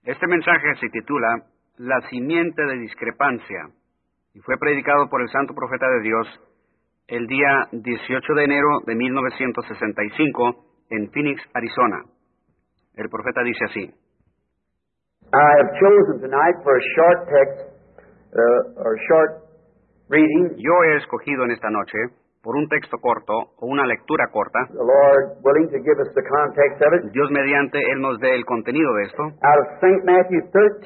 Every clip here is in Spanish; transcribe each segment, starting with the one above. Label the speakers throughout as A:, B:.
A: Este mensaje se titula La simiente de discrepancia y fue predicado por el santo profeta de Dios el día 18 de enero de 1965 en Phoenix, Arizona. El profeta dice así:
B: I have chosen tonight for a short text, or short reading.
A: Yo he escogido en esta noche, por un texto corto o una lectura corta,
B: The Lord willing to give us the context of it.
A: Dios mediante Él nos dé el contenido de esto,
B: Out of St. Matthew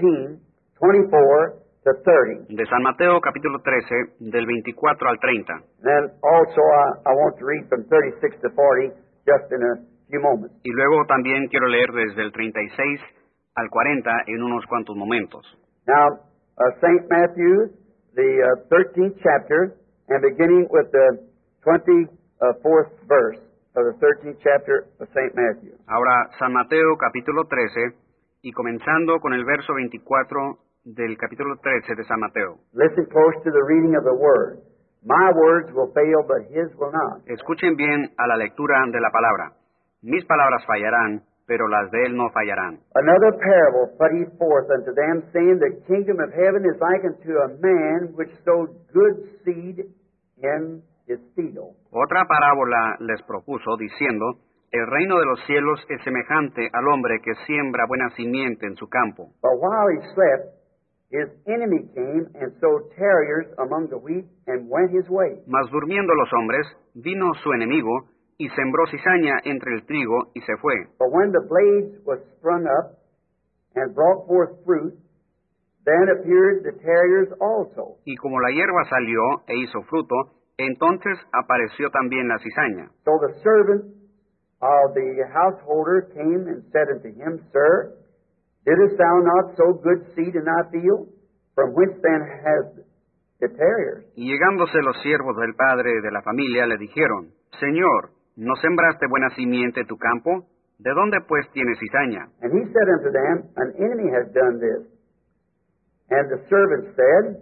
B: 13:24 to 30.
A: de San Mateo capítulo 13, del 24 al 30.
B: And then also I want to read from 36 to 40 just in a few moments.
A: Y luego también quiero leer desde el 36 al 40 en unos cuantos momentos.
B: Now, St. Matthew, the 13th chapter, and beginning with the 24th verse of the 13th chapter of St. Matthew.
A: Ahora, San Mateo capítulo 13, y comenzando con el verso 24 del capítulo 13 de San Mateo.
B: Listen close to the reading of the Word. My words will fail, but His will not.
A: Escuchen bien a la lectura de la palabra. Mis palabras fallarán, pero las de Él no fallarán.
B: Another parable put He forth unto them, saying, The kingdom of heaven is like unto a man which sowed good seed in his field.
A: Otra parábola les propuso, diciendo, el reino de los cielos es semejante al hombre que siembra buena simiente en su campo.
B: But while he slept, his enemy came and sowed tares among the wheat and went his way.
A: Mas durmiendo los hombres, vino su enemigo, y sembró cizaña entre el trigo, y se fue.
B: But when the blades was sprung up and brought forth fruit, then appeared the tares also.
A: Y como la hierba salió e hizo fruto, entonces apareció también la cizaña.
B: So the servant of the householder came and said unto him, Sir, didst thou not sow good seed in thy field? From whence then has the tares?
A: Y llegándose los siervos del padre de la familia le dijeron, Señor, ¿no sembraste buena simiente en tu campo? ¿De dónde pues tienes cizaña?
B: And he said unto them, An enemy has done this. And the servant said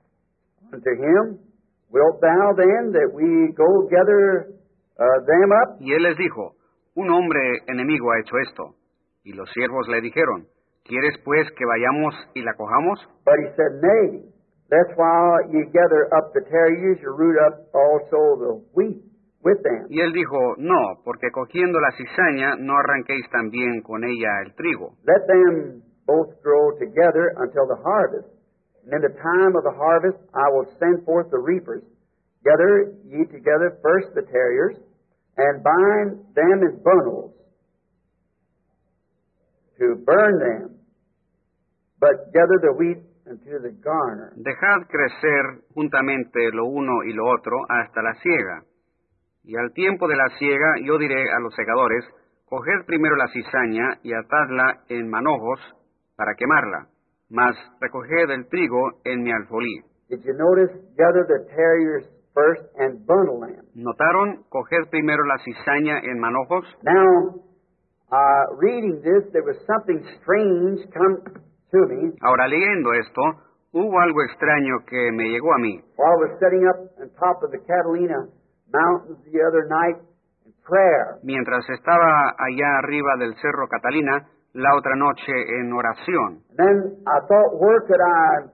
B: unto him, Wilt thou then that we go gather them up?
A: Y él les dijo, un hombre enemigo ha hecho esto. Y los siervos le dijeron, ¿quieres pues que vayamos y la cojamos?
B: But he said, Nay, lest while ye gather up the tares, you root up also the wheat with them.
A: Y él dijo, no, porque cogiendo la cizaña no arranquéis también con ella el trigo.
B: Let them both grow together until the harvest. And in the time of the harvest I will send forth the reapers. Gather ye together first the tares, and bind them in bundles to burn them, but gather the wheat into the garner.
A: Dejad crecer juntamente lo uno y lo otro hasta la siega. Y al tiempo de la siega yo diré a los segadores, coged primero la cizaña y atadla en manojos para quemarla, mas recoged el trigo en mi alfolí.
B: Did you notice? Gather the tares first and bundle them.
A: ¿Notaron? Coged primero la cizaña en manojos.
B: Now, reading this, there was something strange come to me.
A: Ahora leyendo esto, hubo algo extraño que me llegó a mí.
B: While I was sitting up on top of the Catalina Mountains the other night in prayer.
A: Mientras estaba allá arriba del Cerro Catalina, la otra noche en oración.
B: And then I thought, where could I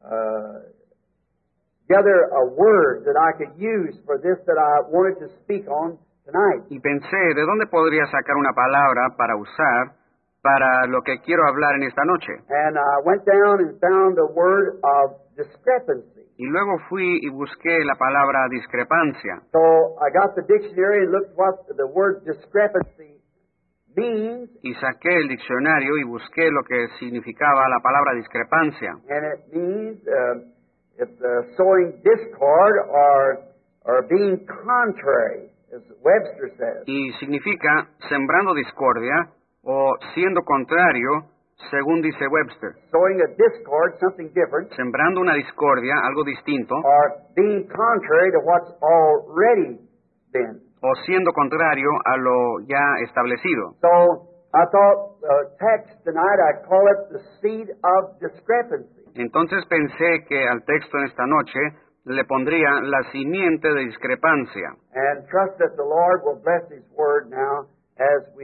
B: gather a word that I could use for this that I wanted to speak on tonight?
A: Y pensé, ¿de dónde podría sacar una palabra para usar para lo que quiero hablar en esta noche?
B: And I went down and found the word of discrepancy.
A: Y luego fui y busqué la palabra discrepancia.
B: So I got the dictionary and looked what the word discrepancy means.
A: Y saqué el diccionario y busqué lo que significaba la palabra discrepancia.
B: And it means it's sowing discord or being contrary, as Webster says.
A: Y significa sembrando discordia o siendo contrario, según dice Webster.
B: Sowing a discord, something different,
A: Sembrando una discordia, algo distinto,
B: or being contrary to what's already been.
A: o siendo contrario a lo ya establecido.
B: So I thought text tonight, I'd call it the seed of discrepancy.
A: Entonces pensé que al texto en esta noche le pondría la simiente de discrepancia.
B: And trust that the Lord will bless His word now as we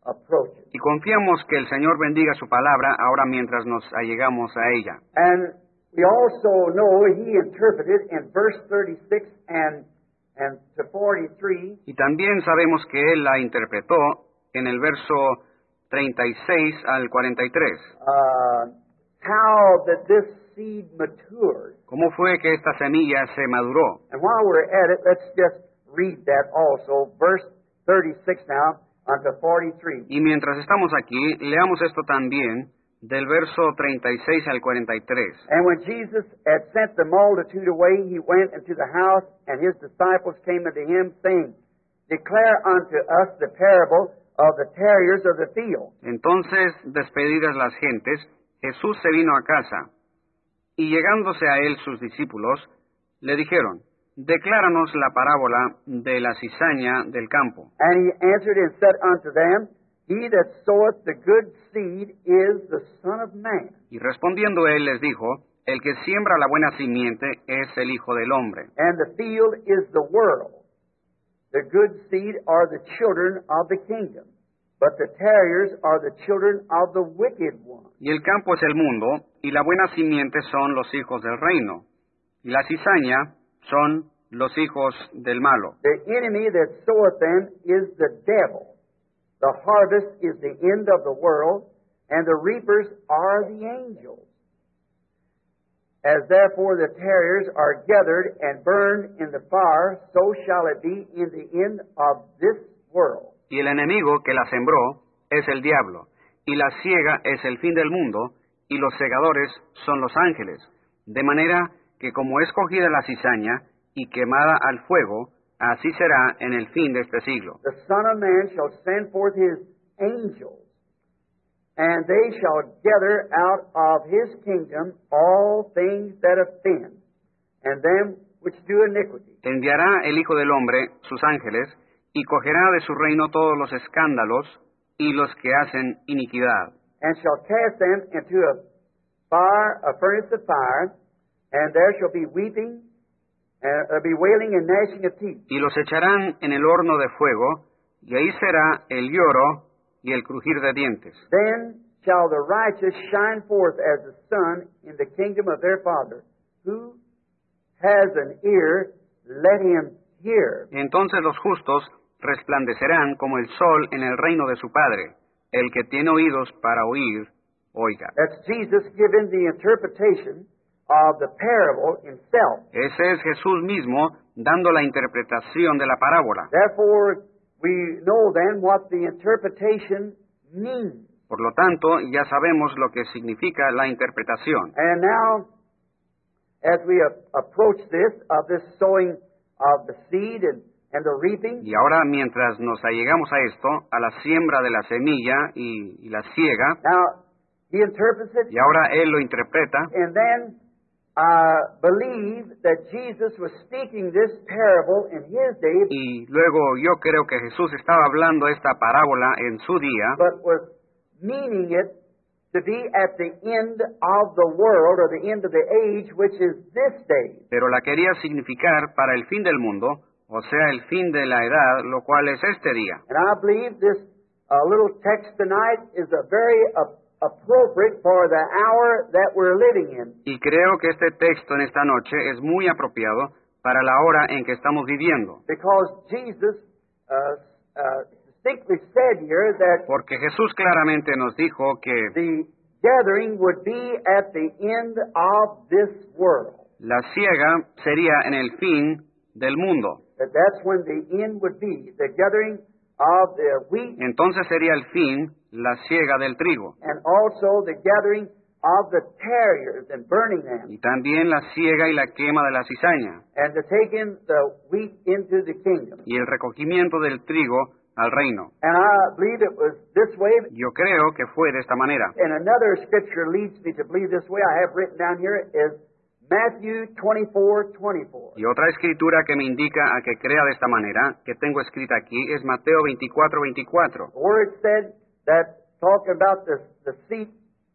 B: approaches.
A: Y confiamos que el Señor bendiga su palabra ahora mientras nos allegamos a ella.
B: And we also know he interpreted in verse 36 and to 43
A: Y también sabemos que Él la interpretó en el verso 36 al 43.
B: How that this seed matured.
A: ¿Cómo fue que esta semilla se maduró?
B: And while we're at it, let's just read that also, verse 36 now unto 43.
A: Y mientras estamos aquí, leamos esto también del verso 36 al 43.
B: And when Jesus had sent the multitude away, he went into the house, and his disciples came unto him, saying, Declare unto us the parable of the tares of the field.
A: Entonces, despedidas las gentes, Jesús se vino a casa, y llegándose a él sus discípulos, le dijeron, Decláranos la parábola de la cizaña del campo.
B: And he answered and said unto them, He that soweth the good seed is the Son of Man.
A: Y respondiendo él les dijo, El que siembra la buena simiente es el Hijo del Hombre.
B: And the field is the world. The good seed are the children of the kingdom, but the tares are the children of the wicked one.
A: Y el campo es el mundo, y la buena simiente son los hijos del reino, y la cizaña son los hijos del malo.
B: The enemy that soweth them is the devil. The harvest is the end of the world, and the reapers are the angels. As therefore the tares are gathered and burned in the fire, so shall it be in the end of this world.
A: Y el enemigo que la sembró es el diablo, y la siega es el fin del mundo, y los segadores son los ángeles. De manera que como es cogida la cizaña y quemada al fuego, así será en el fin de este siglo.
B: The Son of Man shall send forth his angels, and they shall gather out of his kingdom all things that offend, and them which do iniquity.
A: Enviará el Hijo del Hombre sus ángeles, y cogerá de su reino todos los escándalos y los que hacen iniquidad.
B: And shall cast them into a furnace of fire, and there shall be weeping, bewailing and gnashing of teeth.
A: Y los echarán en el horno de fuego, y ahí será el lloro y el crujir de dientes.
B: Then shall the righteous shine forth as the sun in the kingdom of their Father. Who has an ear, let him hear.
A: Entonces los justos resplandecerán como el sol en el reino de su Padre. El que tiene oídos para oír, oiga.
B: That's Jesus giving the interpretation of the parable himself.
A: Ese es Jesús mismo dando la interpretación de la parábola.
B: Therefore, we know then what the interpretation means.
A: Por lo tanto, ya sabemos lo que significa la interpretación.
B: And now, as we approach this sowing of the seed and the reaping,
A: Y ahora, mientras nos allegamos a esto, a la siembra de la semilla y la siega,
B: now he interprets it,
A: y ahora Él lo interpreta,
B: and then believe that Jesus was speaking this parable in his day,
A: y luego yo creo que Jesús estaba hablando esta parábola en su día,
B: but was meaning it to be at the end of the world, or the end of the age, which is this day.
A: pero la quería significar para el fin del mundo, o sea, el fin de la edad, lo cual es este día.
B: And I believe this little text tonight is a very appropriate for the hour that we're living in.
A: Y creo que este texto en esta noche es muy apropiado para la hora en que estamos viviendo,
B: Because Jesus distinctly said here that
A: porque Jesús claramente nos dijo que
B: the gathering would be at the end of this world.
A: la siega sería en el fin del mundo.
B: That's when the end would be, the gathering of the wheat
A: Entonces sería el fin la siega del trigo,
B: and also the gathering of the tares and burning them,
A: y también la siega y la quema de la cizaña,
B: and to take in the wheat into the kingdom.
A: y el recogimiento del trigo al reino.
B: And I believe it was this way.
A: Yo creo que fue de esta manera.
B: And another scripture leads me to believe this way. I have written down here is Matthew 24:24.
A: Y otra escritura que me indica a que crea de esta manera, que tengo escrita aquí, es Mateo 24:24,
B: Where it said that, talking about the seed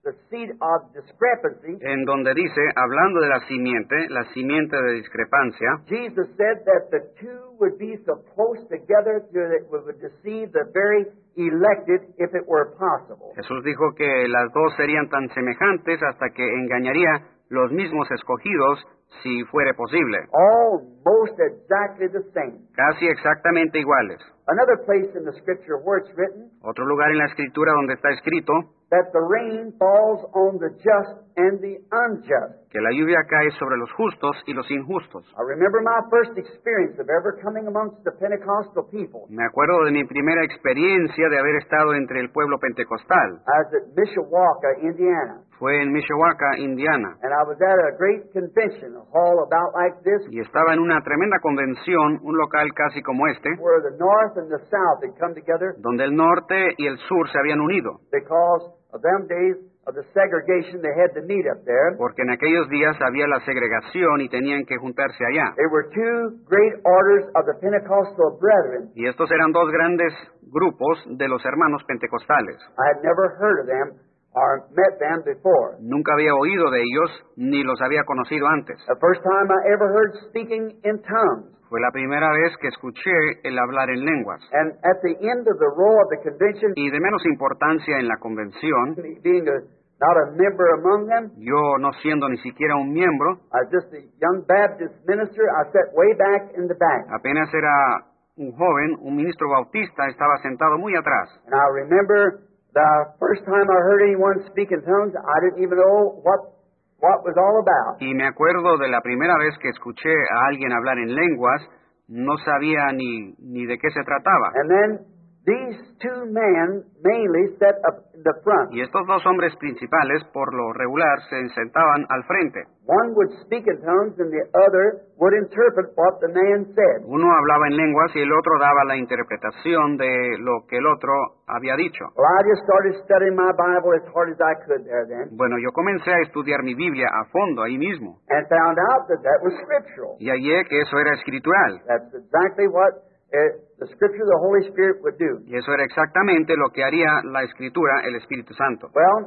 B: the seed of discrepancy,
A: en donde dice, hablando de la simiente de discrepancia,
B: Jesus said that the two would be so close together that it would deceive the very elected if it were possible.
A: Jesús dijo que las dos serían tan semejantes hasta que engañaría los mismos escogidos si fuere posible.
B: Almost exactly the same.
A: Casi exactamente iguales.
B: Another place in the Scripture where it's written
A: Otro lugar en la Escritura donde está escrito
B: that the rain falls on the just and the unjust.
A: que la lluvia cae sobre los justos y los injustos.
B: I remember my first experience of ever coming amongst the Pentecostal people.
A: Me acuerdo de mi primera experiencia de haber estado entre el pueblo pentecostal.
B: I was at Mishawaka, Indiana,
A: Fue en Mishawaka, Indiana,
B: and I was at a great convention, a hall about like this,
A: y estaba en una tremenda convención, un local casi como este,
B: where the North and the South had come together
A: donde el norte y el sur se habían unido,
B: because of them days of the segregation. They had to meet up there.
A: porque en aquellos días había la segregación y tenían que juntarse allá.
B: They were two great orders of the Pentecostal brethren.
A: Y estos eran dos grandes grupos de los hermanos pentecostales.
B: I had never heard of them or met them before.
A: Nunca había oído de ellos, ni los había conocido antes.
B: The first time I ever heard speaking in tongues.
A: Fue la primera vez que escuché el hablar en lenguas.
B: And at the end of the row of the convention,
A: Y de menos importancia en la convención,
B: being not a member among them,
A: yo no siendo ni siquiera un miembro,
B: I was just a young Baptist minister. I sat way back in the back.
A: apenas era un joven, un ministro bautista, estaba sentado muy atrás.
B: And I remember the first time I heard anyone speak in tongues, I didn't even know what was all about.
A: Y me acuerdo de la primera vez que escuché a alguien hablar en lenguas, no sabía ni de qué se trataba.
B: And then these two men mainly sat up in the front.
A: Y estos dos hombres principales, por lo regular, se sentaban al frente.
B: One would speak in tongues and the other would interpret what the man said.
A: Uno hablaba en lenguas y el otro daba la interpretación de lo que el otro había dicho.
B: Well, I just started studying my Bible as hard as I could there then,
A: Bueno, yo comencé a estudiar mi Biblia a fondo ahí mismo
B: and found out that that was scriptural.
A: y hallé que eso era escritural.
B: That's exactly what the Scripture, the Holy Spirit would do.
A: Y eso era exactamente lo que haría la Escritura, el Espíritu Santo.
B: Well,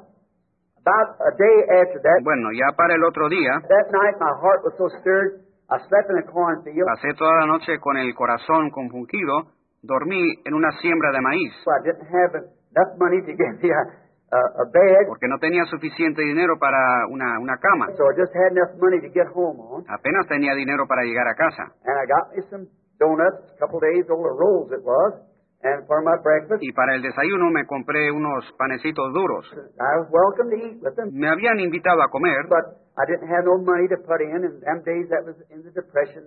B: about a day after that,
A: Bueno, ya para el otro día,
B: that night my heart was so stirred, I slept in a cornfield.
A: pasé toda la noche con el corazón compungido, dormí en una siembra de maíz,
B: So I didn't have enough money to get me a bed,
A: porque no tenía suficiente dinero para una cama.
B: so I just had enough money to get home on.
A: Apenas tenía dinero para llegar a casa.
B: And I got me some donuts, a couple days old, or rolls it was, and for my breakfast,
A: Y para el desayuno me compré unos panecitos duros.
B: I was welcome to eat with them,
A: Me habían invitado a comer,
B: but I didn't have no money to put in, and them days that was in the Depression,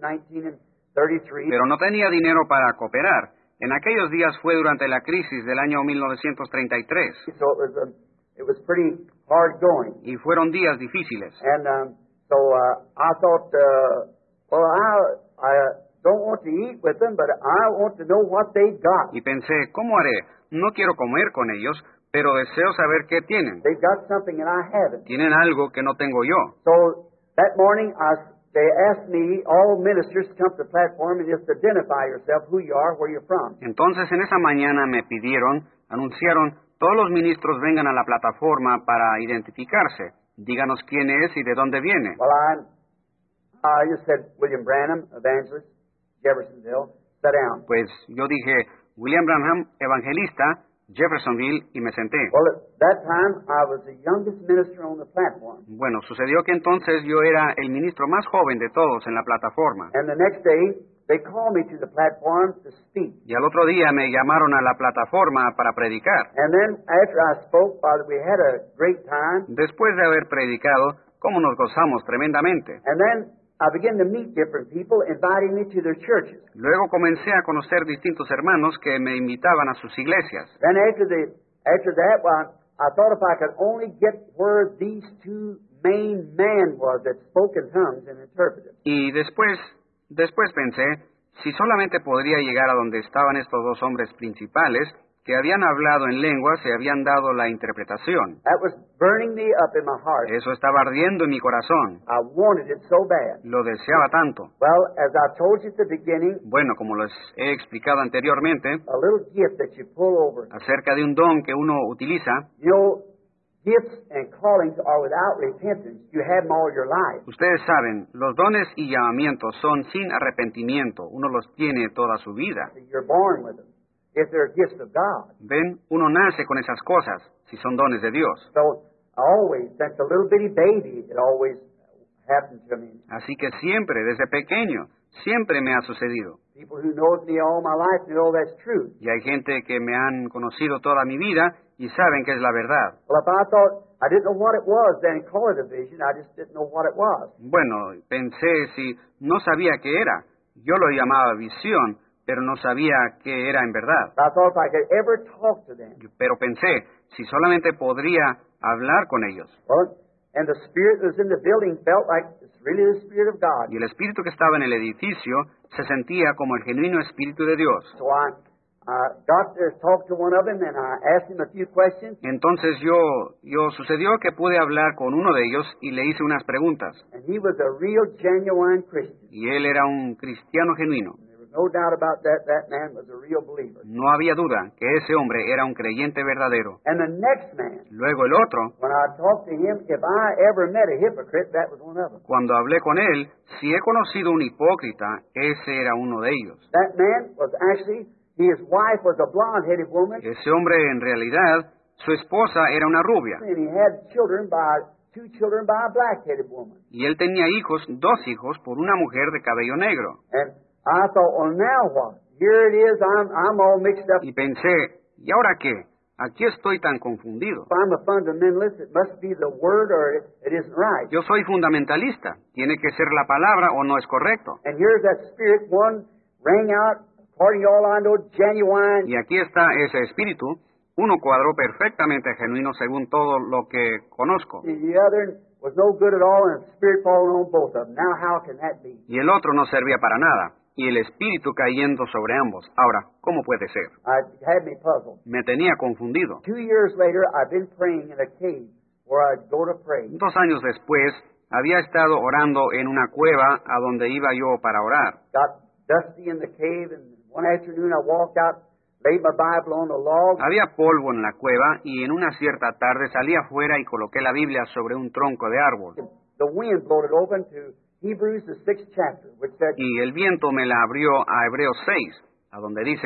B: 1933.
A: pero no tenía dinero para cooperar. En aquellos días fue durante la crisis del año 1933
B: So it was pretty hard going.
A: y fueron días difíciles.
B: And so I thought, well, I don't want to eat with them, but I want to know what they got.
A: Y pensé, ¿cómo haré? No quiero comer con ellos, pero deseo saber qué tienen.
B: They got something and I haven't.
A: Tienen algo que no tengo yo.
B: So that morning, they asked me, all ministers, to come to the platform and just identify yourself, who you are, where you're from.
A: Entonces en esa mañana me anunciaron, todos los ministros vengan a la plataforma para identificarse. Díganos quién es y de dónde viene.
B: Well, I just said William Branham, evangelist, Jeffersonville. Sit down.
A: Pues yo dije, William Branham, evangelista, Jeffersonville, y me senté.
B: Well, at that time, I was the youngest minister on the platform.
A: Bueno, sucedió que entonces yo era el ministro más joven de todos en la plataforma.
B: And the next day, they called me to the platform to speak.
A: Y al otro día me llamaron a la plataforma para predicar.
B: And then after I spoke, Father, we had a great time.
A: Después de haber predicado, cómo nos gozamos tremendamente.
B: And then I began to meet different people, inviting me to their churches.
A: Luego comencé a conocer distintos hermanos que me invitaban a sus iglesias.
B: Then after that, well, I thought if I could only get where these two main men was that spoke in tongues and interpreted.
A: Y después pensé, si solamente podría llegar a donde estaban estos dos hombres principales, que habían hablado en lenguas y habían dado la interpretación.
B: That was burning me up in my heart.
A: Eso estaba ardiendo en mi corazón.
B: I wanted it so bad.
A: Lo deseaba tanto.
B: Well, as I told you at the beginning,
A: Bueno, como les he explicado anteriormente,
B: a little gift that you pull over.
A: acerca de un don que uno utiliza,
B: You know, gifts and callings are without repentance, you have them all your life.
A: Ustedes saben, los dones y llamamientos son sin arrepentimiento. Uno los tiene toda su vida.
B: You're born with them, if they're gifts of God.
A: Ven, uno nace con esas cosas, si son dones de Dios.
B: So, always, since a little bitty baby, it always happened to me.
A: Así que siempre, desde pequeño, siempre me ha sucedido.
B: People who knows me all my life know that's true.
A: Y hay gente que me han conocido toda mi vida y saben que es la verdad.
B: Well, if I thought I didn't know what it was, then call it a vision. I just didn't know what it was.
A: Bueno, pensé si no sabía qué era. Yo lo llamaba visión, pero no sabía qué era en verdad.
B: I thought if I could ever talk to them.
A: Pero pensé si solamente podría hablar con ellos.
B: Well, and the spirit that was in the building felt like it's really the Spirit of God.
A: Y el espíritu que estaba en el edificio se sentía como el genuino espíritu de Dios.
B: So I got to talk to one of them, and I asked him a few questions.
A: Entonces sucedió que pude hablar con uno de ellos y le hice unas preguntas.
B: And he was a real, genuine Christian.
A: Y él era un cristiano genuino.
B: There was no doubt about that. That man was a real believer.
A: No había duda que ese hombre era un creyente verdadero.
B: And the next man,
A: Luego el otro,
B: when I talked to him, if I ever met a hypocrite, that was one of them.
A: cuando hablé con él, si he conocido un hipócrita, ese era uno de ellos.
B: That man was actually, his wife was a blonde-headed woman,
A: Ese hombre, en realidad, su esposa era una rubia.
B: and he had two children by a black-headed woman.
A: Y él tenía dos hijos, por una mujer de cabello negro.
B: And I thought, well, now what? Here it is, I'm all mixed up.
A: Y pensé, ¿y ahora qué? Aquí estoy tan confundido.
B: If I'm a fundamentalist, it must be the word or it isn't right.
A: Yo soy fundamentalista. Tiene que ser la palabra o no es correcto.
B: And here's that spirit, one rang out, according to all I know, genuine.
A: Y aquí está ese espíritu. Uno cuadró perfectamente genuino según todo lo que conozco.
B: The other was no good at all, and the spirit falling on both of them. Now how can that be?
A: Y el otro no servía para nada. Y el espíritu cayendo sobre ambos. Ahora, ¿cómo puede ser?
B: It had me puzzled.
A: Me tenía confundido.
B: 2 years later, I've been praying in a cave where I'd go to pray.
A: 2 años después, había estado orando en una cueva a donde iba yo para orar.
B: Got dusty in the cave, and one afternoon I walked out, laid my Bible on the log.
A: Había polvo en la cueva y en una cierta tarde salí afuera y coloqué la Biblia sobre un tronco de árbol.
B: The wind blowed it open to Hebrews, the 6th chapter, which said,
A: Y el viento me la abrió a Hebreos 6, a donde dice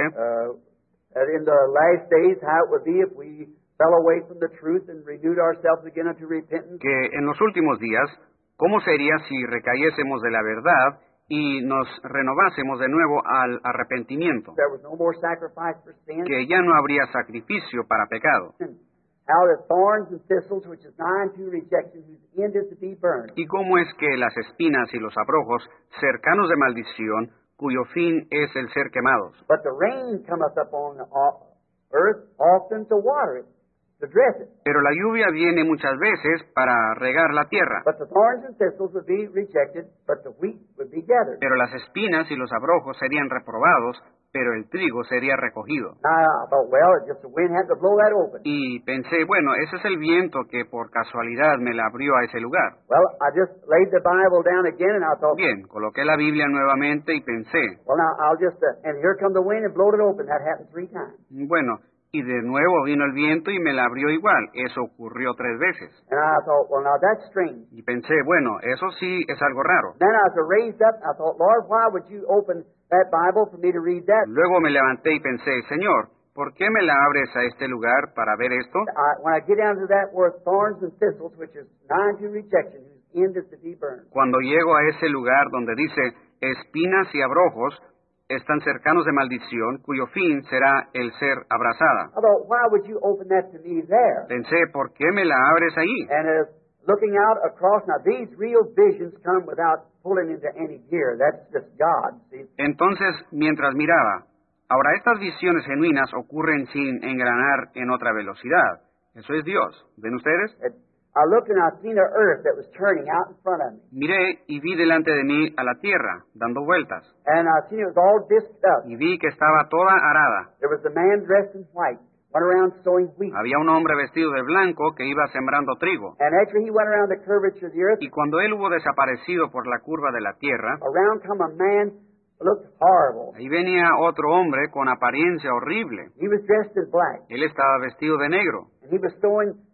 B: that in the last days how it would be if we fell away from the truth and renewed ourselves again unto repentance.
A: que en los últimos días, ¿cómo sería si recayésemos de la verdad y nos renovásemos de nuevo al arrepentimiento?
B: There was no more sacrifice for sin.
A: Que ya no habría sacrificio para pecado.
B: How the thorns and thistles, which is nigh unto rejection, whose end is to be burned.
A: ¿Y cómo es que las espinas y los abrojos, cercanos de maldición, cuyo fin es el ser quemados?
B: But the rain cometh upon the earth often to water it, to dress it.
A: Pero la lluvia viene muchas veces para regar la tierra.
B: But the thorns and thistles would be rejected, but the wheat would be gathered.
A: Pero las espinas y los abrojos serían reprobados, pero el trigo sería recogido.
B: Now, I thought, well, just the wind had to blow that open.
A: Y pensé, bueno, ese es el viento que por casualidad me la abrió a ese lugar.
B: Well, I just laid the Bible down again, and I thought,
A: Bien, coloqué la Biblia nuevamente y pensé,
B: well, now I'll just, and here come the wind and blowed it open. That happened 3 times.
A: bueno, y de nuevo vino el viento y me la abrió igual. Eso ocurrió 3 veces.
B: And I thought, well, now that's strange.
A: Y pensé, bueno, eso sí es algo raro.
B: Then I was raised up, and I thought, Lord, why would you open that Bible for me to read that?
A: Luego me levanté y pensé, Señor, ¿por qué me la abres a este lugar para ver esto?
B: When I get down to that word, thorns and thistles, which is nigh to rejection, whose end is to be burned.
A: Cuando llego a ese lugar donde dice espinas y abrojos, están cercanos de maldición, cuyo fin será el ser abrazada.
B: I thought, why would you open that to me there?
A: Pensé, ¿por qué me la abres ahí?
B: And looking out across, now these real visions come without pulling into any gear. That's just God, see.
A: Entonces, mientras miraba, ahora estas visiones genuinas ocurren sin engranar en otra velocidad. Eso es Dios. ¿Ven ustedes?
B: I looked and I seen an earth that was turning out in front of me.
A: Miré y vi delante de mí a la tierra, dando vueltas.
B: And I seen it was all disked up.
A: Y vi que estaba toda arada.
B: There was a man dressed in white, went around sowing wheat.
A: Había un hombre vestido de blanco que iba sembrando trigo.
B: And after he went around the curvature of the earth,
A: Y cuando él hubo desaparecido por la curva de la tierra,
B: around come a man looked horrible.
A: ahí venía otro hombre con apariencia horrible.
B: He was dressed in black,
A: Él estaba vestido de negro.
B: and he was sowing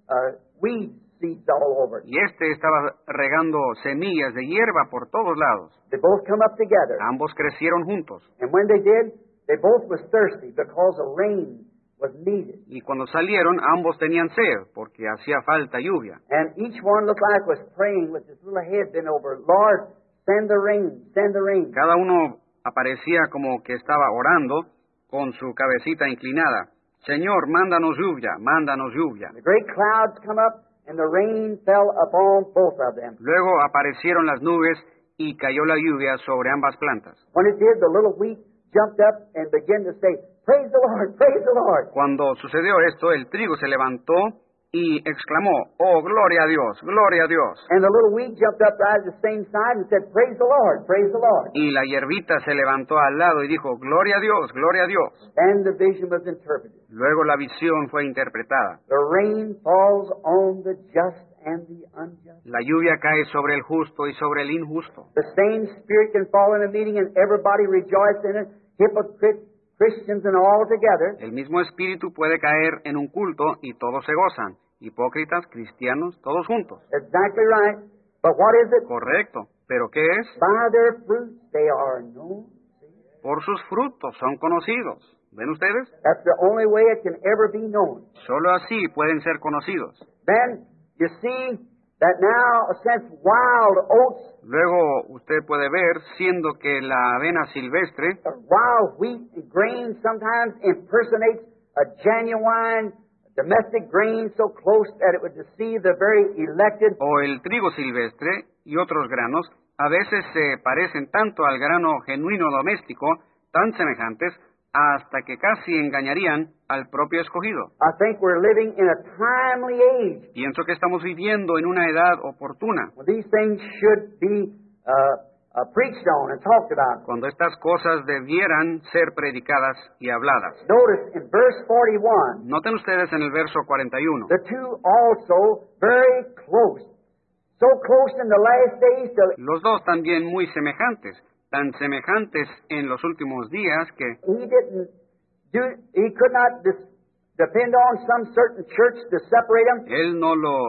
B: weed seeds all over it.
A: y este estaba regando semillas de hierba por todos lados.
B: They both come up together.
A: Ambos crecieron juntos,
B: And when they did, they both was thirsty because the rain was needed.
A: y cuando salieron ambos tenían sed, porque hacía falta lluvia.
B: And each one looked like was praying with his little head bent over, Lord, send the rain, send the rain.
A: Cada uno aparecía como que estaba orando con su cabecita inclinada. Señor, mándanos lluvia, mándanos lluvia.
B: The great clouds come up, and the rain fell upon both of them.
A: Luego aparecieron las nubes y cayó la lluvia sobre ambas plantas.
B: When it did, the little wheat jumped up and began to say, Praise the Lord, praise the Lord.
A: Cuando sucedió esto, el trigo se levantó y exclamó, oh, gloria a Dios, gloria a Dios.
B: And the little wheat jumped up right at the same side and said, Praise the Lord, praise the Lord.
A: Y la hierbita se levantó al lado y dijo, gloria a Dios, gloria a Dios.
B: And the vision was interpreted.
A: Luego la visión fue interpretada.
B: The rain falls on the just and the unjust.
A: La lluvia cae sobre el justo y sobre el injusto.
B: The same spirit can fall in a meeting and everybody rejoice in it, hypocrites, Christians, and all together.
A: El mismo espíritu puede caer en un culto y todos se gozan. Hipócritas, cristianos, todos juntos.
B: Exactly right. But what is it?
A: Correcto. ¿Pero qué es?
B: By their fruits they are known.
A: Por sus frutos son conocidos. ¿Ven ustedes?
B: That's the only way it can ever be known.
A: Solo así pueden ser conocidos.
B: Then you see that now, since wild oats,
A: Luego usted puede ver, siendo que la avena silvestre
B: wild wheat and grain sometimes impersonates a genuine domestic grain so close that it would deceive the very elected.
A: o el trigo silvestre y otros granos a veces se parecen tanto al grano genuino doméstico, tan semejantes, hasta que casi engañarían al propio escogido.
B: I think we're living in a timely age
A: Pienso que estamos viviendo en una edad oportuna,
B: when these things should be preached on and talked about.
A: cuando estas cosas debieran ser predicadas y habladas.
B: Notice in verse 41,
A: Noten ustedes en el verso 41,
B: the two also very close. So close in the last days till
A: los dos también muy semejantes, tan semejantes en los últimos días que
B: he could not depend on some certain church to separate them.
A: él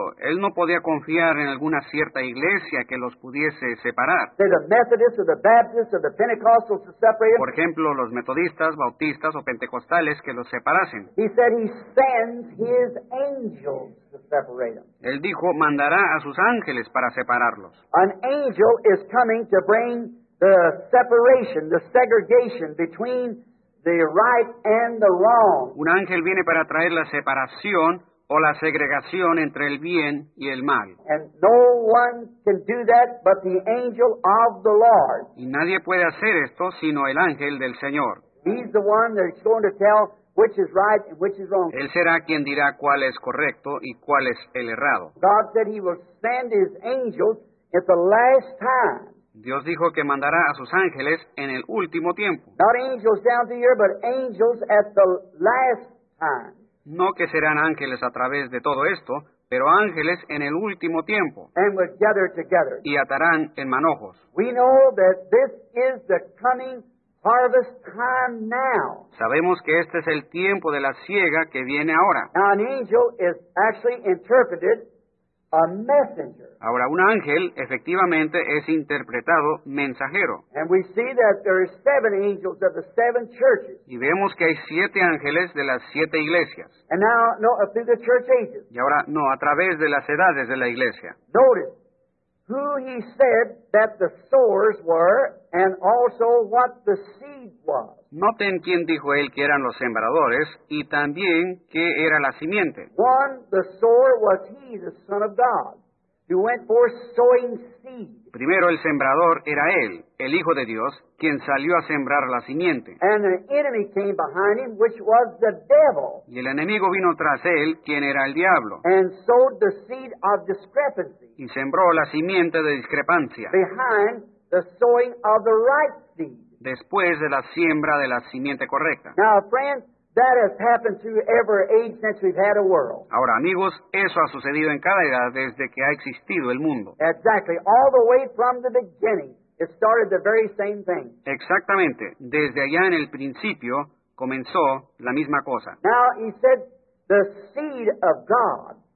A: no podía confiar en alguna cierta iglesia que los pudiese separar.
B: Say the Methodists or the Baptists or the Pentecostals to separate them.
A: Por ejemplo, los metodistas, bautistas o pentecostales que los separasen.
B: He said he sends his angels to separate them.
A: Él dijo, mandará a sus ángeles para separarlos.
B: An angel is coming to bring the separation, the segregation between the right and the wrong.
A: Un ángel viene para traer la separación o la segregación entre el bien y el mal.
B: And no one can do that but the angel of the Lord.
A: Y nadie puede hacer esto sino el ángel del Señor.
B: He's the one that's going to tell which is right and which is wrong.
A: Él será quien dirá cuál es correcto y cuál es el errado.
B: God said he will send his angels at the last time.
A: Dios dijo que mandará a sus ángeles en el último tiempo.
B: Not angels down to here, but angels at the last time.
A: No que serán ángeles a través de todo esto, pero ángeles en el último tiempo.
B: And will gather together.
A: Y atarán en manojos.
B: We know that this is the coming harvest time now.
A: Sabemos que este es el tiempo de la siega que viene ahora.
B: Now, an angel is actually interpreted a messenger.
A: Ahora, un ángel efectivamente es interpretado mensajero.
B: And we see that there are 7 angels of the 7 churches.
A: Y vemos que hay 7 ángeles de las 7 iglesias.
B: And now, through the church ages.
A: Y ahora, no, a través de las edades de la iglesia.
B: Notice who he said that the sowers were and also what the seed was.
A: Noten quién dijo él que eran los sembradores y también qué era la simiente.
B: One, the sower was he, the Son of God, who went forth sowing seed.
A: Primero el sembrador era él, el Hijo de Dios, quien salió a sembrar la simiente.
B: And an enemy came behind him, which was the devil,
A: Y el enemigo vino tras él, quien era el diablo,
B: and sowed the seed of discrepancy
A: y sembró la simiente de discrepancia,
B: behind the sowing of the right seed.
A: después de la siembra de la simiente correcta.
B: Now, friends, that has happened through every age since we've had a world.
A: Ahora, amigos, eso ha sucedido en cada edad desde que ha existido el mundo.
B: Exactly. All the way from the beginning, it started the very same thing.
A: Exactamente, desde allá en el principio comenzó la misma cosa.
B: Now, he said, the seed of God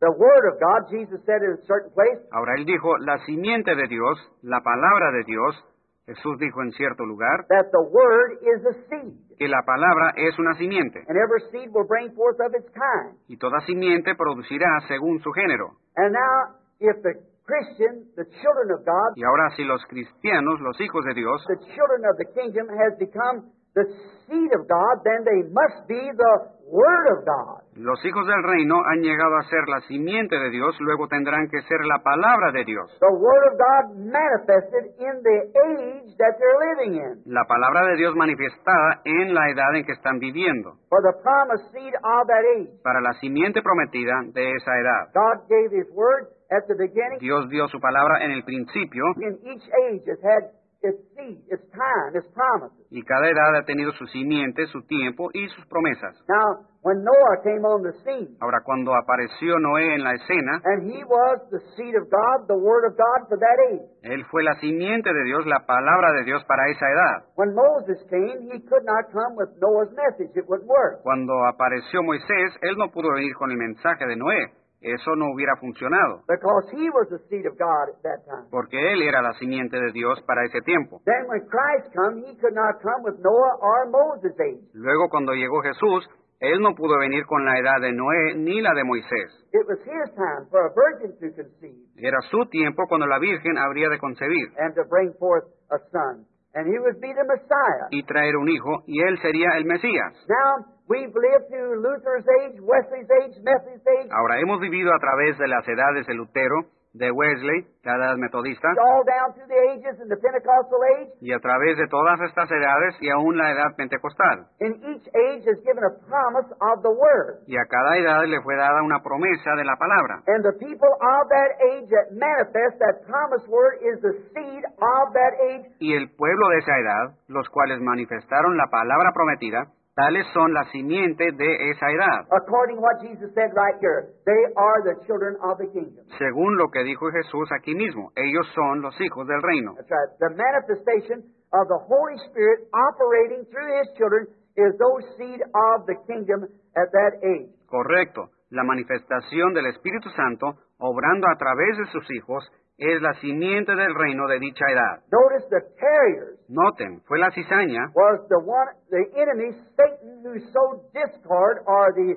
B: The Word of God, Jesus said in a certain place,
A: Ahora él dijo, la simiente de Dios, la palabra de Dios, Jesús dijo en cierto lugar,
B: that the Word is a seed,
A: que la palabra es una simiente,
B: and every seed will bring forth of its kind.
A: y toda simiente producirá según su género.
B: And now, if the Christian, the children of God,
A: Y ahora si los cristianos, los hijos de Dios,
B: the children of the kingdom has become the seed of God, then they must be the Word of God.
A: los hijos del reino han llegado a ser la simiente de Dios, luego tendrán que ser la palabra de Dios.
B: The Word of God manifested in the age that they're living in.
A: La palabra de Dios manifestada en la edad en que están viviendo,
B: For the promised seed of that age.
A: para la simiente prometida de esa edad.
B: God gave His Word at the beginning.
A: Dios dio su palabra en el principio,
B: In each age it had its seed, its time, its promises.
A: y cada edad ha tenido su simiente, su tiempo y sus promesas.
B: Now, when Noah came on the scene,
A: Ahora, cuando apareció Noé en la escena,
B: and he was the seed of God, the Word of God for that age.
A: él fue la simiente de Dios, la palabra de Dios para esa edad.
B: When Moses came, he could not come with Noah's message. It wouldn't work.
A: Cuando apareció Moisés, él no pudo venir con el mensaje de Noé. Eso no hubiera funcionado,
B: Because he was the seed of God at that time.
A: porque él era la simiente de Dios para ese tiempo.
B: Then when Christ come, he could not come with Noah or Moses' age.
A: Luego, cuando llegó Jesús, él no pudo venir con la edad de Noé ni la de Moisés.
B: It was his time for a virgin to conceive
A: Era su tiempo cuando la Virgen habría de concebir
B: and to bring forth a son. And he would be the Messiah.
A: y traer un hijo, y él sería el Mesías.
B: Now, we've lived through Luther's age, Wesley's age, Methodist age,
A: Ahora, hemos vivido a través de las edades de Lutero, de Wesley, la edad metodista,
B: all down through the ages in the Pentecostal age.
A: y a través de todas estas edades y aún la edad pentecostal.
B: And each age is given a promise of the Word.
A: Y a cada edad le fue dada una promesa de la palabra.
B: And the people of that age that manifest that promised Word is the seed of that age.
A: Y el pueblo de esa edad, los cuales manifestaron la palabra prometida, tales son la simiente de esa edad,
B: According to what Jesus said right here, they are the children of the kingdom.
A: según lo que dijo Jesús aquí mismo. Ellos son los hijos del reino.
B: That's right. The manifestation of the Holy Spirit operating through His children is those seed of the kingdom at that age.
A: Correcto. La manifestación del Espíritu Santo, obrando a través de sus hijos, es la simiente del reino de dicha edad.
B: Notice the terriers
A: Noten, fue la cizaña,
B: was the enemy, Satan, who sowed discord or the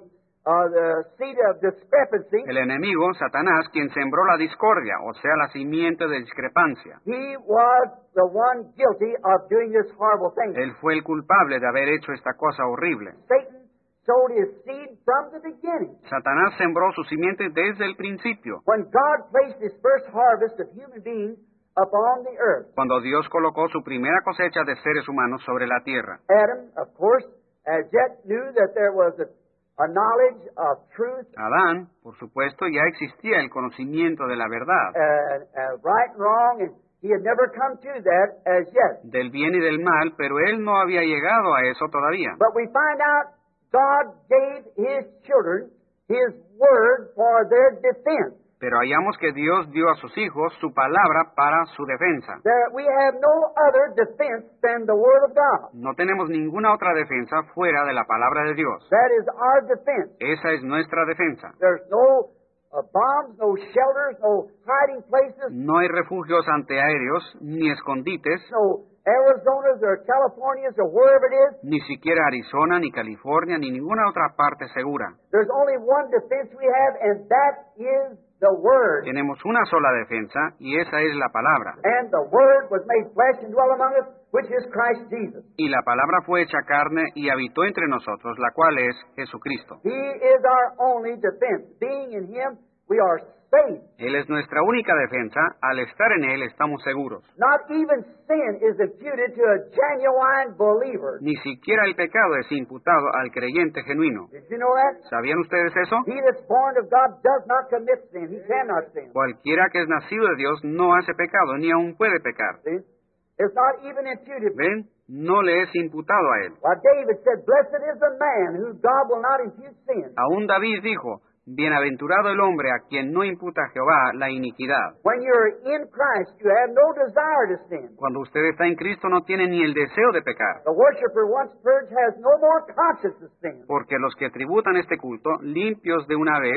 B: seed of discrepancy.
A: el enemigo, Satanás, quien sembró la discordia, o sea, la simiente de discrepancia.
B: He was the one guilty of doing this horrible thing.
A: Él fue el culpable de haber hecho esta cosa horrible.
B: Satan sowed his seed from the beginning.
A: Satanás sembró su simiente desde el principio.
B: When God placed His first harvest of human beings upon the earth,
A: Cuando Dios colocó su primera cosecha de seres humanos sobre la tierra.
B: Adam, of course, as yet knew that there was a knowledge of truth,
A: Adán, por supuesto, ya existía el conocimiento de la verdad,
B: right and wrong, and he had never come to that as yet.
A: del bien y del mal, pero él no había llegado a eso todavía.
B: But we find out God gave His children His Word for their defense.
A: Pero hallamos que Dios dio a sus hijos su palabra para su defensa.
B: We have no other defense than the Word of God.
A: No tenemos ninguna otra defensa fuera de la palabra de Dios.
B: That is our defense.
A: Esa es nuestra defensa.
B: There's no bombs, no shelters, no hiding places,
A: No hay refugios antiaéreos, ni escondites,
B: no Arizonas or Californias or wherever it is.
A: ni siquiera Arizona, ni California, ni ninguna otra parte segura.
B: There's only one defense we have, and that is the Word.
A: Tenemos una sola defensa, y esa es la palabra.
B: And the Word was made flesh and dwelt among us, which is Christ Jesus.
A: Y la palabra fue hecha carne y habitó entre nosotros, la cual es Jesucristo.
B: He is our only defense. Being in Him, we are safe.
A: Él es nuestra única defensa. Al estar en Él estamos seguros.
B: Not even sin is imputed to a genuine believer.
A: Ni siquiera el pecado es imputado al creyente genuino.
B: Did you know that?
A: ¿Sabían ustedes eso?
B: He that's born of God does not commit sin. He cannot sin.
A: Cualquiera que es nacido de Dios no hace pecado, ni aún puede pecar.
B: See? It's not even imputed.
A: ¿Ven? No le es imputado a Él.
B: Well, David said, "Blessed is the man who God will not impute sin."
A: Aún David dijo, bienaventurado el hombre a quien no imputa a Jehová la iniquidad.
B: When you're in Christ, you have no desire to sin.
A: Cuando usted está en Cristo no tiene ni el deseo de pecar,
B: The worshiper once purged has no more conscience of sin.
A: porque los que tributan este culto, limpios de una vez,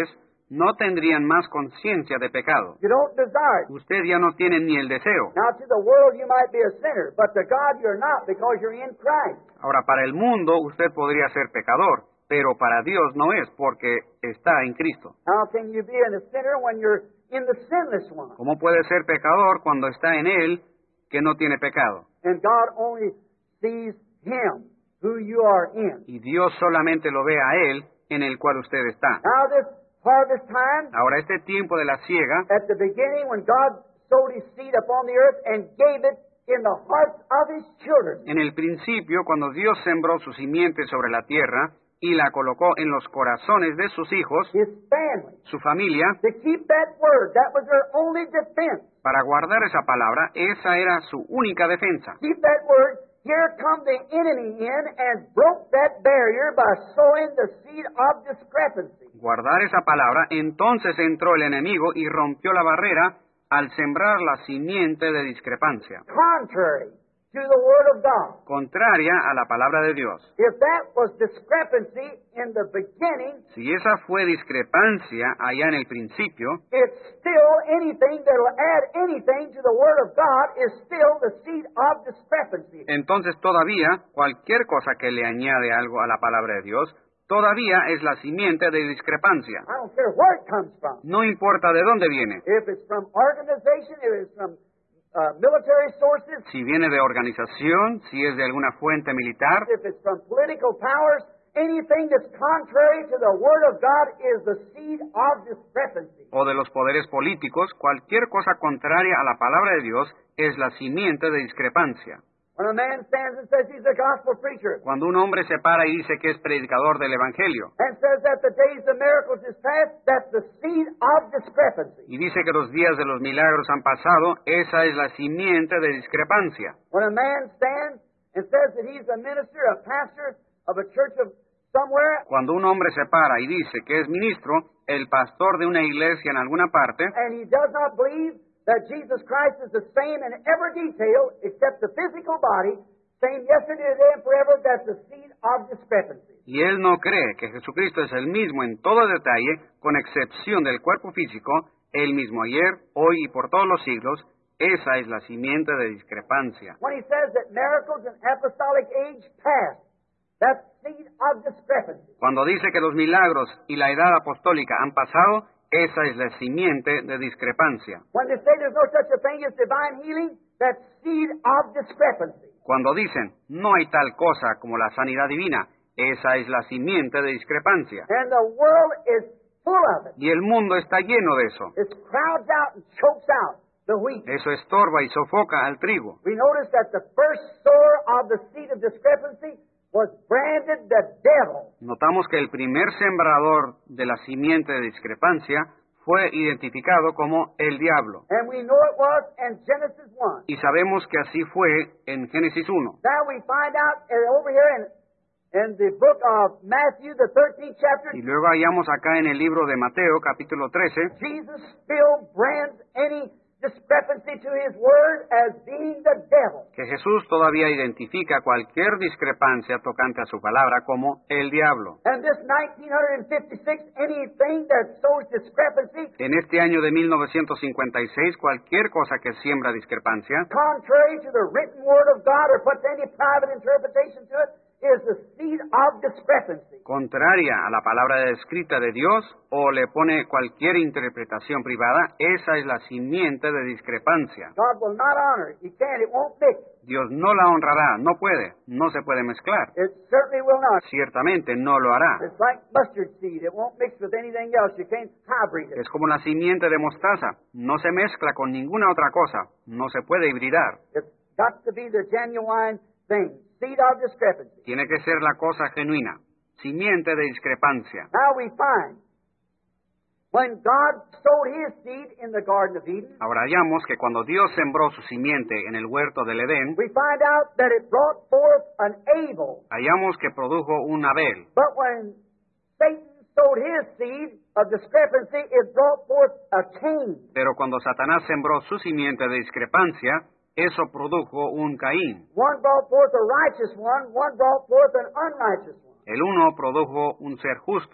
A: no tendrían más conciencia de pecado.
B: You don't desire it.
A: Usted ya no tiene ni el deseo.
B: Now, to the world you might be a sinner, but to God you're not because you're in Christ.
A: Ahora, para el mundo usted podría ser pecador, pero para Dios no es, porque está en Cristo.
B: How can you be a sinner when you're in the sinless one?
A: ¿Cómo puede ser pecador cuando está en Él que no tiene pecado?
B: And God only sees Him, who you are in.
A: Y Dios solamente lo ve a Él en el cual usted está.
B: Now, this harvest time,
A: Ahora, este tiempo de la siega,
B: at the beginning when God sowed His seed upon the earth and gave it in the hearts of His children,
A: en el principio, cuando Dios sembró su simiente sobre la tierra y la colocó en los corazones de sus hijos,
B: His family,
A: su familia,
B: to keep that word, that was their only defense.
A: para guardar esa palabra, esa era su única defensa.
B: Keep that word. Here come the enemy in and broke that barrier by sowing the seed of discrepancy.
A: Guardar esa palabra, entonces entró el enemigo y rompió la barrera al sembrar la simiente de discrepancia,
B: Contrary to the Word of God.
A: contraria a la palabra de Dios.
B: If that was discrepancy in the beginning,
A: Si esa fue discrepancia allá en el principio,
B: it's still anything that will add anything to the Word of God is still the seed of discrepancy.
A: entonces todavía cualquier cosa que le añade algo a la palabra de Dios, todavía es la simiente de discrepancia.
B: I don't care where it comes from.
A: No importa de dónde viene.
B: If it's from organization, if it's from military sources,
A: Si viene de organización, si es de alguna fuente militar,
B: if it's from political powers, anything that's contrary to the Word of God is the seed of discrepancy.
A: o de los poderes políticos, cualquier cosa contraria a la palabra de Dios es la simiente de discrepancia.
B: When a man stands and says he's a gospel preacher
A: Cuando un hombre se para y dice que es predicador del Evangelio,
B: and says that the days of miracles is past, that's the seed of discrepancy.
A: y dice que los días de los milagros han pasado, esa es la simiente de discrepancia.
B: When a man stands and says that he's a minister, a pastor of a church of somewhere,
A: Cuando un hombre se para y dice que es ministro, el pastor de una iglesia en alguna parte,
B: and he does not believe that Jesus Christ is the same in every detail except the physical body, same yesterday, today, and forever, that's the seed of discrepancy.
A: y él no cree que Jesucristo es el mismo en todo detalle, con excepción del cuerpo físico, el mismo ayer, hoy y por todos los siglos, esa es la simiente de discrepancia.
B: When he says that miracles in apostolic age past, that's seed of discrepancy.
A: Cuando dice que los milagros y la edad apostólica han pasado, esa es la simiente de discrepancia.
B: When they say there's no such a thing as divine healing, that's seed of discrepancy.
A: Cuando dicen, no hay tal cosa como la sanidad divina, esa es la simiente de discrepancia.
B: And the world is full of it.
A: Y el mundo está lleno de eso.
B: It crowds out and chokes out the wheat.
A: Eso estorba y sofoca al trigo.
B: We notice that the first sower of the seed of discrepancy was branded the devil.
A: Notamos que el primer sembrador de la simiente de discrepancia fue identificado como el diablo.
B: And we know it was in Genesis 1.
A: Y sabemos que así fue en Génesis 1.
B: Now we find out over here in the book of Matthew, the 13th chapter,
A: Y luego hallamos acá en el libro de Mateo, capítulo 13,
B: Jesus still brands any discrepancy to his word as being the devil.
A: que Jesús todavía identifica cualquier discrepancia tocante a su palabra como el diablo.
B: And this 1956, anything that sows discrepancy,
A: En este año de 1956, cualquier cosa que siembra discrepancia,
B: contrary to the written word of God or puts any private interpretation to it, is the seed of discrepancy.
A: contraria a la palabra escrita de Dios o le pone cualquier interpretación privada, esa es la simiente de discrepancia.
B: God will not honor it. He can't. It won't mix.
A: Dios no la honrará, no puede, no se puede mezclar.
B: It certainly will not.
A: Ciertamente no lo hará.
B: It's like mustard seed. It won't mix with anything else. You can't hybrid it.
A: Es como la simiente de mostaza, no se mezcla con ninguna otra cosa, no se puede hibridar.
B: It's got to be the genuine thing. Seed of discrepancy.
A: Tiene que ser la cosa genuina, simiente de discrepancia.
B: Now we find when God sowed his seed in the Garden of Eden,
A: Ahora hallamos que cuando Dios sembró su simiente en el huerto del Edén,
B: we find out that it brought forth an Abel.
A: hallamos que produjo un Abel.
B: But when Satan sowed his seed of discrepancy, it brought forth a Cain.
A: Pero cuando Satanás sembró su simiente de discrepancia, eso produjo un Caín.
B: One brought forth a righteous one brought forth an unrighteous one.
A: El uno produjo un ser justo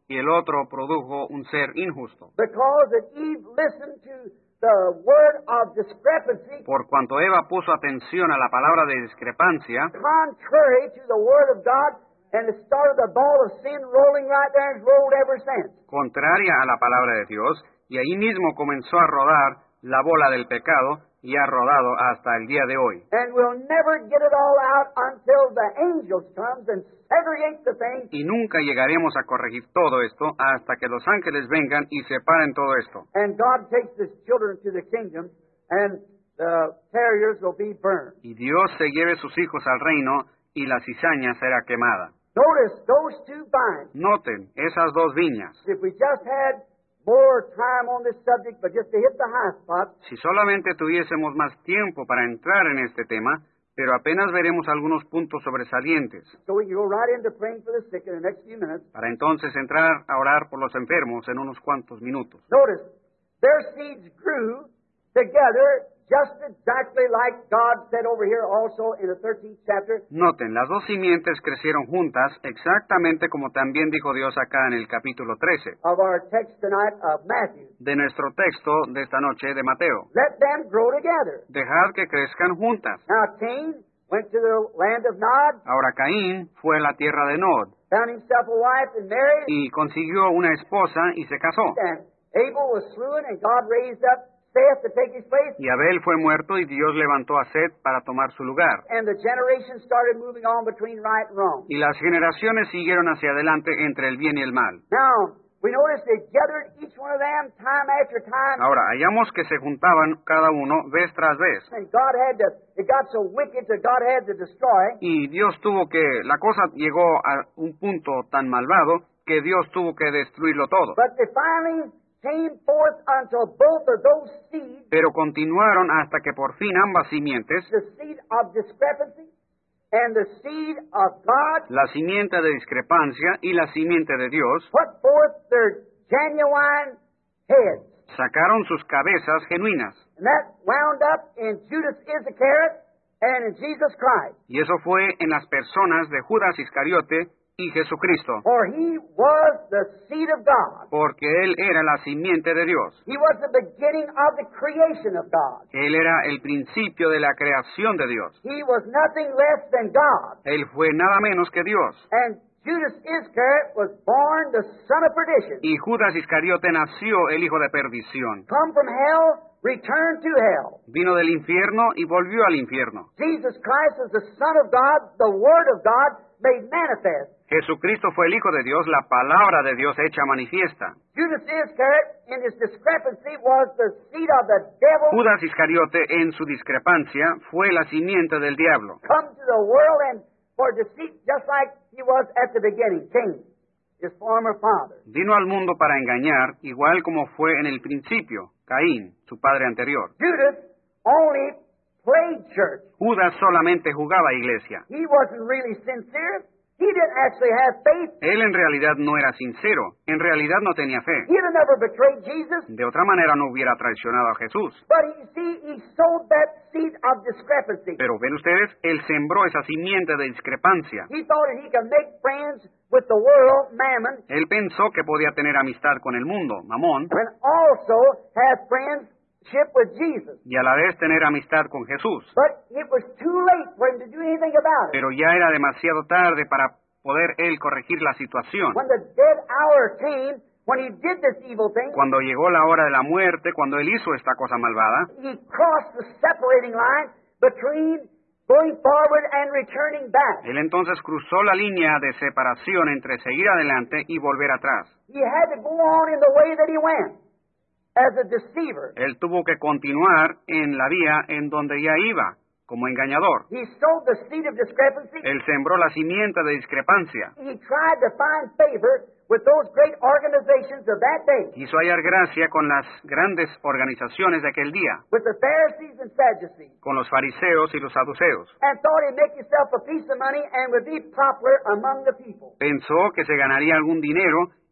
A: y el otro produjo un ser injusto.
B: Because that Eve listened to the word of discrepancy,
A: Por cuanto Eva puso atención a la palabra de discrepancia,
B: contrary to the word of God, and it started the ball of sin rolling right there and it's rolled ever since.
A: contraria a la palabra de Dios, y ahí mismo comenzó a rodar la bola del pecado, y ha rodado hasta el día de hoy.
B: And we'll never get it all out until the angels comes and segregate the things.
A: Y nunca llegaremos a corregir todo esto hasta que los ángeles vengan y separen todo esto.
B: And God takes His children to the kingdom, and the terriers will be burned.
A: Y Dios se lleve sus hijos al reino, y la cizaña será quemada.
B: Notice those two vines.
A: Noten esas dos viñas.
B: If we just had more time on this subject, but just to hit the high spot,
A: Si solamente tuviésemos más tiempo para entrar en este tema, pero apenas veremos algunos puntos sobresalientes,
B: so we can go right into praying for the sick in the next few minutes.
A: para entonces entrar a orar por los enfermos en unos cuantos minutos.
B: Notice, their seeds grew together just exactly like God said over here also in the 13th chapter.
A: Noten, las dos simientes crecieron juntas, exactamente como también dijo Dios acá en el capítulo 13
B: Of our text tonight of Matthew.
A: de nuestro texto de esta noche de Mateo.
B: Let them grow together.
A: Dejad que crezcan juntas.
B: Now Cain went to the land of Nod,
A: Ahora Caín fue a la tierra de Nod
B: found himself a wife and married,
A: y consiguió una esposa y se casó.
B: and Abel was slain, and God raised up Seth to take his place,
A: Y Abel fue muerto y Dios levantó a Set para tomar su lugar.
B: and the generations started moving on between right and wrong.
A: Y las generaciones siguieron hacia adelante entre el bien y el mal.
B: Now, we notice they gathered each one of them time after time,
A: Ahora, hallamos que se juntaban cada uno vez tras vez.
B: and God had to, it got so wicked that God had to destroy.
A: Y Dios tuvo que, la cosa llegó a un punto tan malvado que Dios tuvo que destruirlo todo.
B: But they finally came forth until both of those seeds,
A: Pero continuaron hasta que por fin ambas simientes,
B: the seed of discrepancy and the seed of God,
A: la simiente de discrepancia y la simiente de Dios,
B: put forth their genuine heads.
A: sacaron sus cabezas genuinas.
B: And that wound up in Judas Iscariot and in Jesus Christ.
A: Y eso fue en las personas de Judas Iscariote y Jesucristo,
B: For he was the seed of God.
A: porque Él era la simiente de Dios.
B: He was the beginning of the creation of God.
A: Él era el principio de la creación de Dios.
B: He was nothing less than God.
A: Él fue nada menos que Dios.
B: And Judas Iscariot was born the son of perdition.
A: Y Judas Iscariote nació el hijo de perdición.
B: Come from hell, return to hell.
A: Vino del infierno y volvió al infierno.
B: Jesus Christ is the Son of God, the Word of God made manifest.
A: Jesucristo fue el Hijo de Dios, la palabra de Dios hecha manifiesta.
B: Judas Iscariot, in his discrepancy, was the seed of the devil
A: Judas Iscariote, en su discrepancia, fue la simiente del diablo.
B: come to the world and for deceit, just like he was at the beginning, Cain, his former father.
A: Vino al mundo para engañar, igual como fue en el principio, Caín, su padre anterior.
B: Judas only played church.
A: Judas solamente jugaba iglesia.
B: He wasn't really sincere. He didn't actually have faith.
A: Él en realidad no era sincero, en realidad no tenía fe.
B: He'd have never betrayed Jesus.
A: De otra manera no hubiera traicionado a Jesús.
B: But you see, he sowed that seed of discrepancy.
A: Pero ven ustedes, él sembró esa simiente de discrepancia.
B: He thought that he could make friends with the world, mammon,
A: Él pensó que podía tener amistad con el mundo, Mamón,
B: and also have friendship with Jesus.
A: y a la vez tener amistad con Jesús.
B: But it was too late for him to do anything about it.
A: Pero ya era demasiado tarde para poder él corregir la situación.
B: When the dead hour came, when he did this evil thing,
A: Cuando llegó la hora de la muerte, cuando él hizo esta cosa malvada,
B: he crossed the separating line between going forward and returning back.
A: él entonces cruzó la línea de separación entre seguir adelante y volver atrás.
B: He had to go on in the way that he went as a deceiver.
A: Él tuvo que continuar en la vía en donde ya iba, como engañador.
B: He sowed the seed of discrepancy.
A: Él sembró la simiente de discrepancia.
B: He tried to find favor with those great organizations of that day,
A: Quiso hallar gracia con las grandes organizaciones de aquel día,
B: with the Pharisees and Sadducees,
A: con los fariseos y los saduceos.
B: and thought he'd make himself a piece of money and would be popular among the people.
A: Pensó que se ganaría algún dinero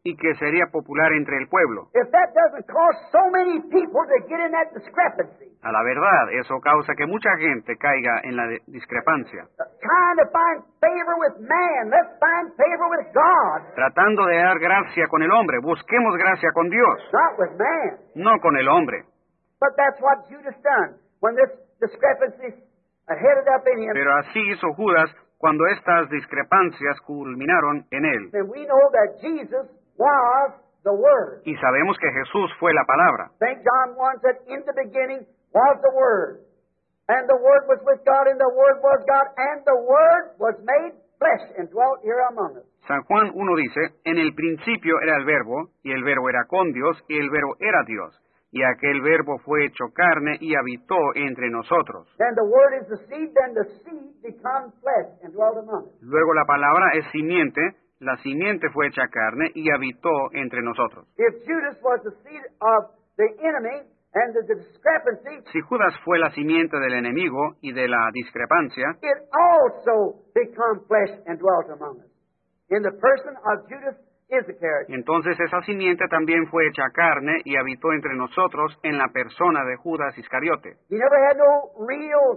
A: y que sería popular entre el pueblo.
B: If that doesn't cause so many people to get in that discrepancy,
A: A la verdad, eso causa que mucha gente caiga en la discrepancia,
B: trying to find favor with man, let's find favor with God,
A: tratando de dar gracia con el hombre. Busquemos gracia con Dios,
B: not with man.
A: no con el hombre.
B: But that's what Judas done. When this discrepancy headed up in him,
A: Pero así hizo Judas cuando estas discrepancias culminaron en él.
B: then we know that Jesus was the Word.
A: Y sabemos que Jesús fue la palabra.
B: St. John 1 said, in the beginning was the Word, and the Word was with God, and the Word was God, and the Word was made flesh and dwelt here among us.
A: San Juan 1 dice, en el principio era el Verbo, y el Verbo era con Dios, y el Verbo era Dios. Y aquel Verbo fue hecho carne y habitó entre nosotros.
B: Then the Word is the seed, then the seed becomes flesh and dwelt among us.
A: Luego la palabra es simiente, la simiente fue hecha carne y habitó entre nosotros.
B: If Judas was the seed of the enemy and the discrepancy,
A: Si Judas fue la simiente del enemigo y de la discrepancia,
B: it also become flesh and dwelt among us. In the person of Judas Iscariot.
A: entonces esa simiente también fue hecha carne y habitó entre nosotros en la persona de Judas Iscariote.
B: He never had no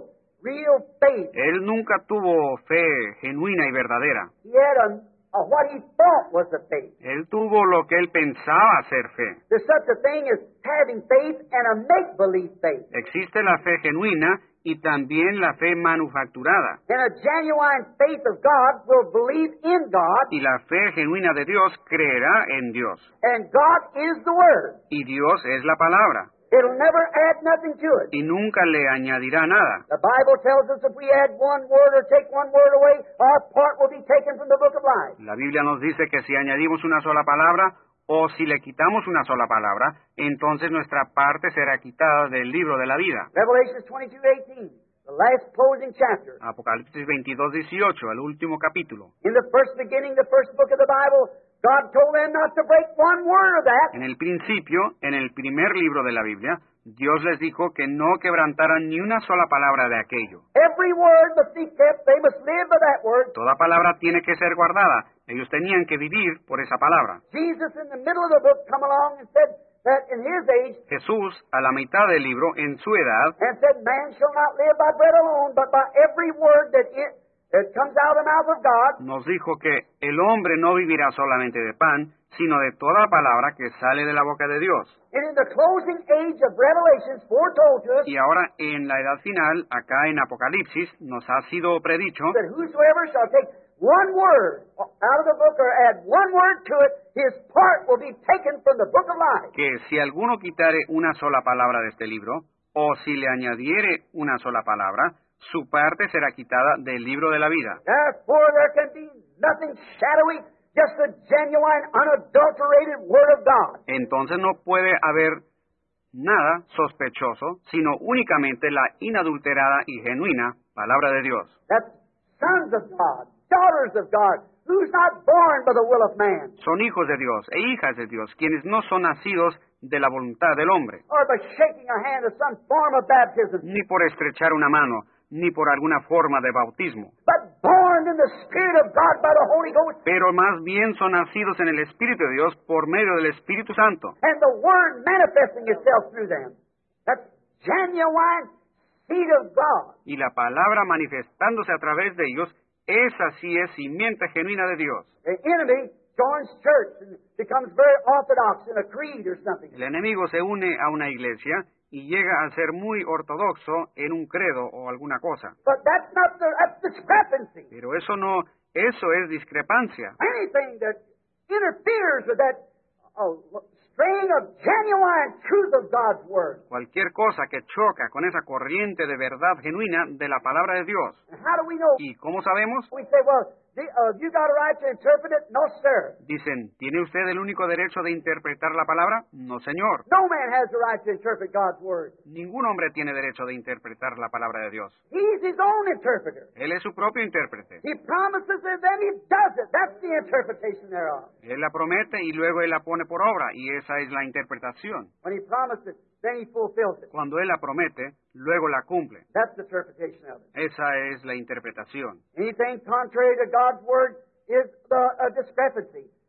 B: real faith.
A: Él nunca tuvo fe genuina y verdadera.
B: He had a what he thought was the faith.
A: Él tuvo lo que él pensaba ser fe.
B: There's such a thing as having faith and a make-believe faith.
A: Existe la fe genuina y también la fe manufacturada.
B: And a genuine faith of God will believe in God,
A: Y la fe genuina de Dios creerá en Dios.
B: and God is the Word.
A: Y Dios es la palabra.
B: It'll never add nothing to it.
A: Y nunca le añadirá nada.
B: The Bible tells us if we add one word or take one word away, our part will be taken from the book of life.
A: La Biblia nos dice que si añadimos una sola palabra o si le quitamos una sola palabra, entonces nuestra parte será quitada del libro de la vida.
B: Revelation 22:18, the last closing chapter.
A: Apocalipsis 22:18, el último capítulo.
B: In the first beginning, the first book of the Bible, God told them not to break one word of that.
A: En el principio, en el primer libro de la Biblia, Dios les dijo que no quebrantaran ni una sola palabra de aquello.
B: Every word must be kept. They must live by that word.
A: Toda palabra tiene que ser guardada. Ellos tenían que vivir por esa palabra.
B: Jesus, in the middle of the book, come along and said that in his age,
A: Jesús, a la mitad del libro, en su edad,
B: and said, man shall not live by bread alone, but by every word that comes out of the mouth of God.
A: nos dijo que el hombre no vivirá solamente de pan, sino de toda palabra que sale de la boca de Dios.
B: And in the closing age of Revelations, foretold to us
A: Y ahora, en la edad final, acá en Apocalipsis, nos ha sido predicho
B: that whosoever shall take one word out of the book or add one word to it, his part will be taken from the book of life.
A: que si alguno quitare una sola palabra de este libro, o si le añadiere una sola palabra, su parte será quitada del libro de la vida.
B: Therefore there can be nothing shadowy, just the genuine, unadulterated Word of God.
A: Entonces no puede haber nada sospechoso, sino únicamente la inadulterada y genuina palabra de Dios.
B: That's sons of God, daughters of God, who's not born by the will of man,
A: Son hijos de Dios e hijas de Dios, quienes no son nacidos de la voluntad del hombre,
B: or by shaking a hand of some form of baptism,
A: ni por estrechar una mano, ni por alguna forma de bautismo,
B: but born in the Spirit of God by the Holy Ghost,
A: pero más bien son nacidos en el Espíritu de Dios por medio del Espíritu Santo,
B: and the Word manifesting itself through them. That's genuine seed of God.
A: y la palabra manifestándose a través de ellos, esa sí es simiente genuina de Dios.
B: The enemy joins church and becomes very orthodox in a creed or something.
A: El enemigo se une a una iglesia y llega a ser muy ortodoxo en un credo o alguna cosa.
B: But that's discrepancy.
A: Pero eso es discrepancia.
B: Anything that interferes with that string of genuine truth of God's Word.
A: Cualquier cosa que choca con esa corriente de verdad genuina de la palabra de Dios.
B: And how do we know?
A: ¿Y cómo sabemos?
B: We say, well, you got a right to interpret it? No, sir.
A: Dicen, ¿tiene usted el único derecho de interpretar la palabra? No, señor.
B: No man has the right to interpret God's Word.
A: Ningún hombre tiene derecho de interpretar la palabra de Dios.
B: He's his own interpreter.
A: Él es su propio intérprete.
B: He promises it, then he does it. That's the interpretation thereof.
A: Él la promete y luego él la pone por obra, y esa es la interpretación.
B: When he promises, then he fulfills it.
A: Cuando él la promete, luego la cumple.
B: That's the interpretation of it.
A: Esa es la interpretación.
B: Anything contrary to God's Word is a discrepancy.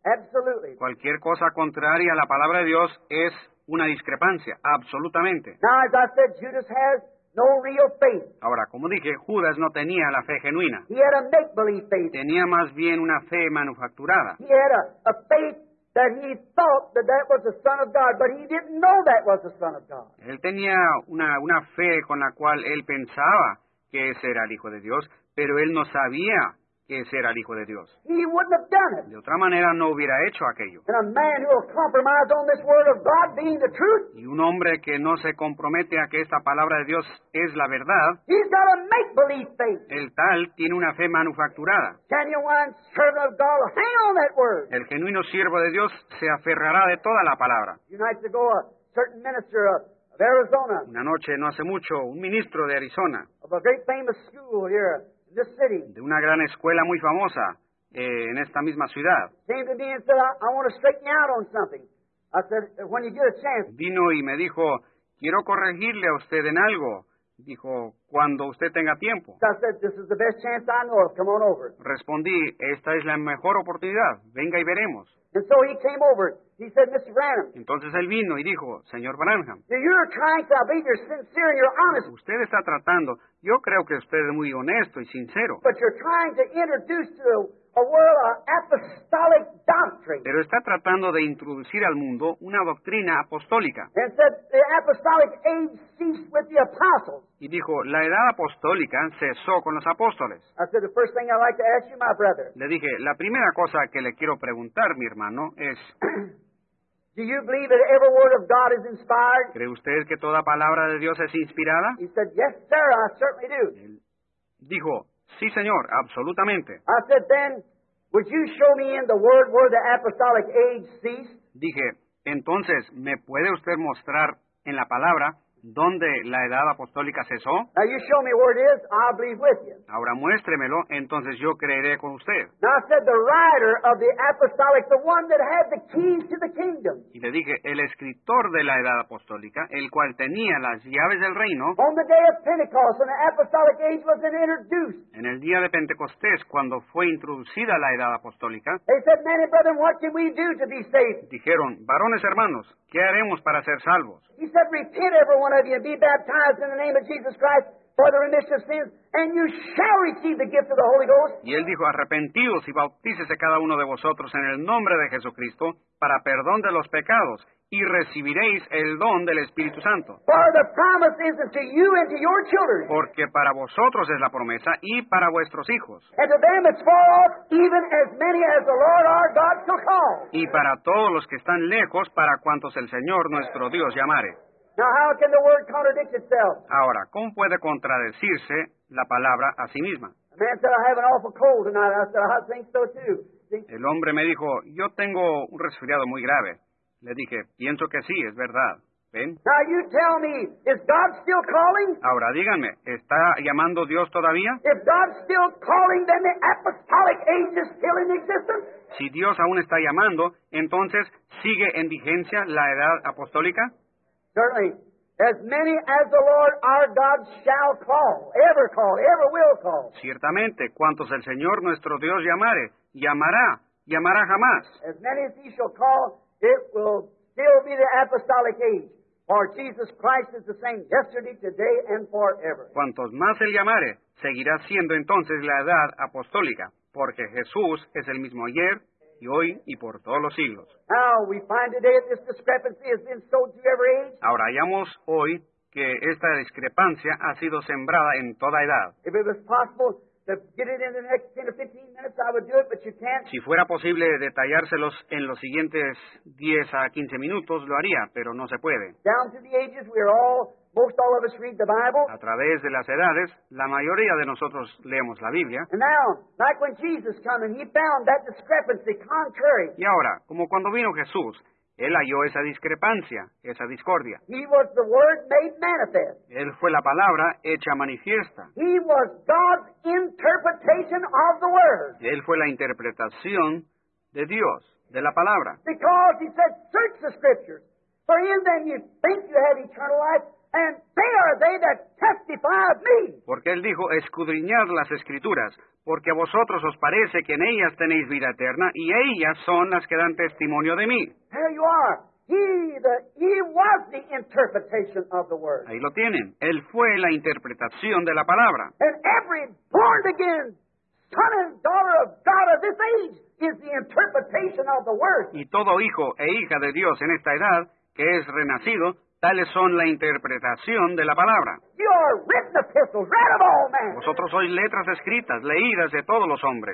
B: Absolutely.
A: Cualquier cosa contraria a la palabra de Dios es una discrepancia, absolutamente.
B: Now, as I said, Judas has no real faith.
A: Ahora, como dije, Judas no tenía la fe genuina.
B: He had a make-believe faith.
A: Tenía más bien una fe manufacturada.
B: He had a faith that he thought that that was the Son of God, but he didn't know that was the Son of God.
A: Él tenía una fe con la cual él pensaba que ese era el Hijo de Dios, pero él no sabía que ese era el Hijo de Dios.
B: He wouldn't have done it.
A: De otra manera no hubiera hecho aquello.
B: And a man who will compromise on this Word of God being the truth,
A: Y un hombre que no se compromete a que esta palabra de Dios es la verdad,
B: he's got a make-believe faith.
A: el tal tiene una fe manufacturada.
B: Genuine servant of God will hang on that Word.
A: El genuino siervo de Dios se aferrará de toda la palabra.
B: A few nights ago, a certain minister of Arizona,
A: Una noche, no hace mucho, un ministro de Arizona,
B: of a great famous school here in this city,
A: de una gran escuela muy famosa en esta misma ciudad,
B: came to me and said, I want to straighten you out on something. I said, when you get a chance.
A: vino y me dijo, quiero corregirle a usted en algo. Dijo, cuando usted tenga tiempo.
B: I said, this is the best chance I know of. Come on over.
A: Respondí, esta es la mejor oportunidad, venga y veremos.
B: And so he came over. He said, Mr. Branham,
A: Entonces él vino y dijo, señor Branham,
B: you're trying to, I believe you're sincere and you're honest,
A: usted está tratando, yo creo que usted es muy honesto y sincero,
B: but you're trying to introduce to a world an apostolic doctrine.
A: pero está tratando de introducir al mundo una doctrina apostólica.
B: And said the apostolic age ceased with the apostles.
A: Y dijo, la edad apostólica cesó con los apóstoles.
B: I said, the first thing I'd like to ask you, my brother,
A: Le dije, la primera cosa que le quiero preguntar, mi hermano, es,
B: do you believe that every word of God is inspired?
A: ¿cree usted que toda palabra de Dios es inspirada?
B: He said, yes, sir, I certainly do.
A: Él dijo, sí, señor, absolutamente.
B: I said, then, would you show me in the word where the apostolic age ceased?
A: Dije, entonces, ¿me puede usted mostrar en la palabra dónde la edad apostólica cesó?
B: Now, you show me where it is, I'll believe with you.
A: Ahora muéstremelo, entonces yo creeré con usted.
B: Now, I said, the writer of the apostolic, the one that had the keys to the kingdom,
A: Y le dije, el escritor de la edad apostólica, el cual tenía las llaves del reino,
B: on the day of Pentecost, when the apostolic age was introduced,
A: en el día de Pentecostés, cuando fue introducida la edad apostólica,
B: they said, man and brethren, what can we do to be saved?
A: dijeron, varones hermanos, ¿qué haremos para ser salvos?
B: He said, repent every one of you and be baptized in the name of Jesus Christ for the remission of sins, and you shall receive the gift of the Holy Ghost.
A: Y él dijo, arrepentíos y bautícese cada uno de vosotros en el nombre de Jesucristo para perdón de los pecados, y recibiréis el don del Espíritu Santo.
B: For the promise is unto you and to your children,
A: Porque para vosotros es la promesa y para vuestros hijos,
B: and to them that's far off, even as many as the Lord our God shall call.
A: y para todos los que están lejos, para cuantos el Señor nuestro Dios llamare.
B: Now, how can the word contradict itself?
A: Ahora, ¿cómo puede contradecirse la palabra a sí misma?
B: A man said, I have an awful cold tonight. I said, I think so too. See?
A: El hombre me dijo, yo tengo un resfriado muy grave. Le dije, pienso que sí, es verdad. ¿Ven?
B: Now, you tell me, is God still calling?
A: Ahora díganme, ¿está llamando Dios todavía?
B: If God's still calling, then the apostolic age is still in existence.
A: Si Dios aún está llamando, entonces ¿sigue en vigencia la edad apostólica?
B: Certainly. As many as the Lord our God shall call, ever will call.
A: Ciertamente, cuantos el Señor nuestro Dios llamare, llamará jamás.
B: As many as he shall call, it will still be the apostolic age. For Jesus Christ is the same yesterday, today, and forever.
A: Cuantos más él llamare, seguirá siendo entonces la edad apostólica, porque Jesús es el mismo ayer, y hoy, y por todos los siglos.
B: Now, we find today that this discrepancy has been sowed through every age.
A: Ahora hallamos hoy que esta discrepancia ha sido sembrada en toda edad.
B: If it was possible to get it in the next 10 or 15 minutes, I would do it, but you can't.
A: Si fuera posible detallárselos en los siguientes 10 a 15 minutos, lo haría, pero no se puede.
B: Down through the ages, most all of us read the Bible.
A: A través de las edades, la mayoría de nosotros leemos la Biblia.
B: And now, like when Jesus came and he found that discrepancy contrary.
A: Y ahora, como cuando vino Jesús, Él halló esa discrepancia, esa discordia.
B: He was the Word made manifest.
A: Él fue la palabra hecha manifiesta.
B: He was God's interpretation of the Word.
A: Él fue la interpretación de Dios, de la palabra.
B: Because he said, search the Scriptures, for in them you think you have eternal life, and they are they that testify of me.
A: Porque él dijo, escudriñad las Escrituras, porque a vosotros os parece que en ellas tenéis vida eterna, y ellas son las que dan testimonio de mí.
B: There you are. He was the interpretation of the Word.
A: Ahí lo tienen. Él fue la interpretación de la palabra.
B: And every born-again son and daughter of God of this age is the interpretation of the Word.
A: Y todo hijo e hija de Dios en esta edad, que es renacido, tales son la interpretación de la palabra.
B: You are written epistles, read of all men.
A: Vosotros sois letras escritas, leídas de todos los hombres.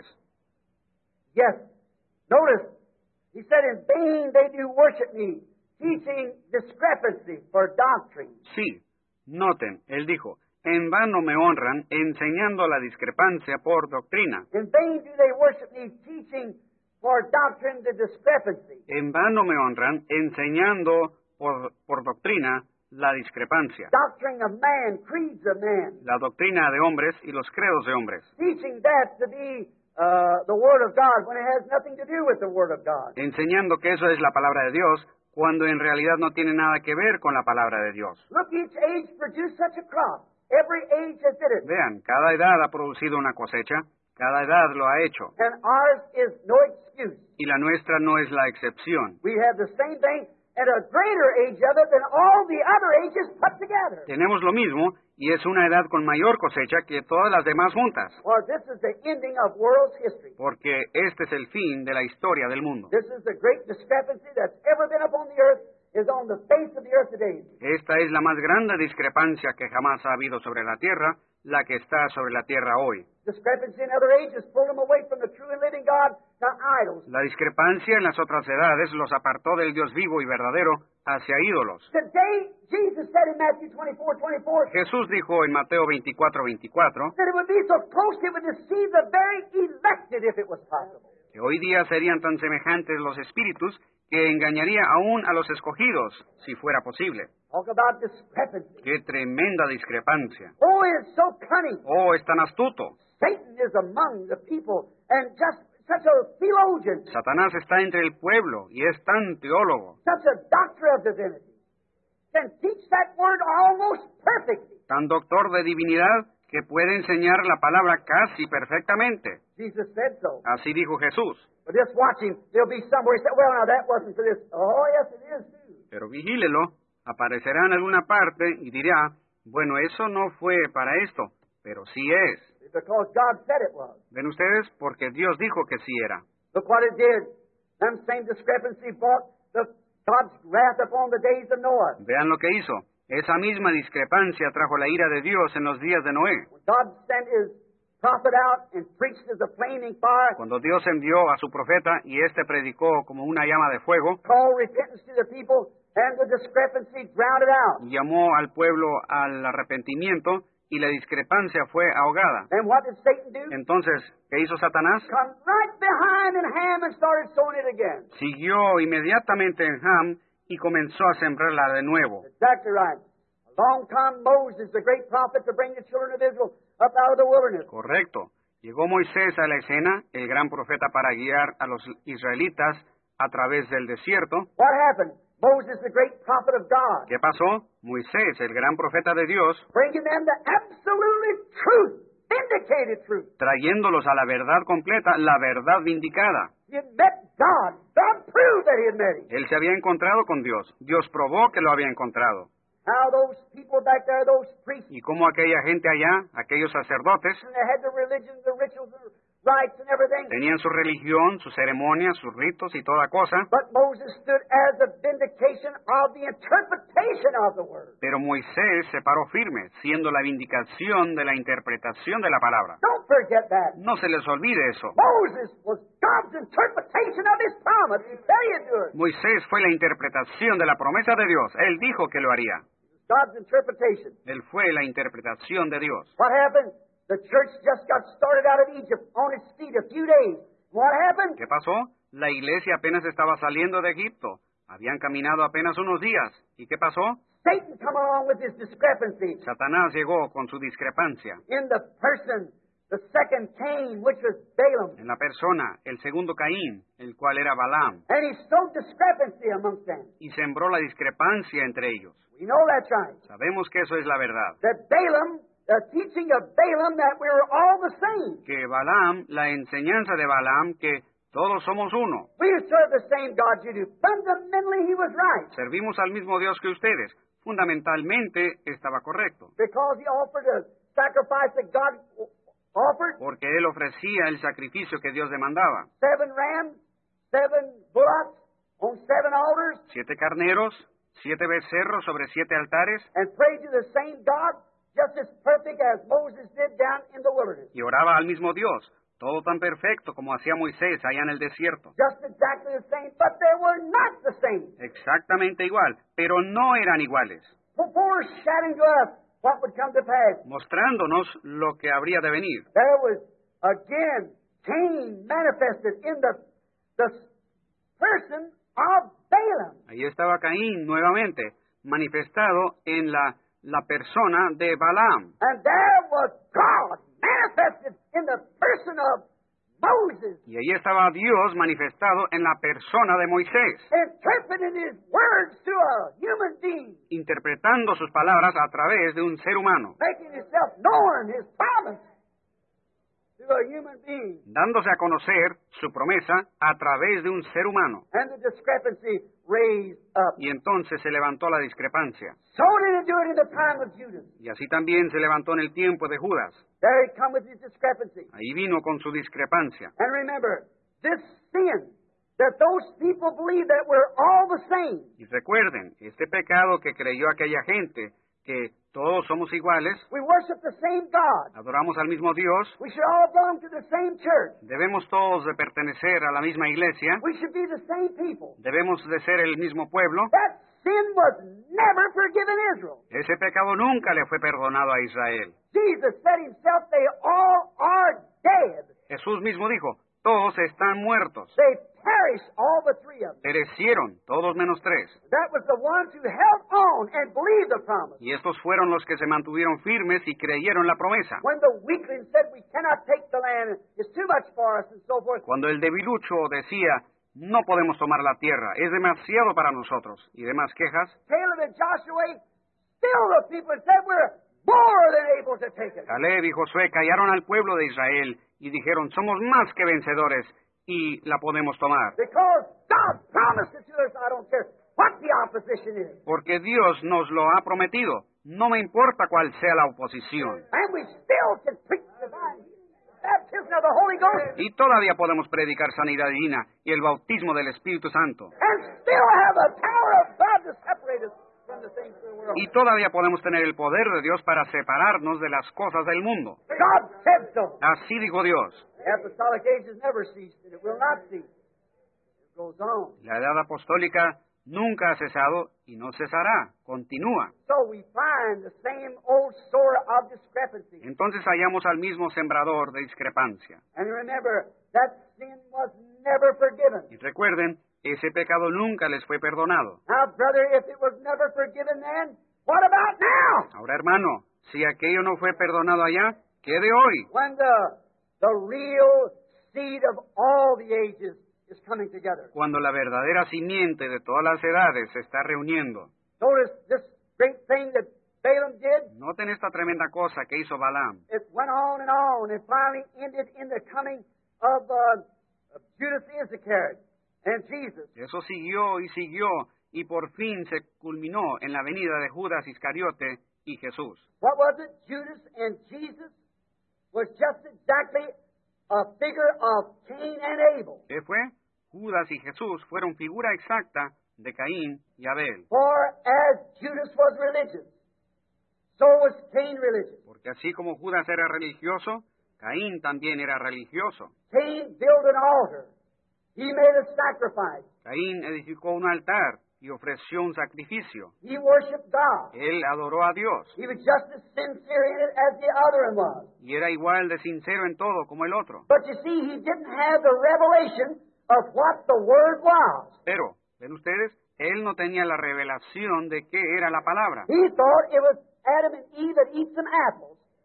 B: Yes. Notice, he said, in vain they do worship me, teaching discrepancy for doctrine.
A: Sí, noten, él dijo, en vano me honran, enseñando la discrepancia por doctrina.
B: In vain do they worship me, teaching for doctrine the discrepancy.
A: En vano me honran, enseñando por doctrina la discrepancia.
B: Doctrine of man, creeds of man.
A: La doctrina de hombres y los credos de hombres.
B: Teaching that to be the Word of God when it has nothing to do with the Word of God.
A: Enseñando que eso es la palabra de Dios, cuando en realidad no tiene nada que ver con la palabra de Dios.
B: Look, each age produced such a crop. Every age has did it.
A: Vean, cada edad ha producido una cosecha, cada edad lo ha hecho,
B: And ours is no excuse.
A: y la nuestra no es la excepción.
B: We have the same thing and a greater age of it than all the other ages put together.
A: Tenemos lo mismo, y es una edad con mayor cosecha que todas las demás juntas,
B: For this is the ending of world's history.
A: porque este es el fin de la historia del mundo.
B: This is the great discrepancy that's ever been upon the earth, is on the face of the earth today.
A: Esta es la más grande discrepancia que jamás ha habido sobre la tierra, la que está sobre la tierra hoy.
B: Discrepancy in other ages pulled them away from the true and living God to idols.
A: La discrepancia en las otras edades los apartó del Dios vivo y verdadero hacia ídolos.
B: Today, Jesus said in Matthew 24:24
A: Jesús dijo en Mateo 24:24
B: that it would be so close it would deceive the very elected if it was possible.
A: que hoy día serían tan semejantes los espíritus que engañaría aún a los escogidos, si fuera posible.
B: Talk about discrepancy.
A: ¡Qué tremenda discrepancia!
B: Oh, it's so cunning.
A: ¡Oh, es tan astuto!
B: Satan is among the people and just such a theologian,
A: Satanás está entre el pueblo y es tan teólogo,
B: such a doctor of divinity, can teach that word almost perfectly.
A: tan doctor de divinidad que puede enseñar la palabra casi perfectamente.
B: Jesus said so.
A: Así dijo Jesús.
B: But just watch him. There'll be somewhere he said, well, now that wasn't for this. Oh, yes, it is too.
A: Pero vigílelo, aparecerá en alguna parte y dirá, bueno, eso no fue para esto, pero sí es.
B: It's because God said it was.
A: ¿Ven ustedes? Porque Dios dijo que sí era.
B: Look what it did. Them same discrepancy brought God's wrath upon the days of Noah.
A: Vean lo que hizo. Esa misma discrepancia trajo la ira de Dios en los días de Noé.
B: When God sent his prophet out and preached as a flaming fire,
A: Cuando Dios envió a su profeta y éste predicó como una llama de fuego,
B: called repentance to the people, and the discrepancy drowned it out.
A: llamó al pueblo al arrepentimiento y la discrepancia fue ahogada.
B: And what did Satan do?
A: Entonces, ¿qué hizo Satanás?
B: Come right behind in Ham and started sowing it again.
A: Siguió inmediatamente en Ham y comenzó a sembrarla de nuevo.
B: Exactly right. Along come Moses, the great prophet, to bring the children of Israel up out of the wilderness.
A: Correcto. Llegó Moisés a la escena, el gran profeta, para guiar a los israelitas a través del desierto.
B: What happened? Moses, the great prophet of God,
A: ¿Qué pasó? Moisés, el gran profeta de Dios,
B: bringing them the absolute truth, vindicated truth.
A: trayéndolos a la verdad completa, la verdad vindicada.
B: He had met God. God proved that he had met him.
A: Él se había encontrado con Dios. Dios probó que lo había encontrado.
B: How those people back there, those priests,
A: Y cómo aquella gente allá, aquellos sacerdotes,
B: and they had the religion, the rituals, the rites, and everything.
A: tenían su religión, sus ceremonias, sus ritos y toda cosa.
B: But Moses stood as a vindication of the interpretation of the word.
A: Pero Moisés se paró firme, siendo la vindicación de la interpretación de la palabra.
B: Don't forget that.
A: No se les olvide eso.
B: Moses was God's interpretation of his promise. He said he'd do it.
A: Moisés fue la interpretación de la promesa de Dios. Él dijo que lo haría.
B: God's interpretation.
A: Él fue la interpretación de Dios.
B: What happened? The church just got started out of Egypt on its feet a few days. What happened?
A: ¿Qué pasó? La iglesia apenas estaba saliendo de Egipto. Habían caminado apenas unos días. ¿Y qué pasó?
B: Satan come along with his discrepancy
A: Satanás llegó con su discrepancia
B: in the person the second Cain, which was Balaam.
A: en la persona, el segundo Caín, el cual era Balaam,
B: And he sowed discrepancy amongst them.
A: y sembró la discrepancia entre ellos.
B: We know that's right.
A: Sabemos que eso es la verdad,
B: That Balaam, the teaching of Balaam that we were all the same.
A: que Balaam, la enseñanza de Balaam, que todos somos uno,
B: We serve the same God you do. Fundamentally, he was right.
A: servimos al mismo Dios que ustedes, fundamentalmente estaba correcto,
B: Because he offered a sacrifice that God offered.
A: porque él ofrecía el sacrificio que Dios demandaba,
B: 7 rams, 7 bullocks on 7 altars.
A: 7 carneros, 7 becerros sobre 7 altares,
B: And prayed to the same God just as perfect as Moses did down in the wilderness.
A: y oraba al mismo Dios, todo tan perfecto como hacía Moisés allá en el desierto.
B: Just exactly the same, but they were not the same.
A: Exactamente igual, pero no eran iguales,
B: Foreshadowing to us what would come to pass.
A: mostrándonos lo que habría de venir.
B: There was again Cain manifested in the person of Balaam.
A: Ahí estaba Caín nuevamente, manifestado en la persona de Balaam.
B: And there was God manifested in the person of Moses,
A: Y ahí estaba Dios manifestado en la persona de Moisés,
B: interpreting his words to a human being,
A: interpretando sus palabras a través de un ser humano,
B: making himself known, his promise, to a human being.
A: dándose a conocer su promesa a través de un ser humano.
B: And the discrepancy raised up.
A: Y entonces se levantó la discrepancia.
B: So did he do it in the time of Judas.
A: Y así también se levantó en el tiempo de Judas.
B: There he come with his discrepancy.
A: Ahí vino con su discrepancia.
B: And remember, this sin that those people believe that we're all the same.
A: Y recuerden, este pecado que creyó aquella gente, que todos somos iguales,
B: We worship the same God.
A: adoramos al mismo Dios,
B: We should all belong to the same church.
A: debemos todos de pertenecer a la misma iglesia,
B: We should be the same people.
A: debemos de ser el mismo pueblo.
B: That sin was never forgiven Israel.
A: Ese pecado nunca le fue perdonado a Israel.
B: Jesus said himself, they all are dead.
A: Jesús mismo dijo, todos están muertos,
B: They perished, all but 3 of them.
A: perecieron, todos menos 3.
B: That was the ones who held on and believed the promise.
A: Y estos fueron los que se mantuvieron firmes y creyeron la promesa.
B: When the weakling said, we cannot take the land, it's too much for us, and so forth,
A: Cuando el debilucho decía, no podemos tomar la tierra, es demasiado para nosotros, y demás quejas,
B: Caleb and Joshua, still the people said, we're more than able to take it.
A: Caleb y Josué callaron al pueblo de Israel y dijeron, somos más que vencedores y la podemos tomar.
B: Because God promised it to us, I don't care what the opposition is.
A: Porque Dios nos lo ha prometido, no me importa cuál sea la oposición.
B: And we still can preach the baptism of the Holy Ghost
A: Y todavía podemos predicar sanidad divina y el bautismo del Espíritu Santo.
B: and still have the power of God to separate us from the things of the world.
A: Y todavía podemos tener el poder de Dios para separarnos de las cosas del mundo.
B: God said so.
A: Así dijo Dios.
B: The apostolic age has never ceased, and it will not cease. It goes on.
A: La edad apostólica nunca ha cesado y no cesará, continúa.
B: So we find the same old sower of discrepancy.
A: Entonces hallamos al mismo sembrador de discrepancia.
B: And remember, that sin was never forgiven.
A: Y recuerden, ese pecado nunca les fue perdonado.
B: Now, brother, if it was never forgiven then, what about now?
A: Ahora, hermano, si aquello no fue perdonado allá, ¿qué de hoy?
B: When the real seed of all the ages is coming together.
A: Cuando la verdadera simiente de todas las edades se está reuniendo.
B: Notice this great thing that Balaam did.
A: Noten esta tremenda cosa que hizo Balaam.
B: It went on and finally ended in the coming of Judas Iscariot and Jesus.
A: Eso siguió y por fin se culminó en la venida de Judas Iscariote y Jesús.
B: What was it? Judas and Jesus was just exactly a figure of Cain and Abel.
A: ¿Qué fue? Judas y Jesús fueron figura exacta de Caín y Abel.
B: For as Judas was religious, so was Cain religious.
A: Porque así como Judas era religioso, Caín también era religioso.
B: Cain built an altar. He made a sacrifice.
A: Caín edificó un altar y ofreció un sacrificio.
B: He worshipped God.
A: Él adoró a Dios
B: He was just as sincere in it as the other one was.
A: y era igual de sincero en todo como el otro.
B: But you see, he didn't have the revelation of what the Word was.
A: Pero, ¿ven ustedes? Él no tenía la revelación de qué era la palabra.
B: He thought it was Adam and Eve that eat some apples,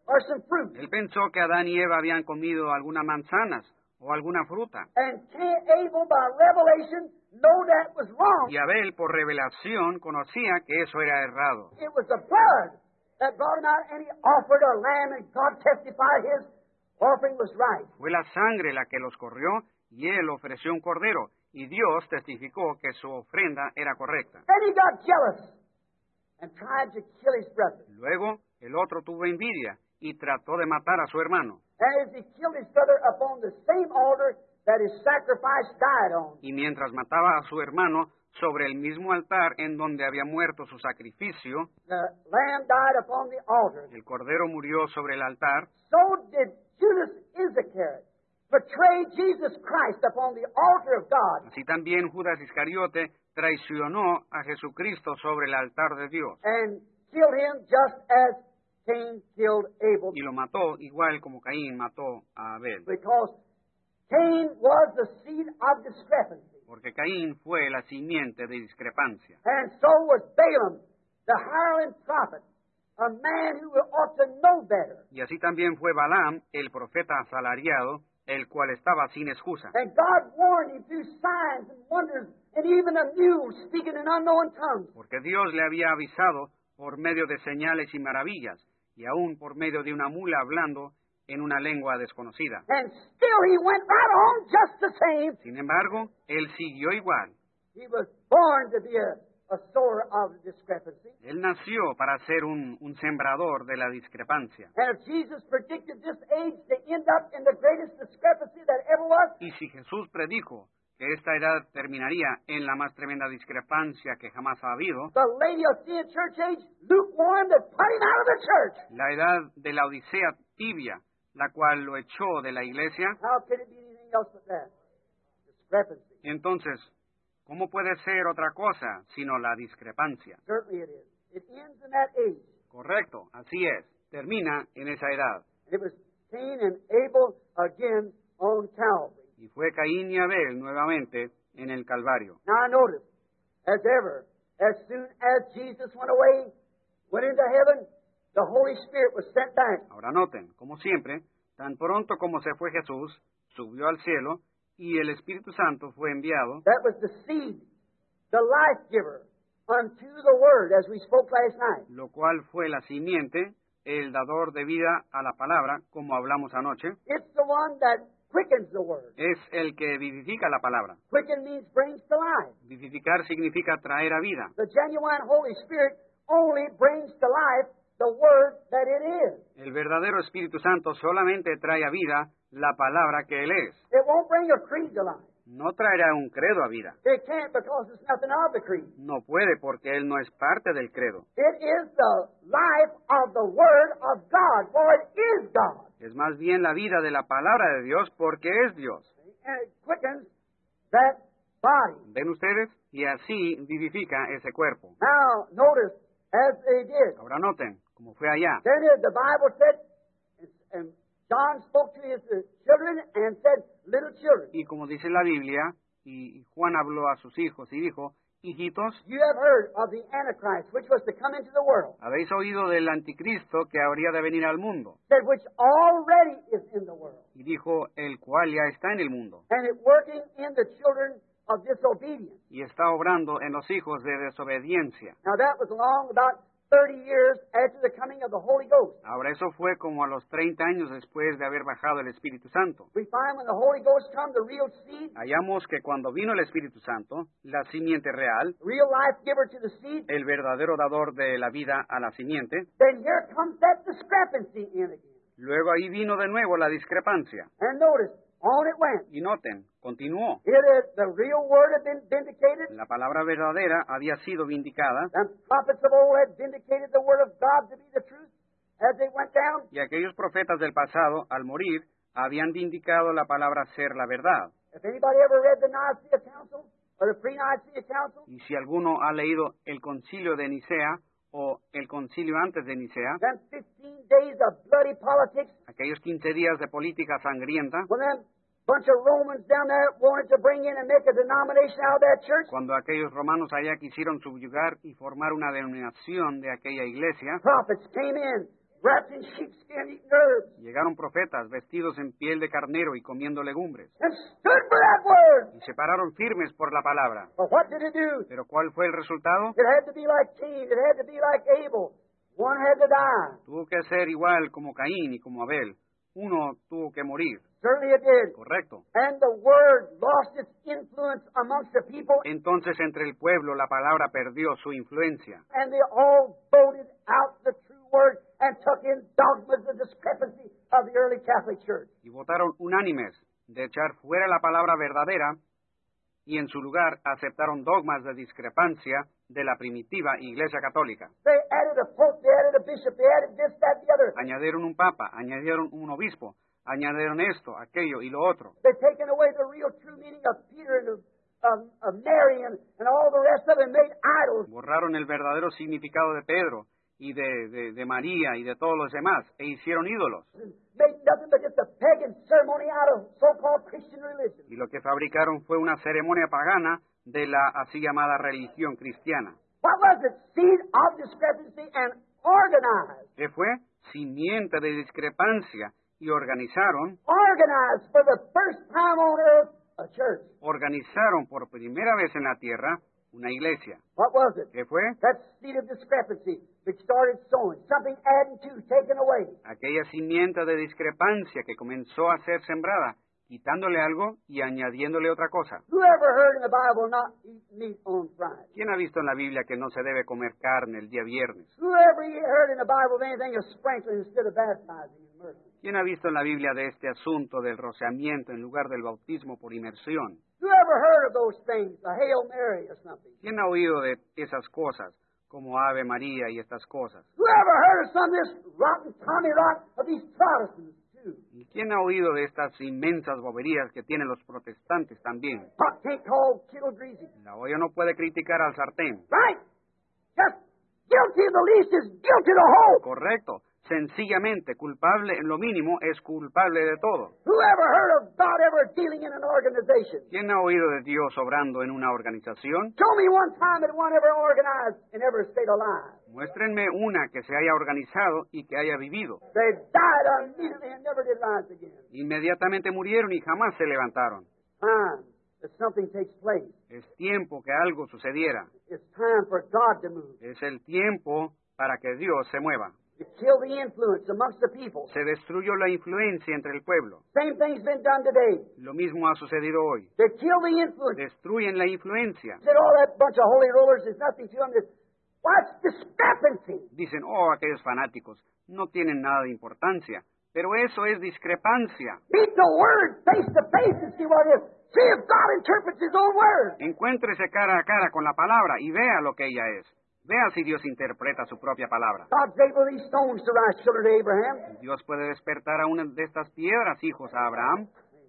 B: or some fruit.
A: Él pensó que Adán y Eva habían comido algunas manzanas o alguna fruta.
B: And Abel, by revelation, know that was wrong.
A: Y Abel, por revelación, conocía que eso era errado.
B: It was the blood that brought him out, and he offered a lamb, and God testified his offering was right.
A: Fue la sangre la que los corrió, y él ofreció un cordero, y Dios testificó que su ofrenda era correcta.
B: Then he got jealous and tried to kill his brother.
A: Luego, el otro tuvo envidia y trató de matar a su hermano.
B: And as he killed his brother upon the same altar that his sacrifice died on,
A: Y mientras mataba a su hermano sobre el mismo altar en donde había muerto su sacrificio,
B: the lamb died upon the altar.
A: el cordero murió sobre el altar,
B: So did Judas Iscariot betray Jesus Christ upon the altar of God
A: así también Judas Iscariote traicionó a Jesucristo sobre el altar de Dios
B: and killed him just as Cain killed Abel,
A: y lo mató igual como Caín mató a Abel,
B: because Cain was the seed of discrepancy,
A: porque Caín fue la simiente de discrepancia.
B: and so was Balaam, the hireling prophet, a man who ought to know better.
A: Y así también fue Balaam, el profeta asalariado, el cual estaba sin excusa.
B: And God warned him through signs and wonders, and even a mule speaking in unknown tongues.
A: Porque Dios le había avisado por medio de señales y maravillas, y aún por medio de una mula hablando en una lengua desconocida.
B: And still he went right on just the same.
A: Sin embargo, él siguió igual.
B: He was born to be a sower of discrepancy.
A: Él nació para ser un sembrador de la discrepancia.
B: And if Jesus predicted this age to end up in the greatest discrepancy that ever was,
A: Y si Jesús predijo que esta edad terminaría en la más tremenda discrepancia que jamás ha habido,
B: the Laodicean church age, lukewarm, that put him out of the church.
A: la edad de la Odisea tibia, la cual lo echó de la iglesia,
B: How could it be anything else but that? Discrepancy.
A: entonces, ¿cómo puede ser otra cosa sino la discrepancia?
B: Certainly it is. It ends in that age.
A: Correcto, así es, termina en esa edad.
B: It was Cain and Abel again on Calvary.
A: Y fue Caín y Abel nuevamente en el Calvario.
B: Now I notice, as ever, as soon as Jesus went away, went into heaven, the Holy Spirit was sent back.
A: Ahora noten, como siempre, tan pronto como se fue Jesús, subió al cielo, y el Espíritu Santo fue enviado,
B: That was the seed, the life giver, unto the Word, as we spoke last night.
A: lo cual fue la simiente, el dador de vida a la palabra, como hablamos anoche.
B: It's the one that quickens the Word.
A: Es el que vivifica la palabra.
B: Quicken means brings to life.
A: Vivificar significa traer a vida.
B: The genuine Holy Spirit only brings to life the Word that it is.
A: El verdadero Espíritu Santo solamente trae a vida la palabra que Él es.
B: It won't bring a creed to life.
A: No traerá un credo a vida.
B: It can't because it's nothing of the creed.
A: No puede porque Él no es parte del credo.
B: It is the life of the Word of God, for it is God.
A: Es más bien la vida de la palabra de Dios porque es Dios.
B: And it quickens that body.
A: ¿Ven ustedes? Y así vivifica ese cuerpo.
B: Now, notice, as they did,
A: Ahora noten, como fue allá.
B: then the Bible said, and John spoke to his children and said, little children,
A: Y como dice la Biblia, y Juan habló a sus hijos y dijo, hijitos,
B: you have heard of the Antichrist, which was to come into the world,
A: habéis oído del anticristo que habría de venir al mundo.
B: said which already is in the world,
A: Y dijo, el cual ya está en el mundo.
B: and it working in the children of disobedience.
A: Y está obrando en los hijos de desobediencia.
B: Now that was along about 30 years after the coming of the Holy Ghost.
A: Ahora eso fue como a los 30 años después de haber bajado el Espíritu Santo.
B: We find when the Holy Ghost come, the real seed,
A: Hallamos que cuando vino el Espíritu Santo, la simiente real,
B: the real life giver to the seed,
A: el verdadero dador de la vida a la simiente,
B: then here comes that discrepancy in again.
A: luego ahí vino de nuevo la discrepancia.
B: And notice, on it went.
A: Y noten, continuó.
B: It is the real word had been vindicated.
A: La palabra verdadera había sido vindicada
B: The prophets of old had vindicated the word of God to be the truth as they went down.
A: y aquellos profetas del pasado, al morir, habían vindicado la palabra ser la verdad.
B: If anybody ever read the Nicene Council or the pre-Nicene Council,
A: Y si alguno ha leído el concilio de Nicea o el concilio antes de Nicea,
B: them 15 days of bloody politics,
A: aquellos 15 días de política sangrienta,
B: when them bunch of Romans down there wanted to bring in and make a denomination out of that church,
A: cuando aquellos romanos allá quisieron subyugar y formar una denominación de aquella iglesia,
B: prophets came in, wrapped in sheepskin, eating herbs,
A: Llegaron profetas vestidos en piel de carnero y comiendo legumbres,
B: and stood for that word.
A: y se pararon firmes por la palabra.
B: But what did it do?
A: Pero ¿cuál fue el resultado?
B: It had to be like Cain. It had to be like Abel. One had to die.
A: Tuvo que ser igual como Caín y como Abel. Uno tuvo que morir,
B: Certainly it did.
A: correcto.
B: And the word lost its influence amongst the people,
A: Entonces entre el pueblo la palabra perdió su influencia,
B: and they all voted out the true word and took in dogmas of discrepancy of the early Catholic Church.
A: y votaron unánimes de echar fuera la palabra verdadera, y en su lugar aceptaron dogmas de discrepancia de la primitiva Iglesia Católica.
B: They added a pope, they added a bishop, they added this, that, the other.
A: Añadieron un papa, añadieron un obispo, añadieron esto, aquello y lo otro.
B: They've taken away the real true meaning of Peter and of Mary and all the rest of it and made idols.
A: Borraron el verdadero significado de Pedro y de María y de todos los demás, e hicieron ídolos.
B: And made nothing but just a pagan ceremony out of so-called Christian religion.
A: Y lo que fabricaron fue una ceremonia pagana de la así llamada religión cristiana.
B: What was it? Seed of discrepancy and organized.
A: ¿Qué fue? Simiente de discrepancia, y organizaron
B: For the first time on earth, a church.
A: organizaron por primera vez en la tierra una iglesia.
B: What was it?
A: ¿Qué fue?
B: That seed of discrepancy which started sowing, something adding to, taken away.
A: Aquella simiente de discrepancia que comenzó a ser sembrada, quitándole algo y añadiéndole otra cosa.
B: Who ever heard in the Bible not eat meat on Friday?
A: ¿Quién ha visto en la Biblia que no se debe comer carne el día viernes?
B: Who ever heard in the Bible of anything of sprinkling instead of baptizing in mercy?
A: ¿Quién ha visto en la Biblia de este asunto del rociamiento en lugar del bautismo por inmersión?
B: Who ever heard of those things, a Hail Mary or something?
A: ¿Quién ha oído de esas cosas, como Ave María y estas cosas?
B: Who ever heard of some of this rotten Tommy Rot of these Protestants too?
A: ¿Y quién ha oído de estas inmensas boberías que tienen los protestantes también?
B: Pot can't call kettle greasy.
A: La olla no puede criticar al sartén.
B: Right? Just guilty of the least is guilty of the whole.
A: Correcto. Sencillamente, culpable en lo mínimo es culpable de todo.
B: Who ever heard of God ever dealing in an organization?
A: ¿Quién ha oído de Dios obrando en una organización?
B: Show me one time that one ever organized and ever stayed alive.
A: Muéstrenme una que se haya organizado y que haya vivido.
B: They died immediately and never did rise again.
A: Inmediatamente murieron y jamás se levantaron.
B: Time that something takes place.
A: Es tiempo que algo sucediera.
B: It's time for God to move.
A: Es el tiempo para que Dios se mueva.
B: To kill the influence amongst the people.
A: Se destruyó la influencia entre el pueblo.
B: Same thing's been done today.
A: Lo mismo ha sucedido hoy.
B: To kill the influence.
A: Destruyen la influencia.
B: Said all that bunch of holy rollers is nothing to them. What's discrepancy?
A: Dicen, oh, aquellos fanáticos no tienen nada de importancia. Pero eso es discrepancia.
B: Meet the word face to face and see what it is. See if God interprets His own word.
A: Encuéntrese cara a cara con la palabra y vea lo que ella es. Vea si Dios interpreta su propia palabra.
B: God's able these stones to rise children to Abraham.
A: Dios puede despertar a una de estas piedras hijos a Abraham.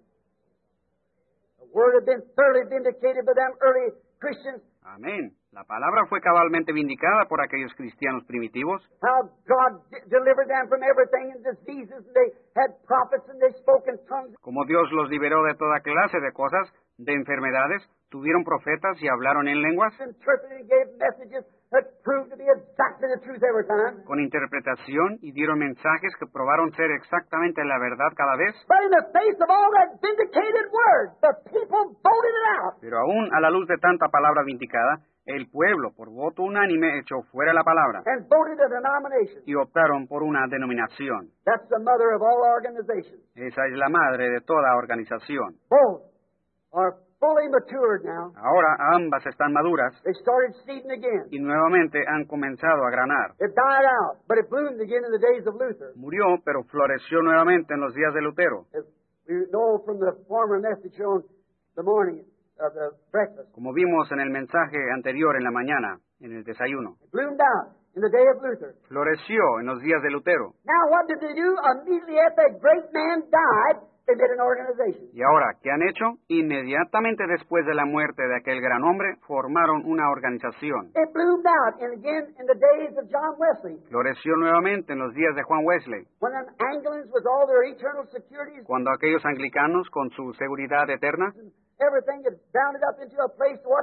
B: The word had been thoroughly vindicated by them early Christians.
A: Amén. La palabra fue cabalmente vindicada por aquellos cristianos primitivos.
B: How God delivered them from everything and diseases. And they had prophets and they spoke in tongues.
A: Como Dios los liberó de toda clase de cosas, de enfermedades, tuvieron profetas y hablaron en lenguas,
B: Interpreted and gave messages that proved to be exactly the truth every time.
A: con interpretación, y dieron mensajes que probaron ser exactamente la verdad cada vez.
B: But in the face of all that vindicated word, the people voted it out.
A: Pero aún a la luz de tanta palabra vindicada, el pueblo, por voto unánime, echó fuera la palabra
B: And voted a denomination.
A: y optaron por una denominación.
B: That's the mother of all organizations.
A: Esa es la madre de toda organización.
B: Both are fully matured now.
A: Ahora ambas están maduras
B: They started seeding again.
A: y nuevamente han comenzado a granar.
B: It died out, but it bloomed again in the days of Luther.
A: Murió, pero floreció nuevamente en los días de Lutero.
B: As we know from the former message on the morning of the breakfast.
A: Como vimos en el mensaje anterior en la mañana, en el desayuno.
B: It bloomed out in the day of Luther.
A: Floreció en los días de Lutero.
B: Now what did they do? Immediately after that great man died, they made an organization.
A: Y ahora, ¿qué han hecho? Inmediatamente después de la muerte de aquel gran hombre, formaron una organización.
B: It bloomed out, and again in the days of John Wesley,
A: Floreció nuevamente en los días de Juan Wesley,
B: when them Anglicans with all their eternal securities
A: cuando aquellos anglicanos, con su seguridad eterna,
B: and everything had bounded up into a place what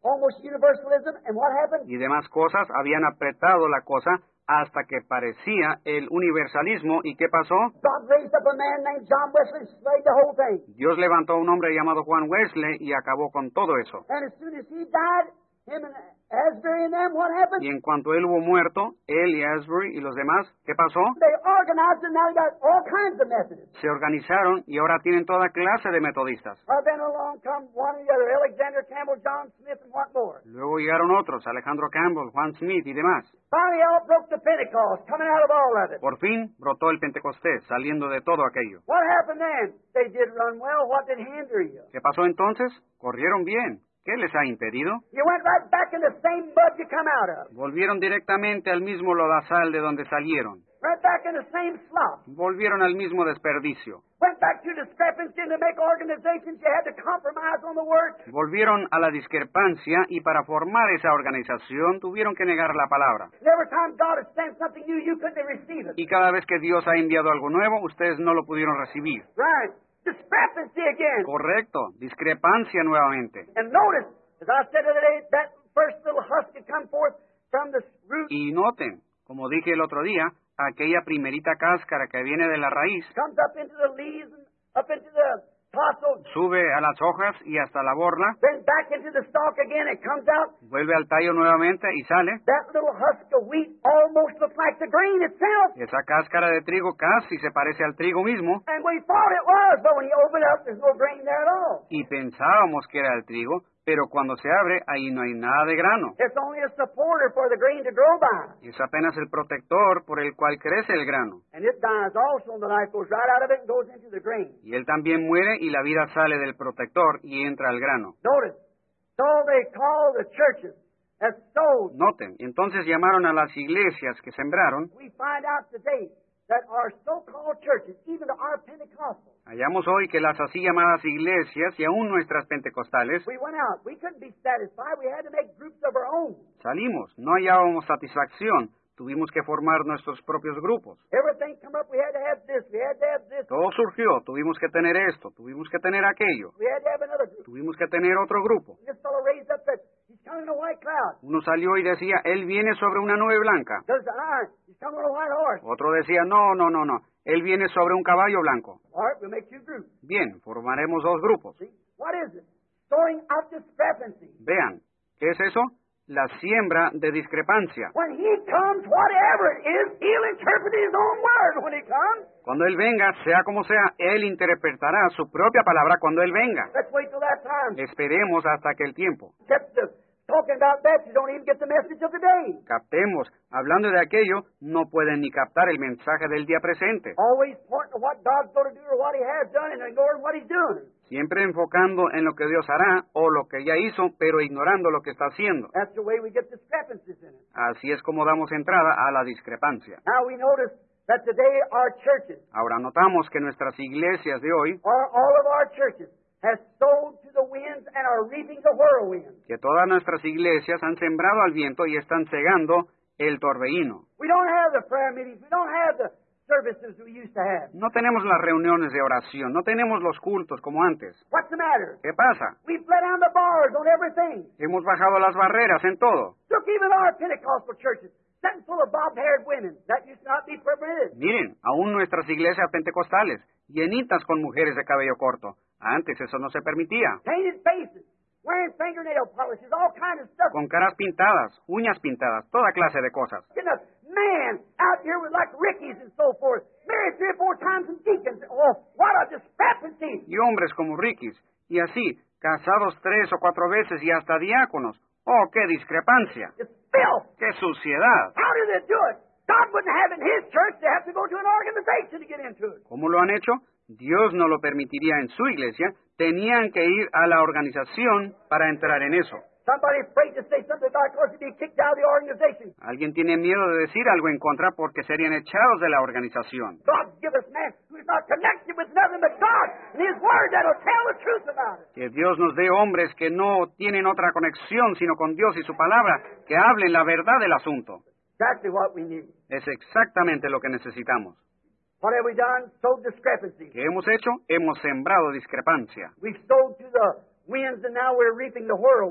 B: almost universalism, and what happened?
A: y demás cosas habían apretado la cosa hasta que parecía el universalismo. ¿Y qué pasó?
B: God raised up a man named John Wesley and slayed the whole thing.
A: Dios levantó a un hombre llamado Juan Wesley y acabó con todo eso.
B: And as soon as he died, him and Asbury and them, what happened?
A: Y en cuanto él hubo muerto, él y Asbury y los demás, ¿qué pasó?
B: They organized and now you got all kinds of Methodists.
A: Se organizaron y ahora tienen toda clase de metodistas.
B: Then along come one or the other, Alexander Campbell, John Smith, and what more.
A: Luego llegaron otros, Alejandro Campbell, Juan Smith y demás.
B: Finally, all broke the Pentecost, coming out of all of it.
A: Por fin brotó el Pentecostés, saliendo de todo aquello.
B: What happened then? They did run well. What did hinder you?
A: ¿Qué pasó entonces? Corrieron bien. ¿Qué les ha impedido?
B: You went right back in the same mud you come out of.
A: Volvieron directamente al mismo lodazal de donde salieron.
B: Right back in the same slop.
A: Volvieron al mismo desperdicio.
B: Went back to discrepancy and to make organizations you had to compromise on the word.
A: Volvieron a la discrepancia y para formar esa organización tuvieron que negar la palabra.
B: And every time God had sent something new, you couldn't receive it.
A: Y cada vez que Dios ha enviado algo nuevo, ustedes no lo pudieron recibir.
B: Right. Discrepancy again.
A: Correcto, discrepancia nuevamente.
B: And notice, as I said the other day, that first little husk had come forth from the root.
A: Y noten, como dije el otro día, aquella primerita cáscara que viene de la raíz
B: Comes up into the leaves and up into the tassel.
A: sube a las hojas y hasta la borla,
B: Then back into the stalk again. It comes out.
A: vuelve al tallo nuevamente y sale.
B: That little husk of wheat almost looks like the grain itself.
A: Esa cáscara de trigo casi se parece al trigo mismo
B: And we thought it was, but when you open it up, there's no grain there at all.
A: y pensábamos que era el trigo, pero cuando se abre ahí no hay nada de grano.
B: It's only a supporter for the grain to grow by.
A: Es apenas el protector por el cual crece el grano.
B: And it dies also, and the life goes right out of it and goes into the grain.
A: Y él también muere y la vida sale del protector y entra al grano.
B: Notice, so they call the churches that sowed.
A: Noten, entonces llamaron a las iglesias que sembraron.
B: We find out today that our so-called churches, even to our Pentecostals,
A: Hallamos hoy que las así llamadas iglesias y aún nuestras pentecostales
B: we went out. We couldn't be satisfied. We had to make groups of our own.
A: salimos, no hallábamos satisfacción, tuvimos que formar nuestros propios grupos.
B: Everything come up. We had to have this. We had to have this.
A: Todo surgió, tuvimos que tener esto, tuvimos que tener aquello,
B: We had to have another group.
A: tuvimos que tener otro grupo.
B: This fellow raised up that he's coming in a white cloud.
A: Uno salió y decía, él viene sobre una nube blanca.
B: There's an iron. He's coming on a white horse.
A: Otro decía, no, él viene sobre un caballo blanco.
B: All right, we'll make two groups.
A: Bien, formaremos dos grupos.
B: See? What is it? Sowing out discrepancy.
A: Vean, ¿qué es eso? La siembra de discrepancia.
B: When he comes, whatever it is, he'll interpret his own word when he comes.
A: Cuando él venga, sea como sea, él interpretará su propia palabra cuando él venga.
B: Let's wait till that time.
A: Esperemos hasta aquel tiempo.
B: Except talking about that, you don't even get the message of the day.
A: Captemos. Hablando de aquello, no pueden ni captar el mensaje del día presente.
B: Always pointing to what God's going to do or what he has done and ignoring what he's doing.
A: Siempre enfocando en lo que Dios hará o lo que ya hizo, pero ignorando lo que está haciendo.
B: That's the way we get discrepancies in it.
A: Así es como damos entrada a la discrepancia.
B: Now we notice that today our churches,
A: Ahora notamos que nuestras iglesias de hoy,
B: all of our churches, has sowed to the winds and are reaping the whirlwind.
A: que todas nuestras iglesias han sembrado al viento y están cegando el torbellino.
B: We don't have the prayer meetings. We don't have the services we used to have.
A: No tenemos las reuniones de oración, no tenemos los cultos como antes.
B: What's the matter?
A: ¿Qué pasa?
B: We've let down the bars on everything.
A: Hemos bajado las barreras en todo.
B: Look, even our Pentecostal churches, sitting full of bob-haired women. That used to not be permitted.
A: Miren, aún nuestras iglesias pentecostales, llenitas con mujeres de cabello corto. Antes eso no se permitía.
B: Painted faces, wearing fingernail polishes, all kinds of stuff.
A: Con caras pintadas, uñas pintadas, toda clase de cosas.
B: Getting a man out here with like Rickies and so forth, married 3 or 4 times and deacons. Oh, what a discrepancy!
A: Y hombres como Rickies, y así, casados 3 o 4 veces y hasta diáconos. ¡Oh, qué discrepancia!
B: It's filth.
A: ¡Qué suciedad!
B: How do they do it? God wouldn't have it in His church. They have to go to an organization to get into it.
A: ¿Cómo lo han hecho? Dios no lo permitiría en su iglesia. Tenían que ir a la organización para entrar en eso.
B: Somebody's afraid to say something about because he'd be kicked out of the organization.
A: Alguien tiene miedo de decir algo en contra porque serían echados de la organización.
B: God give us man who's not connected with nothing but God and His Word that'll tell the truth about it.
A: Que Dios nos dé hombres que no tienen otra conexión sino con Dios y su palabra, que hablen la verdad del asunto.
B: Exactly what we need.
A: Es exactamente lo que necesitamos.
B: What have we done? Sowed discrepancy.
A: ¿Qué hemos hecho? Hemos sembrado discrepancia.
B: We've sowed to the winds and now we're reaping the whirlwind.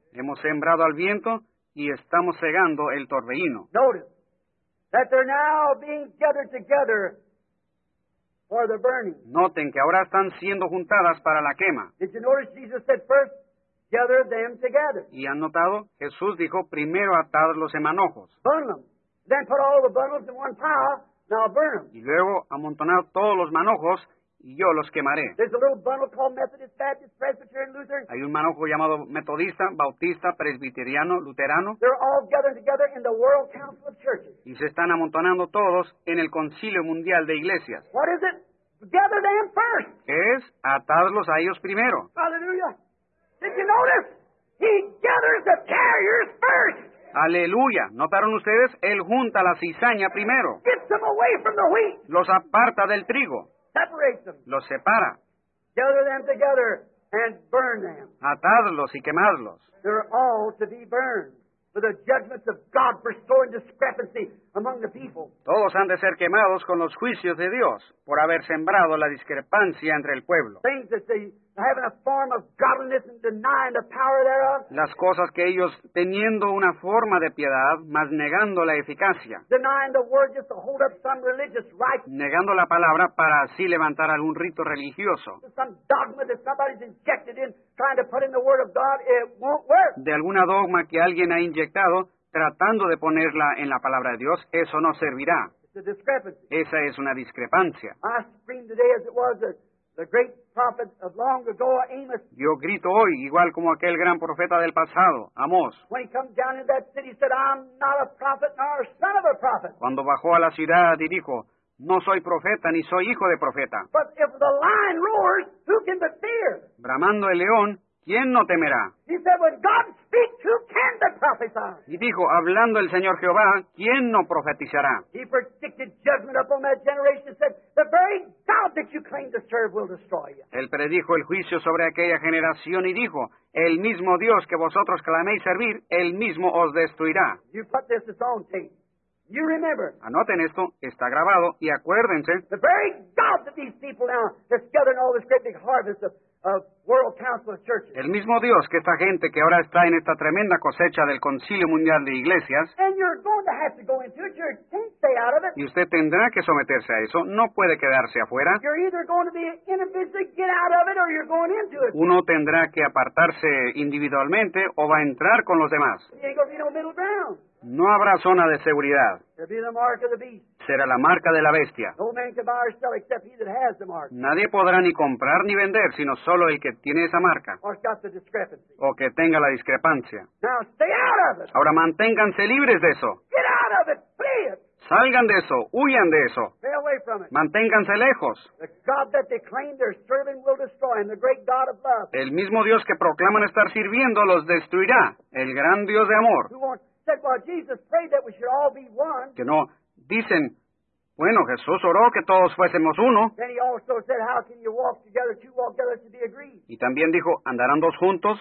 A: Hemos sembrado al viento y estamos cegando el torbellino.
B: Notice that they're now being gathered together for the burning.
A: Noten que ahora están siendo juntadas para la quema.
B: Did you notice Jesus said first, gather them together.
A: ¿Y han notado? Jesús dijo, primero atadlos en manojos.
B: Bundle them. Then put all the bundles in one pile. Now burn them.
A: Y luego amontonad todos los manojos y yo los quemaré.
B: There's a little bundle called Methodist, Baptist, Presbyterian, Lutheran.
A: Hay un manojo llamado metodista, bautista, presbiteriano, luterano,
B: They're all gathered together in the World Council of Churches.
A: y se están amontonando todos en el Concilio Mundial de Iglesias.
B: What is it? Gather them first.
A: ¿Qué es? Atadlos a ellos primero.
B: Hallelujah. Did you notice? He gathers the carriers first.
A: Aleluya. ¿Notaron ustedes? Él junta la cizaña primero.
B: Gets them away from the wheat.
A: Los aparta del trigo.
B: Separates them.
A: Los separa.
B: Gather them together and burn them.
A: Atadlos y quemadlos.
B: They're all to be burned for the judgments of God for sowing discrepancy among the people.
A: Todos han de ser quemados con los juicios de Dios por haber sembrado la discrepancia entre el pueblo.
B: Things that they having a form of godliness and denying the power thereof.
A: Las cosas que ellos, teniendo una forma de piedad, mas negando la eficacia,
B: Denying the word just to hold up some religious right,
A: negando la palabra para así levantar algún rito religioso,
B: some dogma that somebody's injected in, trying to put in the word of God, it won't work.
A: de alguna dogma que alguien ha inyectado, tratando de ponerla en la palabra de Dios, eso no servirá.
B: It's a discrepancy.
A: Esa es una discrepancia.
B: I scream today as it was the great prophet of long ago, Amos,
A: Yo grito hoy, igual como aquel gran profeta del pasado, Amós,
B: when he comes down in that city, said, I'm not a prophet nor a son of a prophet.
A: cuando bajó a la ciudad y dijo, no soy profeta ni soy hijo de profeta.
B: But if the lion roars, who can but fear?
A: Bramando el león, ¿quién no temerá?
B: He said, when God speaks, who can but prophesy?
A: Y dijo, hablando el Señor Jehová, ¿quién no profetizará?
B: He predicted judgment upon that generation and said, the very God that you claim to serve will destroy you.
A: Él predijo el juicio sobre aquella generación y dijo, el mismo Dios que vosotros claméis servir, él mismo os destruirá.
B: You put this, it's on tape. You remember,
A: Anoten esto, está grabado, y acuérdense,
B: the very God that these people now that's gathering all this great big harvest of World Council of Churches.
A: el mismo Dios que esta gente que ahora está en esta tremenda cosecha del Concilio Mundial de Iglesias,
B: And you're going to have to go into it. You can't stay out of it.
A: y usted tendrá que someterse a eso, no puede quedarse afuera.
B: You're either going to be individually get out of it or you're going into it.
A: Uno tendrá que apartarse individualmente o va a entrar con los demás.
B: There ain't going to be no middle ground.
A: No habrá zona de seguridad.
B: There'll be the mark of the beast.
A: Será la marca de la bestia.
B: No man can buy or sell except he that has the mark
A: Nadie podrá ni comprar ni vender, sino solo el que tiene esa marca,
B: or got the discrepancy.
A: o que tenga la discrepancia.
B: Now stay out of it.
A: Ahora manténganse libres de eso.
B: Get out of it. Flee it.
A: Salgan de eso, huyan de eso.
B: Stay away from it.
A: Manténganse lejos.
B: The God that they claim they're serving will destroy him. The great God of love.
A: El mismo Dios que proclaman estar sirviendo los destruirá. El gran Dios de amor.
B: Who wants said, well, Jesus prayed that we should all be one.
A: Que no dicen, bueno, Jesús oró que todos fuésemos uno.
B: Then he also said, how can you walk together, two walk together to be agreed?
A: Y también dijo, ¿andarán dos juntos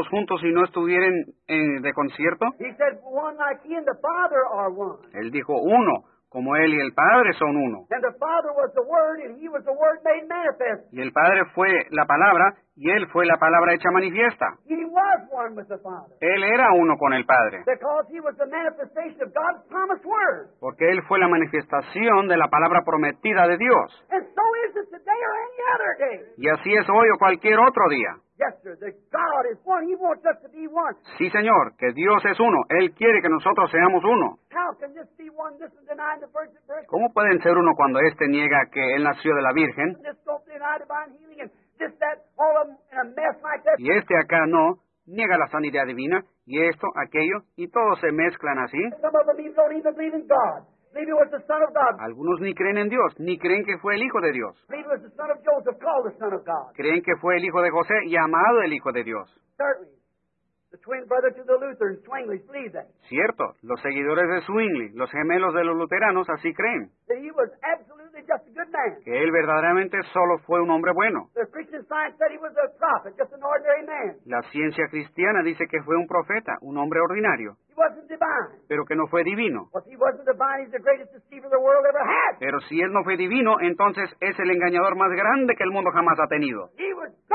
A: si no estuvieran de concierto?
B: He said, one like he and the Father are one.
A: Él dijo, uno, como Él y el Padre son uno.
B: And the Father was the Word, and he was the Word made manifest.
A: Y el Padre fue la palabra, y Él fue la palabra hecha manifiesta.
B: He was one with the Father.
A: Él era uno con el Padre,
B: Because he was the manifestation of God's promised Word.
A: porque Él fue la manifestación de la palabra prometida de Dios.
B: And so is it today or any other day.
A: Y así es hoy o cualquier otro día.
B: Yes, sir. The God is one. He wants us to be one.
A: Sí, Señor, que Dios es uno. Él quiere que nosotros seamos uno.
B: How can this be one? This is denying the virgin birth.
A: ¿Cómo pueden ser uno cuando éste niega que Él nació de la Virgen,
B: This don't deny divine healing and this, that, all of them in a mess like that.
A: y este acá no, niega la sanidad divina, y esto, aquello, y todos se mezclan así?
B: Some of them even don't even believe in God. Believe he was the Son of God.
A: Algunos ni creen en Dios, ni creen que fue el Hijo de Dios.
B: Believe he was the Son of Joseph, called the Son of God.
A: Creen que fue el Hijo de José, llamado el Hijo de Dios.
B: Certainly. The twin brother to the Lutherans, Zwingli's, believe that.
A: Cierto, los seguidores de Zwingli, los gemelos de los luteranos, así creen,
B: That he was absolutely just a good man.
A: que él verdaderamente solo fue un hombre bueno.
B: The Christian Science said he was a prophet, just an ordinary man.
A: La ciencia cristiana dice que fue un profeta, un hombre ordinario,
B: He wasn't divine.
A: pero que no fue divino.
B: Well, if he wasn't divine, he's the greatest deceiver the world ever had.
A: Pero si él no fue divino, entonces es el engañador más grande que el mundo jamás ha tenido.
B: He was God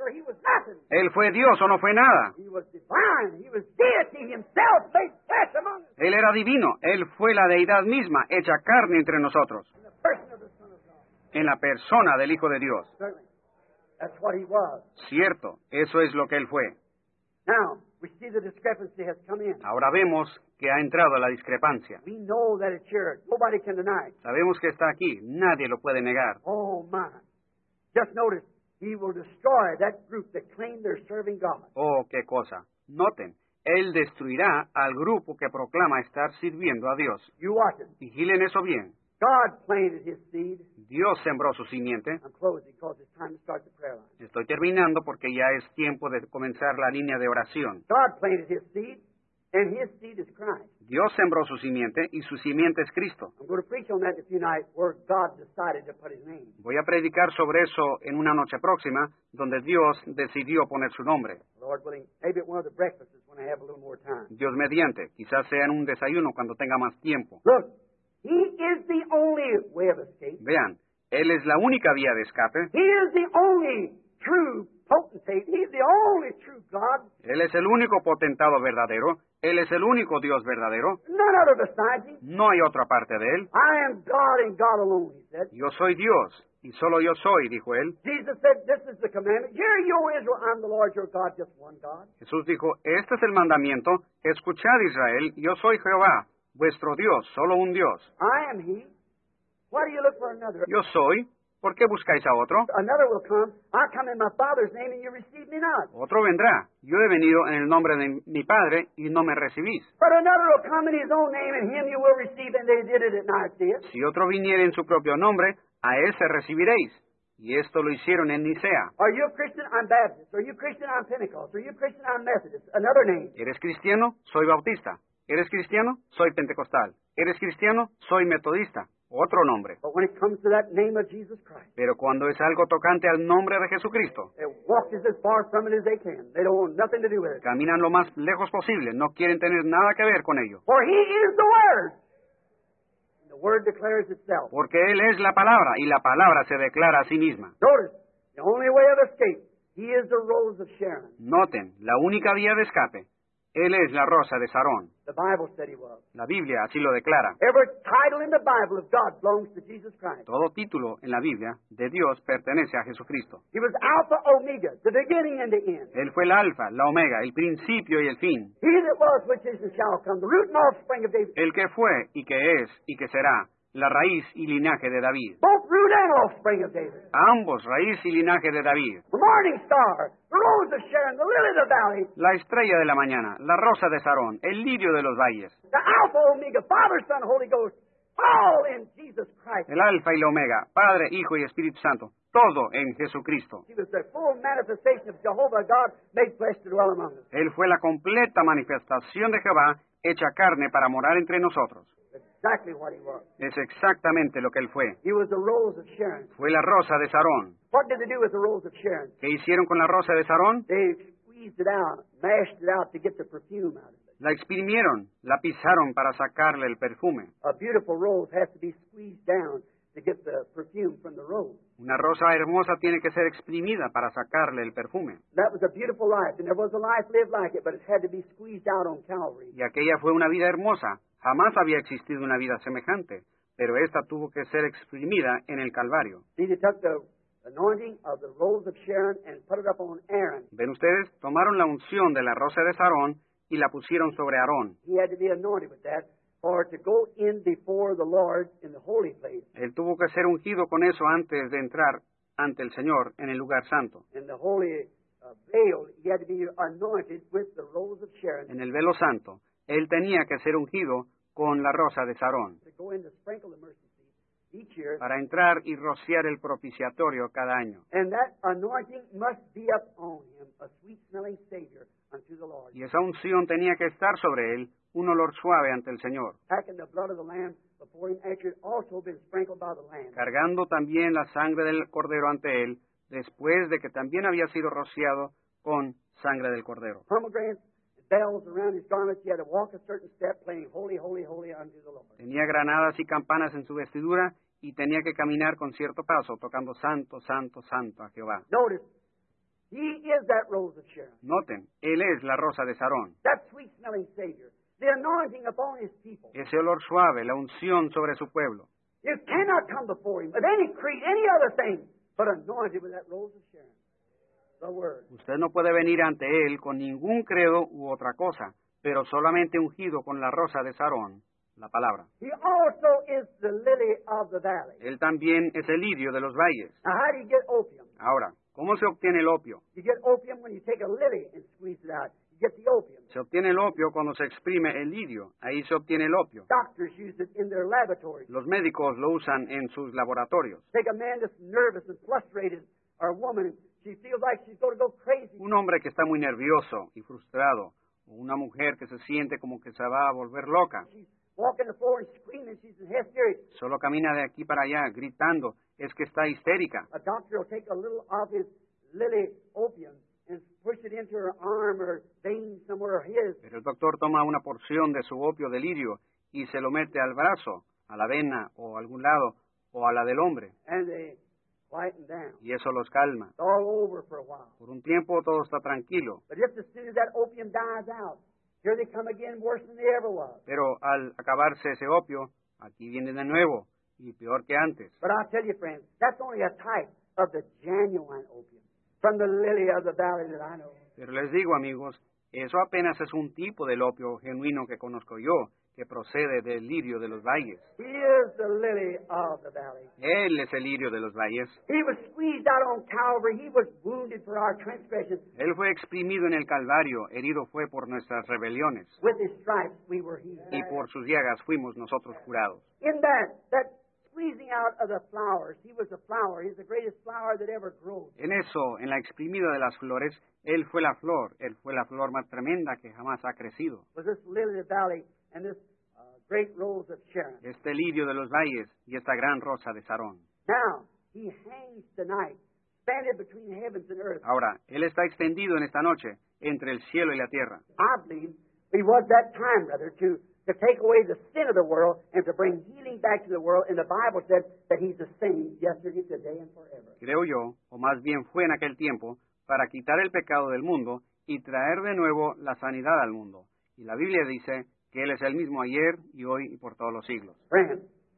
B: or he was nothing.
A: Él fue Dios o no fue nada.
B: He was divine. He was deity himself made flesh among us.
A: Él era divino. Él fue la deidad misma, hecha carne entre nosotros,
B: In the person of the Son of God.
A: en la persona del Hijo de Dios.
B: Certainly. That's what he was.
A: Cierto, eso es lo que Él fue.
B: Now, we see the discrepancy has come in.
A: Ahora vemos que ha entrado la discrepancia.
B: We know that it's here. Nobody can deny it.
A: Sabemos que está aquí. Nadie lo puede negar.
B: Oh, my. Just notice, he will destroy that group that claim they're serving God.
A: Oh, qué cosa. Noten, Él destruirá al grupo que proclama estar sirviendo a Dios.
B: You watch it.
A: Vigilen eso bien.
B: God planted his seed.
A: Dios sembró su simiente.
B: I'm closing because it's time to start the prayer line.
A: Estoy terminando porque ya es tiempo de comenzar la línea de oración.
B: God planted his seed, and his seed is Christ.
A: Dios sembró su simiente y su simiente es Cristo.
B: I'm going to preach on that in a few nights where God decided to put his name.
A: Voy a predicar sobre eso en una noche próxima, donde Dios decidió poner su nombre.
B: Lord willing, maybe at one of the breakfasts when I have a little more time.
A: Dios mediante, quizás sea en un desayuno cuando tenga más tiempo.
B: Look, he is the only way of escape.
A: Vean, Él es la única vía de escape.
B: He is the only true potentate. He's the only true God.
A: Él es el único potentado verdadero. Él es el único Dios verdadero.
B: None other besides him.
A: No hay otra parte de Él.
B: I am God and God alone, he said.
A: Yo soy Dios, y solo yo soy, dijo Él.
B: Jesus said, this is the commandment. Hear you, O Israel, I'm the Lord your God, just one God.
A: Jesús dijo, este es el mandamiento. Escuchad, Israel, yo soy Jehová, vuestro Dios, solo un Dios.
B: I am he. Why do you look for another?
A: Yo soy. ¿Por qué buscáis a otro?
B: Another will come. I come in my Father's name and you receive me not.
A: Otro vendrá. Yo he venido en el nombre de mi Padre y no me recibís.
B: But another will come in his own name and him you will receive, and they did it at Nicaea.
A: Si otro viniere en su propio nombre, a ese recibiréis. Y esto lo hicieron en Nicea.
B: Are you a Christian? I'm Baptist. Are you a Christian? I'm Pentecost. Are you a Christian? I'm Methodist. Another name.
A: ¿Eres cristiano? Soy bautista. ¿Eres cristiano? Soy pentecostal. ¿Eres cristiano? Soy metodista. Otro nombre.
B: But when it comes to that name of Jesus Christ,
A: Pero cuando es algo tocante al nombre de Jesucristo,
B: they walk as far from it as they can. They don't want nothing to do with it.
A: caminan lo más lejos posible. No quieren tener nada que ver con ello.
B: For he is the Word. And the Word declares itself.
A: Porque Él es la palabra y la palabra se declara a sí misma.
B: Notice, the only way of escape, he is the rose of Sharon.
A: Noten, la única vía de escape. Él es la rosa de Sarón.
B: The Bible said he was.
A: La Biblia así lo declara.
B: Every title in the Bible of God belongs to Jesus Christ.
A: Todo título en la Biblia de Dios pertenece a Jesucristo.
B: He was Alpha, Omega, the beginning and the end.
A: Él fue el alfa, la omega, el principio y el fin.
B: He that was, which is, and shall come, the root and offspring of David.
A: El que fue y que es y que será, la raíz y linaje de David.
B: Both root and offspring of David.
A: Ambos, raíz y linaje de David.
B: The morning star, the rose of Sharon, the lily of the valley,
A: La estrella de la mañana, la rosa de Sarón, el lirio de los valles.
B: the Alpha, Omega, Father, Son, Holy Ghost, all in Jesus Christ.
A: El alfa y la omega, Padre, Hijo y Espíritu Santo. Todo en Jesucristo.
B: He was the full manifestation of Jehovah God made flesh to dwell among us.
A: Él fue la completa manifestación de Jehová, hecha carne para morar entre nosotros.
B: That's exactly what he was.
A: Es exactamente lo que Él fue.
B: He was the rose of Sharon.
A: Fue la rosa de Sarón.
B: What did they do with the rose of Sharon?
A: ¿Qué hicieron con la rosa de Sarón?
B: They squeezed it out, mashed it out to get the perfume out of it.
A: La exprimieron, la pisaron para sacarle el perfume.
B: A beautiful rose has to be squeezed down to get the perfume from the rose.
A: Una rosa hermosa tiene que ser exprimida para sacarle el perfume.
B: That was a beautiful life, and there was a life lived like it, but it had to be squeezed out on Calvary.
A: Y aquella fue una vida hermosa. Jamás había existido una vida semejante, pero esta tuvo que ser exprimida en el Calvario.
B: See, they took the anointing of the rose of Sharon and put it up on Aaron.
A: ¿Ven ustedes? Tomaron la unción de la rosa de Sarón y la pusieron sobre Aarón.
B: He had to be anointed with that, or to go in before the Lord in the holy place.
A: Él tuvo que ser ungido con eso antes de entrar ante el Señor en el lugar santo.
B: In the holy veil, he had to be anointed with the rose of Sharon
A: En el velo santo, él tenía que ser ungido con la rosa de Sarón
B: to go in to sprinkle the mercy seat each year.
A: para entrar y rociar el propiciatorio cada año.
B: And that anointing must be up on him, a sweet-smelling Savior unto the Lord.
A: Y esa unción tenía que estar sobre él, un olor suave ante el Señor,
B: Packing the blood of the Lamb before him after it also been sprinkled by the Lamb.
A: cargando también la sangre del Cordero ante él, después de que también había sido rociado con sangre del Cordero.
B: Pomegranates, bells around his garments. He had to walk a certain step, playing holy, holy, holy unto the Lord.
A: Tenía granadas y campanas en su vestidura y tenía que caminar con cierto paso, tocando santo, santo, santo a Jehová.
B: Notice, He is that Rose of Sharon.
A: Noten, Él es la rosa de Sarón.
B: That sweet-smelling Savior. The anointing upon His people.
A: Ese olor suave, la unción sobre su pueblo.
B: You cannot come before Him with any creed, any other thing, but anointed with that Rose of Sharon. The Word.
A: Usted no puede venir ante Él con ningún credo u otra cosa, pero solamente ungido con la rosa de Sarón, la palabra.
B: He also is the lily of the valley.
A: Él también es el lirio de los valles.
B: Now, how do you get opium?
A: Ahora, ¿cómo se obtiene el opio?
B: You get opium when you take a lily and squeeze it out. You get the opium.
A: Se obtiene el opio cuando se exprime el lirio. Ahí se obtiene el opio.
B: Doctors use it in their laboratories.
A: Los médicos lo usan en sus laboratorios.
B: Take a man that's nervous and frustrated, or a woman, she feels like she's going to go crazy.
A: Un hombre que está muy nervioso y frustrado, o una mujer que se siente como que se va a volver loca.
B: She's walking the floor and screaming. She's in hysterics.
A: Solo camina de aquí para allá gritando. Es que está histérica.
B: A doctor will take a little of his lily opium and push it into her arm or vein somewhere of his.
A: Pero el doctor toma una porción de su opio de lirio y se lo mete al brazo, a la vena o a algún lado, o a la del hombre.
B: And they quieten down.
A: Y eso los calma.
B: It's all over for a while.
A: Por un tiempo todo está tranquilo.
B: But just as soon as that opium dies out, here they come again worse than they ever was.
A: Pero al acabarse ese opio, aquí viene de nuevo, y peor que antes.
B: But I'll tell you, friends, that's only a type of the genuine opium from the lily of the valley that I know.
A: Pero les digo, amigos, eso apenas es un tipo del opio genuino que conozco yo, que procede del lirio de los valles.
B: He is the lily of the valley.
A: Él es el lirio de los valles.
B: He was squeezed out on Calvary. He was wounded for our transgressions.
A: Él fue exprimido en el Calvario, herido fue por nuestras rebeliones,
B: With His stripes we were healed.
A: y por sus llagas fuimos nosotros curados.
B: In that squeezing out of the flowers, He was a flower. He's the greatest flower that ever grows.
A: En eso, en la exprimida de las flores, Él fue la flor más tremenda que jamás ha crecido.
B: Was this lily of the valley and this great rose of Sharon.
A: Este lirio de los valles y esta gran rosa de Sarón.
B: Now, He hangs tonight, spanted between heavens and earth.
A: Ahora, Él está extendido en esta noche entre el cielo y la tierra.
B: I believe He was that time, brother, to take away the sin of the world and to bring healing back to the world. And the Bible said that He's the same yesterday, today, and forever.
A: Creo yo, o más bien fue en aquel tiempo, para quitar el pecado del mundo y traer de nuevo la sanidad al mundo. Y la Biblia dice que Él es el mismo ayer y hoy y por todos los siglos.
B: Friends,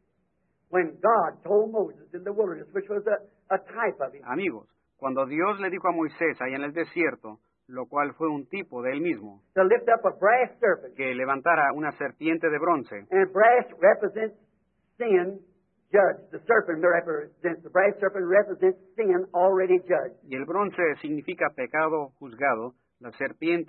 B: when God told Moses in the wilderness, which was a type of Him,
A: Amigos, cuando Dios le dijo a Moisés allá en el desierto, lo cual fue un tipo de Él mismo,
B: to lift up a brass serpent,
A: que levantara una serpiente de bronce,
B: and brass represents sin judged. The brass serpent represents sin already judged.
A: y el bronce significa pecado juzgado, la serpiente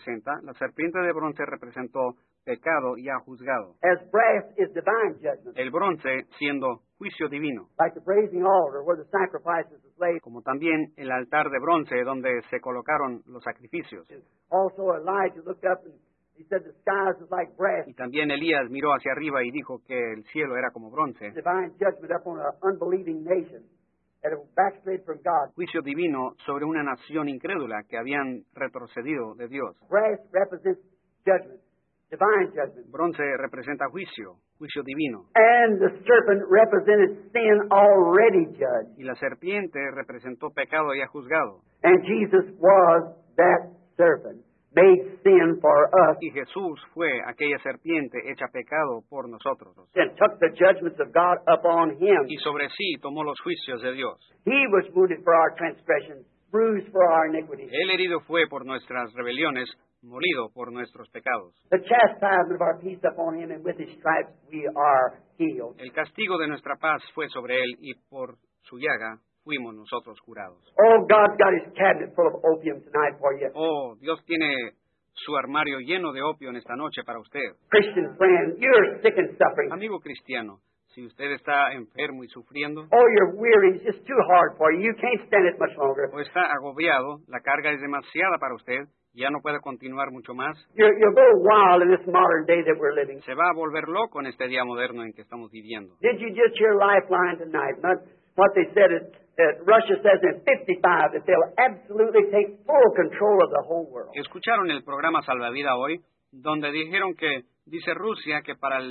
A: de bronce representó pecado ya juzgado.
B: As brass is divine judgment,
A: El bronce siendo juicio divino,
B: like the brazen altar where the sacrifices was laid.
A: como también el altar de bronce donde se colocaron los sacrificios.
B: Also, Elijah looked up and he said the skies was like brass.
A: Y también Elías miró hacia arriba y dijo que el cielo era como bronce,
B: Divine judgment upon an unbelieving nation that had backslid from God.
A: juicio divino sobre una nación incrédula que habían retrocedido de Dios.
B: Brass represents judgment, divine judgment.
A: Bronce representa juicio divino.
B: And the serpent represented sin already judged.
A: Y la serpiente representó pecado ya juzgado.
B: And Jesus was that serpent, made sin for us,
A: Y Jesús fue aquella serpiente hecha pecado por nosotros.
B: and took the judgments of God upon Him.
A: Y sobre sí tomó los juicios de Dios.
B: He was wounded for our transgressions, bruised for our iniquities.
A: Él herido fue por nuestras rebeliones, molido por nuestros pecados.
B: The chastisement of our peace upon Him, and with His stripes we are healed.
A: El castigo de nuestra paz fue sobre él y por su llaga fuimos nosotros curados.
B: Oh, God's got His cabinet full of opium tonight for you.
A: Oh, Dios tiene su armario lleno de opio en esta noche para usted.
B: Christian friend, you're sick and suffering.
A: Amigo cristiano, si usted está enfermo y sufriendo,
B: Oh, you're weary. It's just too hard for you. You can't stand it much longer.
A: o está agobiado, la carga es demasiada para usted, ya no puede continuar mucho más,
B: You'll go wild in this modern day that we're living.
A: se va a volver loco en este día moderno en que estamos viviendo.
B: Did you just hear Lifeline tonight? Not what they said that Russia says in 55 that they'll absolutely take full control of the whole world.
A: ¿Escucharon el programa Salvavida hoy, donde dijeron que dice Rusia que para el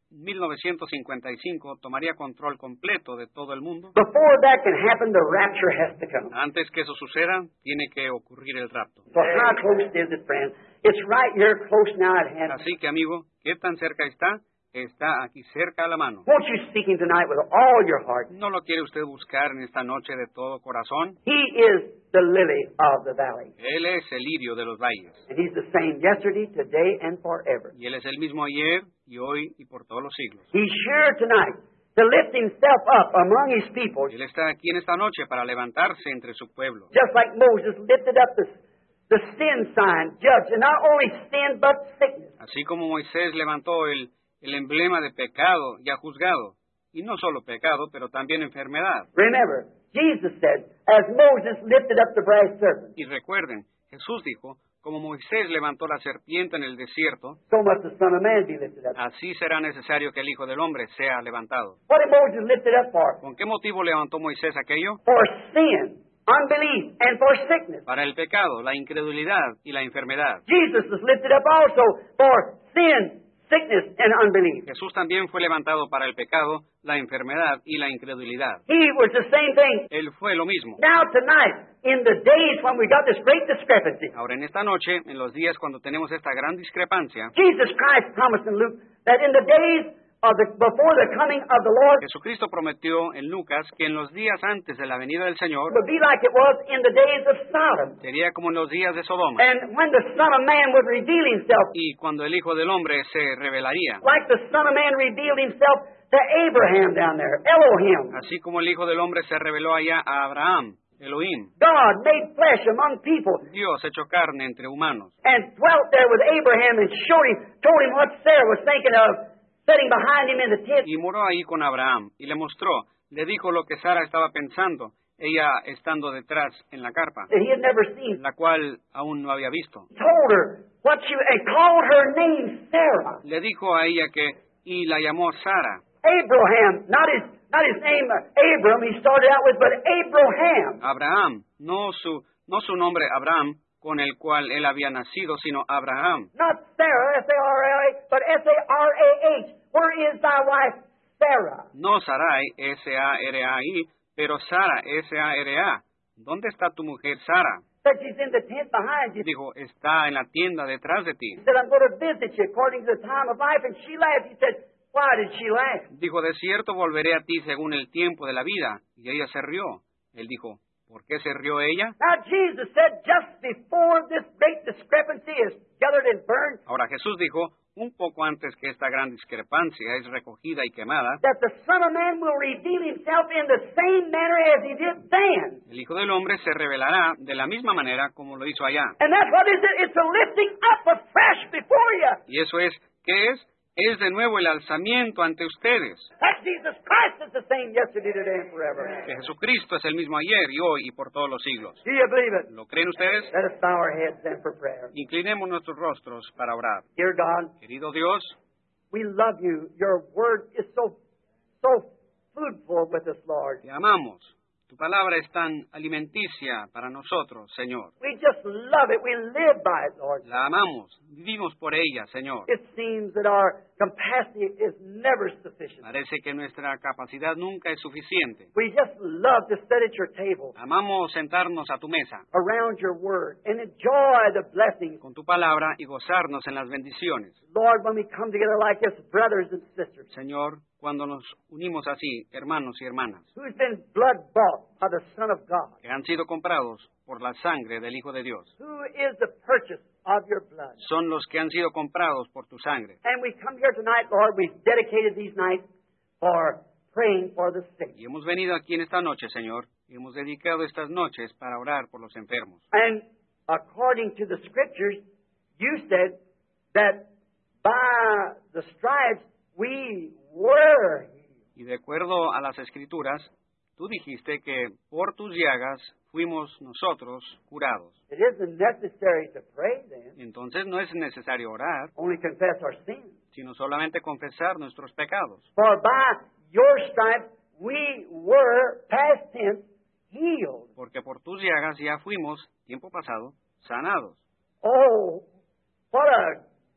A: 1955 tomaría control completo de todo el mundo.
B: Before that can happen, the rapture has to come.
A: Antes que eso suceda, tiene que ocurrir el rapto.
B: So how close is it, friend? It's right here, close now at hand.
A: Así que, amigo, ¿qué tan cerca está? Está aquí cerca a la mano.
B: Won't you seek Him tonight with all your heart?
A: ¿No lo quiere usted buscar en esta noche de todo corazón?
B: He is the lily of the valley.
A: Él es el lirio de los valles.
B: And He's the same yesterday, today, and forever.
A: Y Él es el mismo ayer, y hoy, y por todos los siglos.
B: He's here tonight to lift Himself up among His people,
A: Él está aquí en esta noche para levantarse entre su pueblo.
B: just like Moses lifted up the sin sign, judge, and not only sin, but sickness.
A: Así como Moisés levantó el emblema de pecado ya juzgado, y no solo pecado, pero también enfermedad.
B: Remember, Jesus said, as Moses lifted up the brass serpent,
A: Y recuerden, Jesús dijo, como Moisés levantó la serpiente en el desierto,
B: so must the Son of Man be lifted up.
A: así será necesario que el Hijo del Hombre sea levantado.
B: What did Moses lift it up for?
A: ¿Con qué motivo levantó Moisés aquello?
B: For sin, unbelief, and for sickness.
A: Para el pecado, la incredulidad y la enfermedad.
B: Jesus was lifted up also for sin, sickness, and unbelief.
A: Jesús también fue levantado para el pecado, la enfermedad y la incredulidad.
B: He was the same thing.
A: Él fue lo mismo.
B: Now tonight, in the days when we got this great discrepancy,
A: Ahora en esta noche, en los días cuando tenemos esta gran discrepancia,
B: Jesus Christ promised in Luke that in the days before the coming of the Lord,
A: Jesucristo prometió en Lucas que en los días antes de la venida del Señor
B: it would be like it was in the days of Sodom.
A: sería como en los días de Sodoma.
B: And when the Son of Man would reveal Himself,
A: Y cuando el Hijo del Hombre se revelaría,
B: like the Son of Man revealed Himself to Abraham down there, Elohim.
A: así como el Hijo del Hombre se reveló allá a Abraham, Elohim,
B: God made flesh among people
A: Dios hecho carne entre humanos,
B: and dwelt there with Abraham and told him what Sarah was thinking of, sitting behind him in the tent.
A: y moró ahí con Abraham, y le mostró, le dijo lo que Sara estaba pensando, ella estando detrás en la carpa,
B: That he had never seen.
A: la cual aún no había visto.
B: Told her and called her name Sarah.
A: Le dijo a ella y la llamó Sara.
B: Abraham, not his name Abram, he started out with, but Abraham.
A: Abraham, no su nombre Abraham, con el cual él había nacido, sino Abraham.
B: Not Sarah, S-A-R-A, but S-A-R-A-H. Where is thy wife, Sarah?
A: No Sarai, S-A-R-A-I, pero Sara, S-A-R-A. ¿Dónde está tu mujer Sara?
B: Said she's in the tent behind you.
A: Dijo, está en la tienda detrás de ti.
B: He said, I'm going to visit you according to the time of life. And she laughed. He said, why did she laugh?
A: Dijo, de cierto volveré a ti según el tiempo de la vida. Y ella se rió. Él dijo, ¿por qué se rió ella?
B: Now Jesus said, just before this great discrepancy is gathered and burned,
A: Ahora Jesús dijo, un poco antes que esta gran discrepancia es recogida y quemada,
B: that the Son of Man will reveal Himself in the same manner as He did then.
A: el Hijo del Hombre se revelará de la misma manera como lo hizo allá.
B: And that's what is it? It's a lifting up afresh before you.
A: Y eso es, ¿qué es? Es de nuevo el alzamiento ante ustedes.
B: That Jesus Christ is the same yesterday, today, and forever.
A: Que Jesucristo es el mismo ayer y hoy y por todos los siglos.
B: Do you believe it?
A: ¿Lo creen ustedes?
B: Let us bow our heads then for prayer.
A: Inclinemos nuestros rostros para orar.
B: Dear God,
A: Querido Dios,
B: we love you. Your word is so foodful with us, Lord.
A: te amamos. Tu palabra es tan alimenticia para nosotros, Señor.
B: We just love it. We live by it, Lord.
A: La amamos, vivimos por ella, Señor.
B: It seems that our capacity is never sufficient.
A: Parece que nuestra capacidad nunca es suficiente.
B: We just love to sit at your table
A: Amamos sentarnos a tu mesa
B: around your word and enjoy the blessings.
A: con tu palabra y gozarnos en las bendiciones.
B: Lord, when we come together like this, brothers and sisters,
A: Señor, cuando nos unimos así, hermanos y hermanas,
B: who's been blood bought by the Son of God,
A: que han sido comprados por la sangre del Hijo de Dios,
B: who is the purchase of your blood.
A: son los que han sido comprados por tu sangre.
B: And we come here tonight, Lord, we've dedicated these nights for praying for the sick.
A: Y hemos venido aquí en esta noche, Señor, y hemos dedicado estas noches para orar por los enfermos.
B: And according to the Scriptures, you said that by the stripes we were healed.
A: Y de acuerdo a las Escrituras, tú dijiste que por tus llagas fuimos nosotros curados.
B: It isn't necessary to pray then,
A: Entonces no es necesario orar,
B: only confess our sins.
A: sino solamente confesar nuestros pecados.
B: For by your stripes we were, past tense, healed.
A: Porque por tus llagas ya fuimos, tiempo pasado, sanados.
B: Oh, what a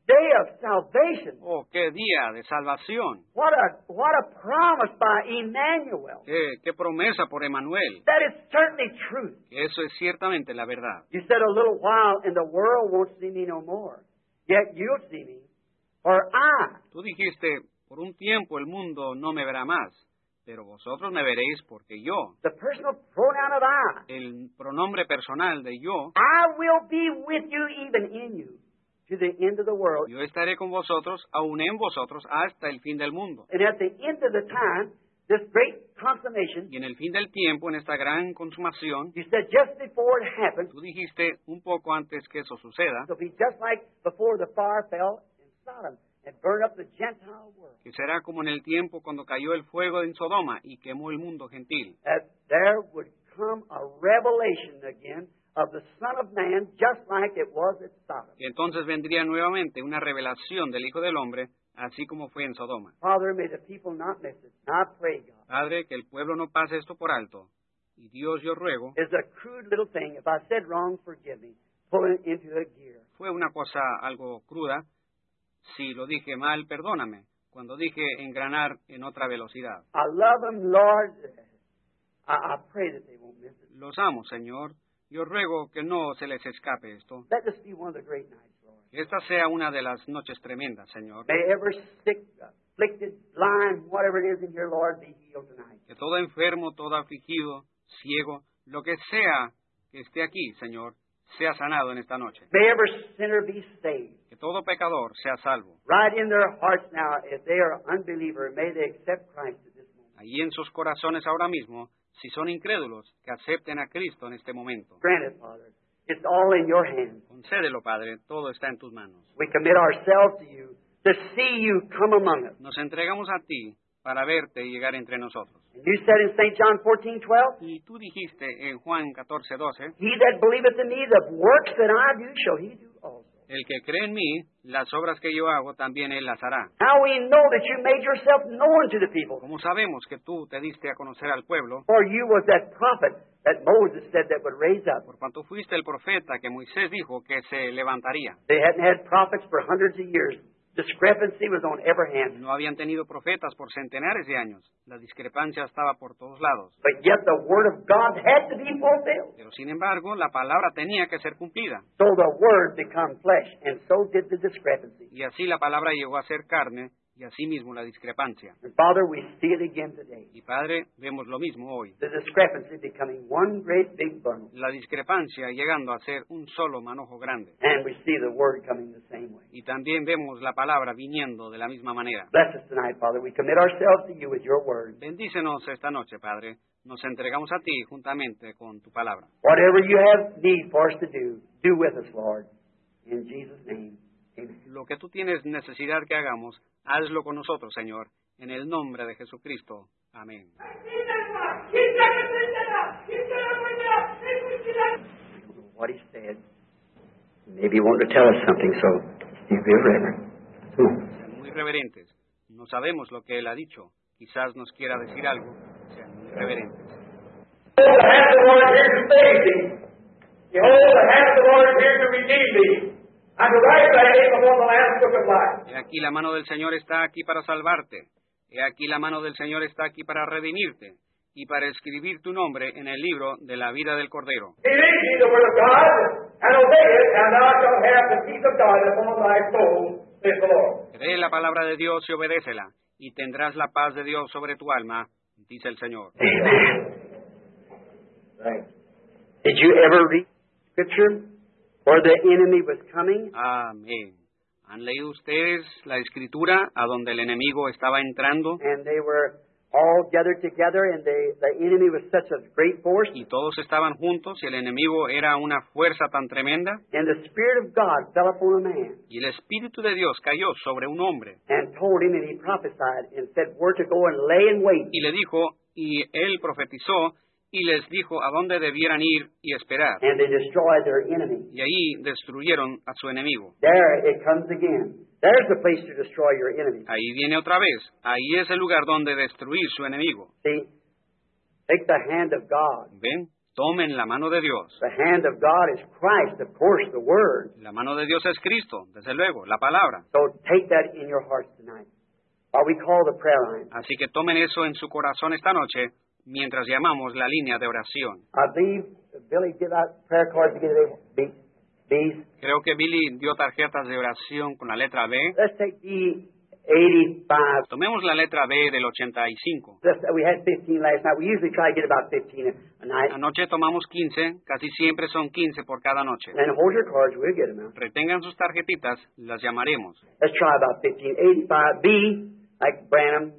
B: day of salvation.
A: Oh, qué día de salvación.
B: What a promise by Emmanuel.
A: Qué promesa por Emmanuel.
B: That is certainly truth.
A: Eso es ciertamente la verdad.
B: You said a little while and the world won't see me no more. Yet you'll see me. For I.
A: Tú dijiste, por un tiempo el mundo no me verá más, pero vosotros me veréis porque yo,
B: The personal pronoun of I.
A: el pronombre personal de yo,
B: I will be with you even in you to the end of the world.
A: yo estaré con vosotros, aun en vosotros, hasta el fin del mundo.
B: And at the end of the time, this great consummation,
A: Y en el fin del tiempo, en esta gran consumación,
B: you said just before it happened,
A: tú dijiste un poco antes que eso suceda,
B: it'll be just like before the fire fell in Sodom and burned up the Gentile world.
A: que será como en el tiempo cuando cayó el fuego en Sodoma y quemó el mundo gentil.
B: That there would come a revelation again of the Son of Man just like it was at Sodom.
A: Y entonces vendría nuevamente una revelación del Hijo del Hombre, así como fue en Sodoma.
B: Father, may the people not miss it. I pray, God.
A: Padre, que el pueblo no pase esto por alto. Y Dios, yo ruego,
B: It's a crude little thing. If I said wrong, forgive me. Pull it into a gear.
A: fue una cosa algo cruda. Si lo dije mal, perdóname. Cuando dije engranar en otra velocidad.
B: I love them, Lord. I pray that they won't miss it.
A: Los amo, Señor. Yo ruego que no se les escape esto.
B: Let this be one of the great nights, Lord.
A: Que esta sea una de las noches tremendas, Señor.
B: May every sick, afflicted, blind, whatever it is in here, Lord, be healed tonight.
A: Que todo enfermo, todo afligido, ciego, lo que sea que esté aquí, Señor, sea sanado en esta noche.
B: May every sinner be saved.
A: Que todo pecador sea salvo.
B: Right in their hearts now, if they are unbeliever, may they accept Christ at this moment.
A: Allí en sus corazones ahora mismo, si son incrédulos, que acepten a Cristo en este momento.
B: Grant it, Father. It's all in your hands.
A: Concédelo, Padre, todo está en tus manos.
B: We commit ourselves to you to see you come among us.
A: Nos entregamos a ti para verte y llegar entre nosotros.
B: And you said in St. John 14:12,
A: Y tú dijiste en Juan 14:12,
B: He that believeth in me, the works that I do shall he do also.
A: el que cree en mí, las obras que yo hago, también él las hará.
B: How we know that you made yourself known to the people.
A: Como sabemos que tú te diste a conocer al pueblo,
B: For you was that prophet that Moses said that would raise up.
A: por cuanto fuiste el profeta que Moisés dijo que se levantaría.
B: They hadn't had prophets for hundreds of years. Discrepancy was on every hand.
A: No habían tenido profetas por centenares de años. La discrepancia estaba por todos lados.
B: But yet the word of God had to be fulfilled.
A: Pero sin embargo, la palabra tenía que ser cumplida.
B: So the word became flesh, and so did the discrepancy.
A: Y así la palabra llegó a ser carne, y así mismo la discrepancia.
B: And Father, we see it again today.
A: Y Padre, vemos lo mismo hoy.
B: The discrepancy becoming one great big bundle.
A: La discrepancia llegando a ser un solo manojo grande.
B: And we see the word coming the same way.
A: Y también vemos la palabra viniendo de la misma manera.
B: Bless us tonight, Father. We commit ourselves to you with your word.
A: Bendícenos esta noche, Padre. Nos entregamos a ti juntamente con tu palabra.
B: Whatever you have need for us to do with us, Lord. In Jesus' name, amen.
A: Lo que tú tienes necesidad que hagamos, hazlo con nosotros, Señor. En el nombre de Jesucristo. Amén.
B: I don't know what he said. Maybe he wanted to tell us something, so you be reverent.
A: Sean muy reverentes. No sabemos lo que Él ha dicho. Quizás nos quiera decir algo. Sean muy reverentes.
B: Behold, the hand of the Lord is here to save thee. Behold, the hand of the Lord is here to redeem thee. And to write thy name upon the Lamb's book of life.
A: He aquí la mano del Señor está aquí para salvarte. He aquí la mano del Señor está aquí para redimirte y para escribir tu nombre en el libro de la vida del Cordero.
B: Believe ye the word of God, and obey it, and thou shalt have the peace of God upon thy soul, saith the Lord.
A: Cree la palabra de Dios y obedécela, y tendrás la paz de Dios sobre tu alma, dice el Señor.
B: Amen. Right. Did you ever read Scripture where the enemy was coming?
A: Amén. ¿Han leído ustedes la Escritura a donde el enemigo estaba entrando?
B: And they were all gathered together, and the enemy was such a great force.
A: Y todos estaban juntos y el enemigo era una fuerza tan tremenda.
B: And the Spirit of God fell upon a man
A: Y el Espíritu de Dios cayó sobre un hombre
B: and told him, and he prophesied and said, where to go and lay in wait.
A: y le dijo, y él profetizó y les dijo a dónde debieran ir y esperar.
B: And they destroyed their enemy.
A: Y ahí destruyeron a su enemigo.
B: There it comes again. There's the place to destroy your enemy.
A: Ahí viene otra vez. Ahí es el lugar donde destruir su enemigo.
B: See, take the hand of God.
A: ¿Ven? Tomen la mano de Dios.
B: The hand of God is Christ, of course, the Word.
A: La mano de Dios es Cristo, desde luego, la palabra.
B: So take that in your hearts tonight. While we call the prayer line.
A: Así que tomen eso en su corazón esta noche, mientras llamamos la línea de oración.
B: I believe Billy give out prayer cards to get it. B's.
A: Creo que Billy dio tarjetas de oración con la letra B.
B: Let's take B85.
A: Tomemos la letra B del 85.
B: We had 15 last night. We usually try to get about 15 a night.
A: Anoche tomamos 15, casi siempre son 15 por cada noche.
B: And hold your cards, we'll get them out.
A: Retengan sus tarjetitas, las llamaremos.
B: Let's try about 15. 85, B, like Branham,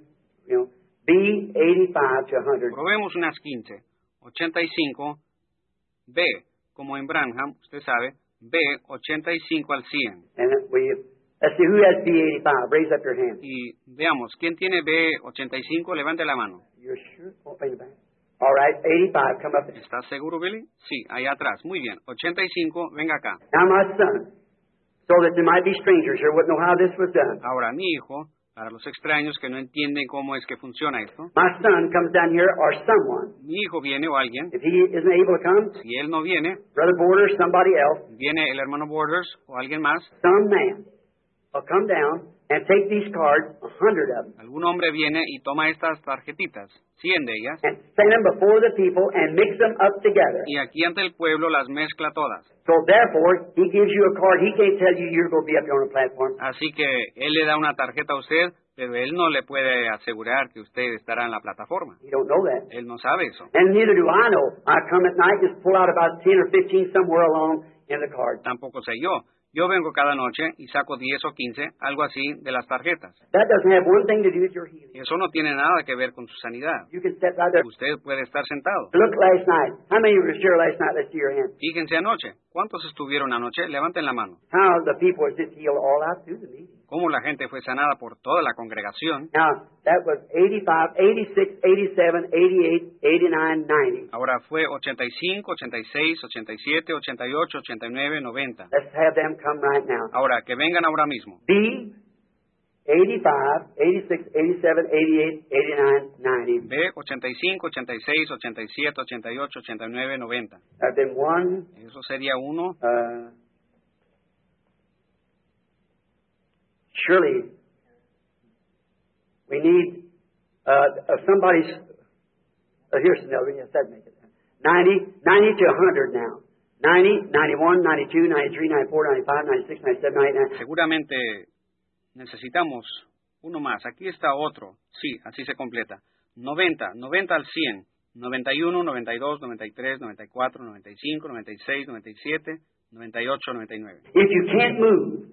B: B85 to 100.
A: Probemos unas 15. 85, B, como en Branham, usted sabe, B, 85 al 100.
B: And let's see, who has B85? Raise up your hand.
A: Y veamos, ¿quién tiene B85? Levante la mano.
B: You're sure? Oh, wait a minute. All right, 85, come up.
A: ¿Estás seguro, Billy? Sí, ahí atrás. Muy bien. 85, venga acá.
B: Now, my son, so that there might be strangers here wouldn't know how this was done.
A: Ahora, mi hijo, para los extraños que no entienden cómo es que funciona esto,
B: My son comes down here, or someone.
A: mi hijo viene o alguien.
B: If he isn't able to come,
A: Si él no viene,
B: Brother Borders, somebody else,
A: viene el hermano Borders o alguien más.
B: some man will come down and take these cards, 100 of them,
A: Algún hombre viene y toma estas tarjetitas, 100 de ellas,
B: and stand them before the people and mix them up together.
A: y aquí ante el pueblo las mezcla todas.
B: So therefore, he gives you a card. He can't tell you you're going to be up here on the platform.
A: Así que él le da una tarjeta a usted, pero él no le puede asegurar que usted estará en la plataforma.
B: You don't know that.
A: Él no sabe eso.
B: And neither do I know. I come at night, just pull out about 10 or 15 somewhere along in the card.
A: Tampoco sé yo. Yo vengo cada noche y saco 10 o 15, algo así, de las tarjetas.
B: That doesn't have one thing to do with your healing.
A: Eso no tiene nada que ver con su sanidad.
B: You can sit right there.
A: Usted puede estar sentado.
B: Look last night. How many were here last night? Let's see your hand.
A: Fíjense anoche. ¿Cuántos estuvieron anoche? Levanten la mano.
B: How the people were just healed all out through the meeting.
A: Cómo la gente fue sanada por toda la congregación.
B: Now, that was 85, 86, 87, 88, 89, 90.
A: Ahora fue 85, 86, 87, 88, 89, 90.
B: Let's have them come right now.
A: Ahora, que vengan ahora mismo.
B: B, 85, 86, 87, 88, 89, 90.
A: B, 85, 86, 87, 88, 89, 90.
B: I've been one,
A: Eso sería uno.
B: surely we need somebody's, here's another, yes, that makes it 90 to 100 now. 90, 91, 92, 93, 94, 95, 96, 97, 99.
A: Seguramente necesitamos uno más. Aquí está otro. Sí, así se completa. 90, 90 al 100. 91, 92, 93, 94, 95, 96, 97, 98, 99.
B: If you can't move,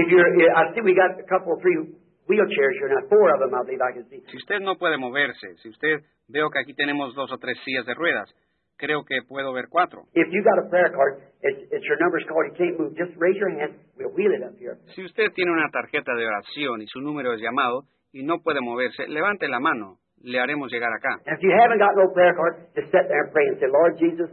B: I see we got a couple, 3 wheelchairs here now, 4 of them I believe I can see.
A: Si usted no puede moverse, si usted, veo que aquí tenemos 2 o 3 sillas de ruedas, creo que puedo ver 4.
B: If you got a prayer card, it's your number's called, you can't move, just raise your hand, we'll wheel it up here.
A: Si usted tiene una tarjeta de oración y su número es llamado y no puede moverse, levante la mano, le haremos llegar acá.
B: And if you haven't got no prayer card, just sit there and pray and say, Lord Jesus,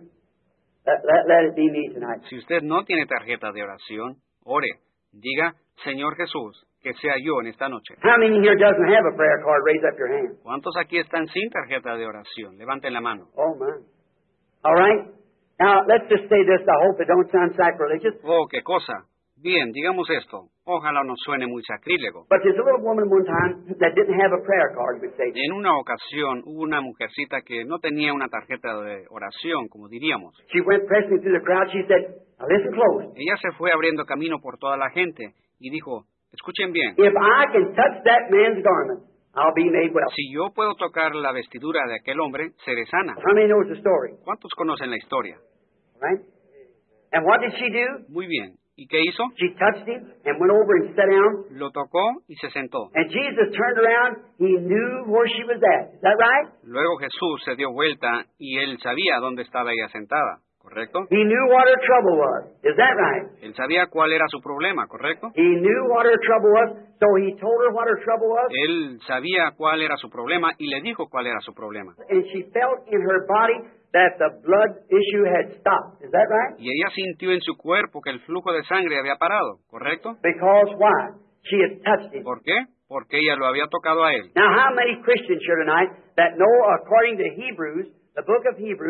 B: let it be me tonight.
A: Si usted no tiene tarjeta de oración, ore, diga, Señor Jesús, que sea yo en esta noche.
B: How many here doesn't have a prayer card? Raise up your hand.
A: ¿Cuántos aquí están sin tarjeta de oración? Levanten la mano.
B: Oh, my. All right? Now, let's just say this. I hope it don't sound sacrilegious.
A: Oh, qué cosa. Bien, digamos esto. Ojalá no suene muy sacrílego.
B: But there's a little woman one time that didn't have a prayer card, we'd say.
A: En una ocasión hubo una mujercita que no tenía una tarjeta de oración, como diríamos.
B: She went pressing through the crowd. She said, now listen close.
A: Ella se fue abriendo camino por toda la gente y dijo, escuchen bien,
B: If I can touch that man's garment, I'll be made well.
A: si yo puedo tocar la vestidura de aquel hombre, seré sana.
B: How many knows the story?
A: ¿Cuántos conocen la historia?
B: Right? And what did she do?
A: Muy bien. ¿Y qué hizo?
B: She touched him and went over and sat down.
A: Lo tocó y se sentó.
B: And Jesus turned around. He knew where she was at. Is that right?
A: Luego Jesús se dio vuelta y él sabía dónde estaba ella sentada, ¿correcto?
B: He knew what her trouble was. Is that right?
A: Él sabía cuál era su problema, ¿correcto?
B: He knew what her trouble was, so he told her what her trouble was.
A: Él sabía cuál era su problema y le dijo cuál era su problema.
B: And she felt in her body that the blood issue had stopped. Is that right?
A: Y ella sintió en su cuerpo que el flujo de sangre había parado, ¿correcto?
B: Because why? She had touched him.
A: ¿Por qué? Porque ella lo había tocado a él.
B: Now, how many Christians here tonight that know, according to Hebrews, the book of Hebrews,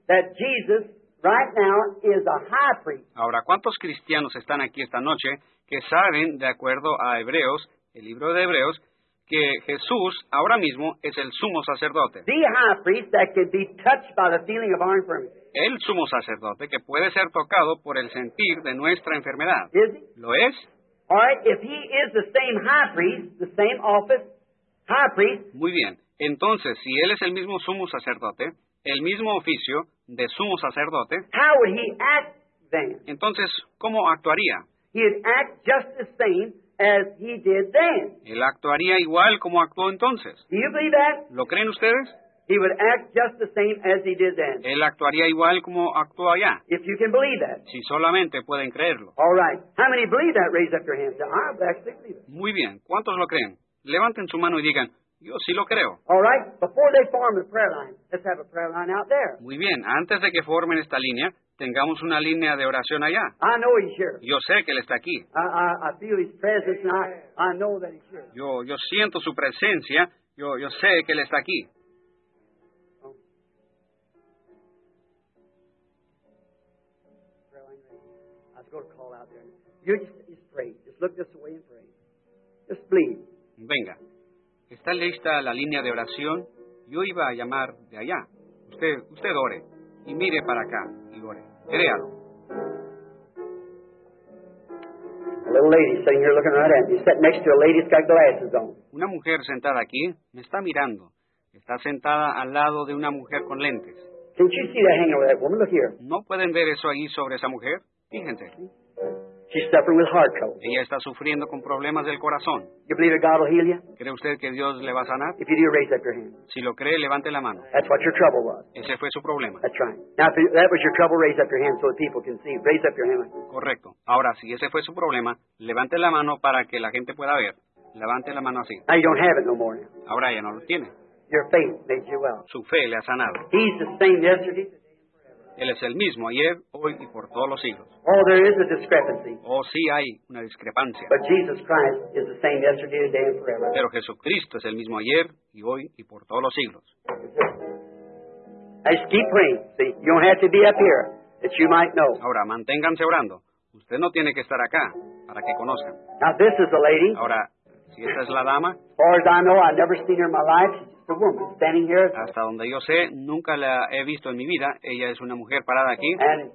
B: that Jesus right now is a high priest.
A: Ahora, ¿cuántos cristianos están aquí esta noche que saben, de acuerdo a Hebreos, el libro de Hebreos, que Jesús ahora mismo es el sumo sacerdote?
B: The high priest that can be touched by the feeling of our infirmity.
A: El sumo sacerdote que puede ser tocado por el sentir de nuestra enfermedad.
B: Is he?
A: ¿Lo es?
B: All right, if he is the same high priest, the same office, high priest,
A: Muy bien. Entonces, si él es el mismo sumo sacerdote, el mismo oficio de sumo sacerdote,
B: how would he act then?
A: entonces, ¿cómo actuaría?
B: He'd act just the same as he did then.
A: Él actuaría igual como actuó entonces.
B: Do you believe that?
A: ¿Lo creen ustedes?
B: He would act just the same as he did then.
A: Él actuaría igual como actuó allá,
B: If you can believe that.
A: si solamente pueden creerlo.
B: All right. How many believe that? Raise up your hands. I actually believe it.
A: Muy bien. ¿Cuántos lo creen? Levanten su mano y digan, yo sí lo creo.
B: All right. Before they form the prayer line, let's have a prayer line out there.
A: Muy bien. Antes de que formen esta línea, tengamos una línea de oración allá.
B: I know he's here.
A: Yo sé que Él está aquí.
B: I feel his presence, and I know that he's here.
A: Yo siento su presencia. Yo sé que Él está aquí.
B: Prayer line ready. I was going to call out there. You just pray. Just look this way and pray. Just believe.
A: Venga. ¿Está lista la línea de oración? Yo iba a llamar de allá. Usted ore. Y mire para acá y ore. Créalo.
B: A little lady sitting here looking right at me. Sitting next to a lady that's got glasses on.
A: Una mujer sentada aquí me está mirando. Está sentada al lado de una mujer con lentes.
B: Can't you see that hanging over that woman? Look here.
A: ¿No pueden ver eso ahí sobre esa mujer? Fíjense.
B: She's suffering with heart trouble.
A: Ella está sufriendo con problemas del corazón.
B: You believe that God will heal you?
A: ¿Cree usted que Dios le va a sanar?
B: If you do, raise up your hand.
A: Si lo cree, levante la mano.
B: That's what your trouble was.
A: Ese fue su problema.
B: That's right. Now, if that was your trouble, raise up your hand so that people can see. Raise up your hand.
A: Correcto. Ahora, si ese fue su problema, levante la mano para que la gente pueda ver. Levante la mano así.
B: Now you don't have it no more now.
A: Ahora ya no lo tiene.
B: Your faith made you well.
A: Su fe le ha sanado.
B: He's the same yesterday.
A: Él es el mismo ayer, hoy y por todos los siglos.
B: Oh, there is a discrepancy.
A: Oh, sí hay una discrepancia.
B: But Jesus Christ is the same yesterday, today, and forever.
A: Pero Jesucristo es el mismo ayer y hoy y por todos los siglos.
B: I just keep praying. See, you don't have to be up here that you might know.
A: Ahora, manténganse orando. Usted no tiene que estar acá para que conozcan.
B: Now, this is a lady.
A: Ahora, si esta es la dama,
B: As far as I know, I've never seen her in my life. She's just a woman standing here.
A: hasta donde yo sé, nunca la he visto en mi vida. Ella es una mujer parada aquí.
B: And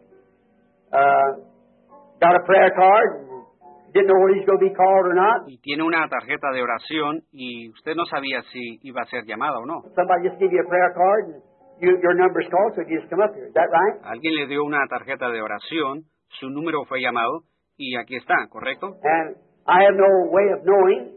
B: got a prayer card. Didn't know whether he's going to be called or not.
A: Y tiene una tarjeta de oración y usted no sabía si iba a ser llamada o no.
B: Somebody just give you a prayer card and your number's called, so you just come up here. Is that right?
A: Alguien le dio una tarjeta de oración, su número fue llamado y aquí está, ¿correcto?
B: And I have no way of knowing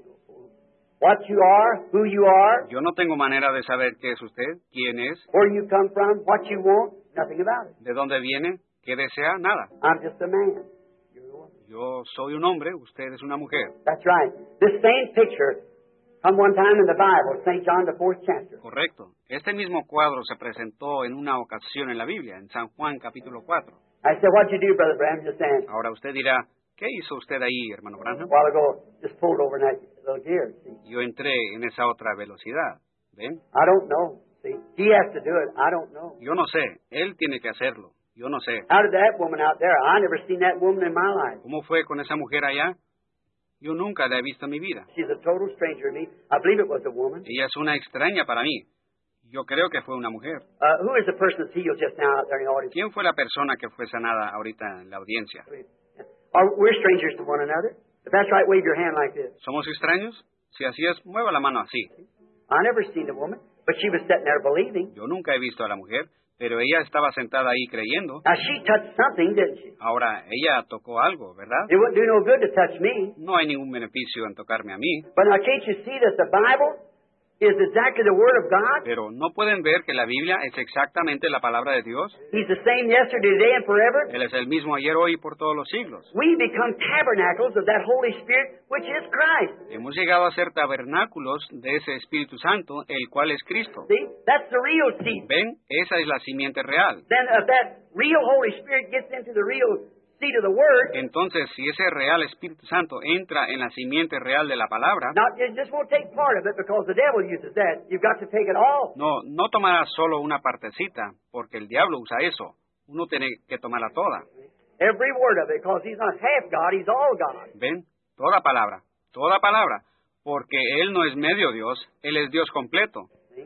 B: what you are, who you are,
A: Yo no tengo manera de saber qué es usted, quién es,
B: where you come from, what you want, nothing about it.
A: de dónde viene, qué desea, nada.
B: I'm just a man. You're a woman.
A: Yo soy un hombre, usted es una mujer.
B: That's right. This same picture come one time in the Bible, St. John, the 4th chapter.
A: Correcto. Este mismo cuadro se presentó en una ocasión en la Biblia, en San Juan capítulo 4.
B: I said, what'd you do, Brother Branham? Just then.
A: Ahora usted dirá, ¿qué hizo usted ahí, hermano
B: A
A: Branham?
B: while ago, just pulled over in that little gear. See,
A: Yo entré en esa otra velocidad. ¿Ven?
B: I don't know. See, he has to do it. I don't know.
A: Yo no sé. Él tiene que hacerlo. Yo no sé.
B: How did that woman out there? I never seen that woman in my life.
A: ¿Cómo fue con esa mujer allá? Yo nunca la he visto en mi vida.
B: She's a total stranger to me. I believe it was a woman.
A: Ella es una extraña para mí. Yo creo que fue una mujer.
B: Who is the person that's healed just now out there in the audience?
A: ¿Quién fue la persona que fue sanada ahorita en la audiencia?
B: We're strangers to one another. If that's right, wave your hand like this.
A: ¿Somos extraños? Si así es, mueva la mano así.
B: I never seen the woman, but she was sitting there believing.
A: Yo nunca he visto a la mujer, pero ella estaba sentada ahí creyendo.
B: Now, she touched something, didn't she?
A: Ahora, ella tocó algo, ¿verdad?
B: It wouldn't do no good to touch me.
A: No hay ningún beneficio en tocarme a mí,
B: But now, can't you see that the Bible is exactly the Word of God?
A: pero ¿no pueden ver que la Biblia es exactamente la palabra de Dios?
B: He's the same yesterday, today, and forever.
A: Él es el mismo ayer, hoy y por todos los siglos.
B: We become tabernacles of that Holy Spirit, which is Christ.
A: Hemos llegado a ser tabernáculos de ese Espíritu Santo, el cual es Cristo.
B: See? That's the real seed.
A: ¿Ven? Esa es la simiente real.
B: Then if that real Holy Spirit gets into the real seed of the Word,
A: entonces si ese real Espíritu Santo entra en la simiente real de la palabra,
B: you just won't take part of it because the devil uses that. You've got to take it all.
A: no tomará solo una partecita, porque el diablo usa eso. Uno tiene que tomarla toda.
B: Every word of it, because he's not half God, he's all God.
A: ¿Ven? Toda palabra, porque Él no es medio Dios, Él es Dios completo.
B: See?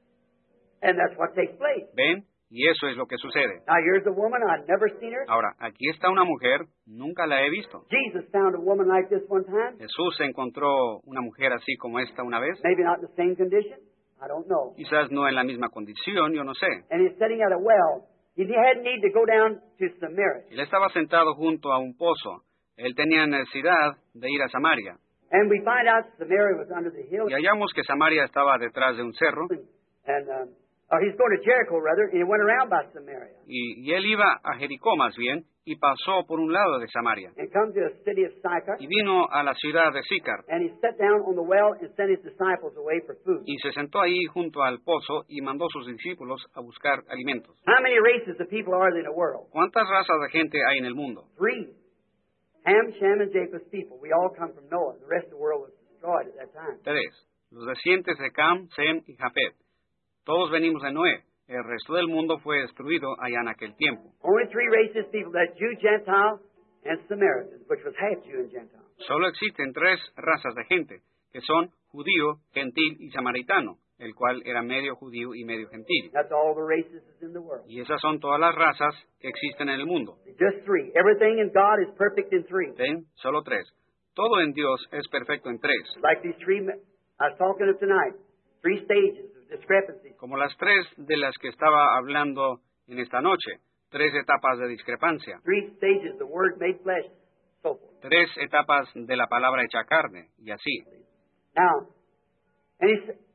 B: And that's what takes place.
A: ¿Ven? Y eso es lo que sucede.
B: Now here's a woman, I've never seen her.
A: Ahora, aquí está una mujer, nunca la he visto.
B: Jesus found a woman like this one time.
A: Jesús encontró una mujer así como esta una vez.
B: Maybe not in the same condition. I don't know.
A: Quizás no en la misma condición, yo no sé.
B: And he's sitting at a well. He had need to go down to Samaria.
A: Él estaba sentado junto a un pozo. Él tenía necesidad de ir a Samaria.
B: And we find out Samaria was under the hill.
A: Y hallamos que Samaria estaba detrás de un cerro.
B: And he's going to Jericho, rather, and he went around by Samaria.
A: Y él iba a Jericó más bien, y pasó por un lado de Samaria.
B: And come to a city of Sychar.
A: Y vino a la ciudad de Sícar.
B: And he sat down on the well and sent his disciples away for food.
A: Y se sentó ahí junto al pozo y mandó a sus discípulos a buscar alimentos.
B: How many races of people are there in the world?
A: ¿Cuántas razas de gente hay en el mundo?
B: 3. Ham, Shem, and Japheth's people. We all come from Noah. The rest of the world was destroyed at that time.
A: 3. Los descendientes de Cam, Sem y Jafet. Todos venimos de Noé. El resto del mundo fue destruido allá en aquel tiempo.
B: Only 3 races of people, that Jew, Gentile, and Samaritan, which was half Jew and Gentile.
A: Solo existen 3 razas de gente, que son judío, gentil y samaritano, el cual era medio judío y medio gentil.
B: That's all the races in the world.
A: Y esas son todas las razas que existen en el mundo.
B: Just 3. Everything in God is perfect in 3.
A: ¿Ven? Solo 3. Todo en Dios es perfecto en 3.
B: Like these 3, I was talking of tonight, 3 stages of discrepancy.
A: Como las 3 de las que estaba hablando en esta noche. 3 etapas de discrepancia.
B: 3 stages, the Word made flesh, so forth.
A: 3 etapas de la palabra hecha carne, y así.
B: Now, and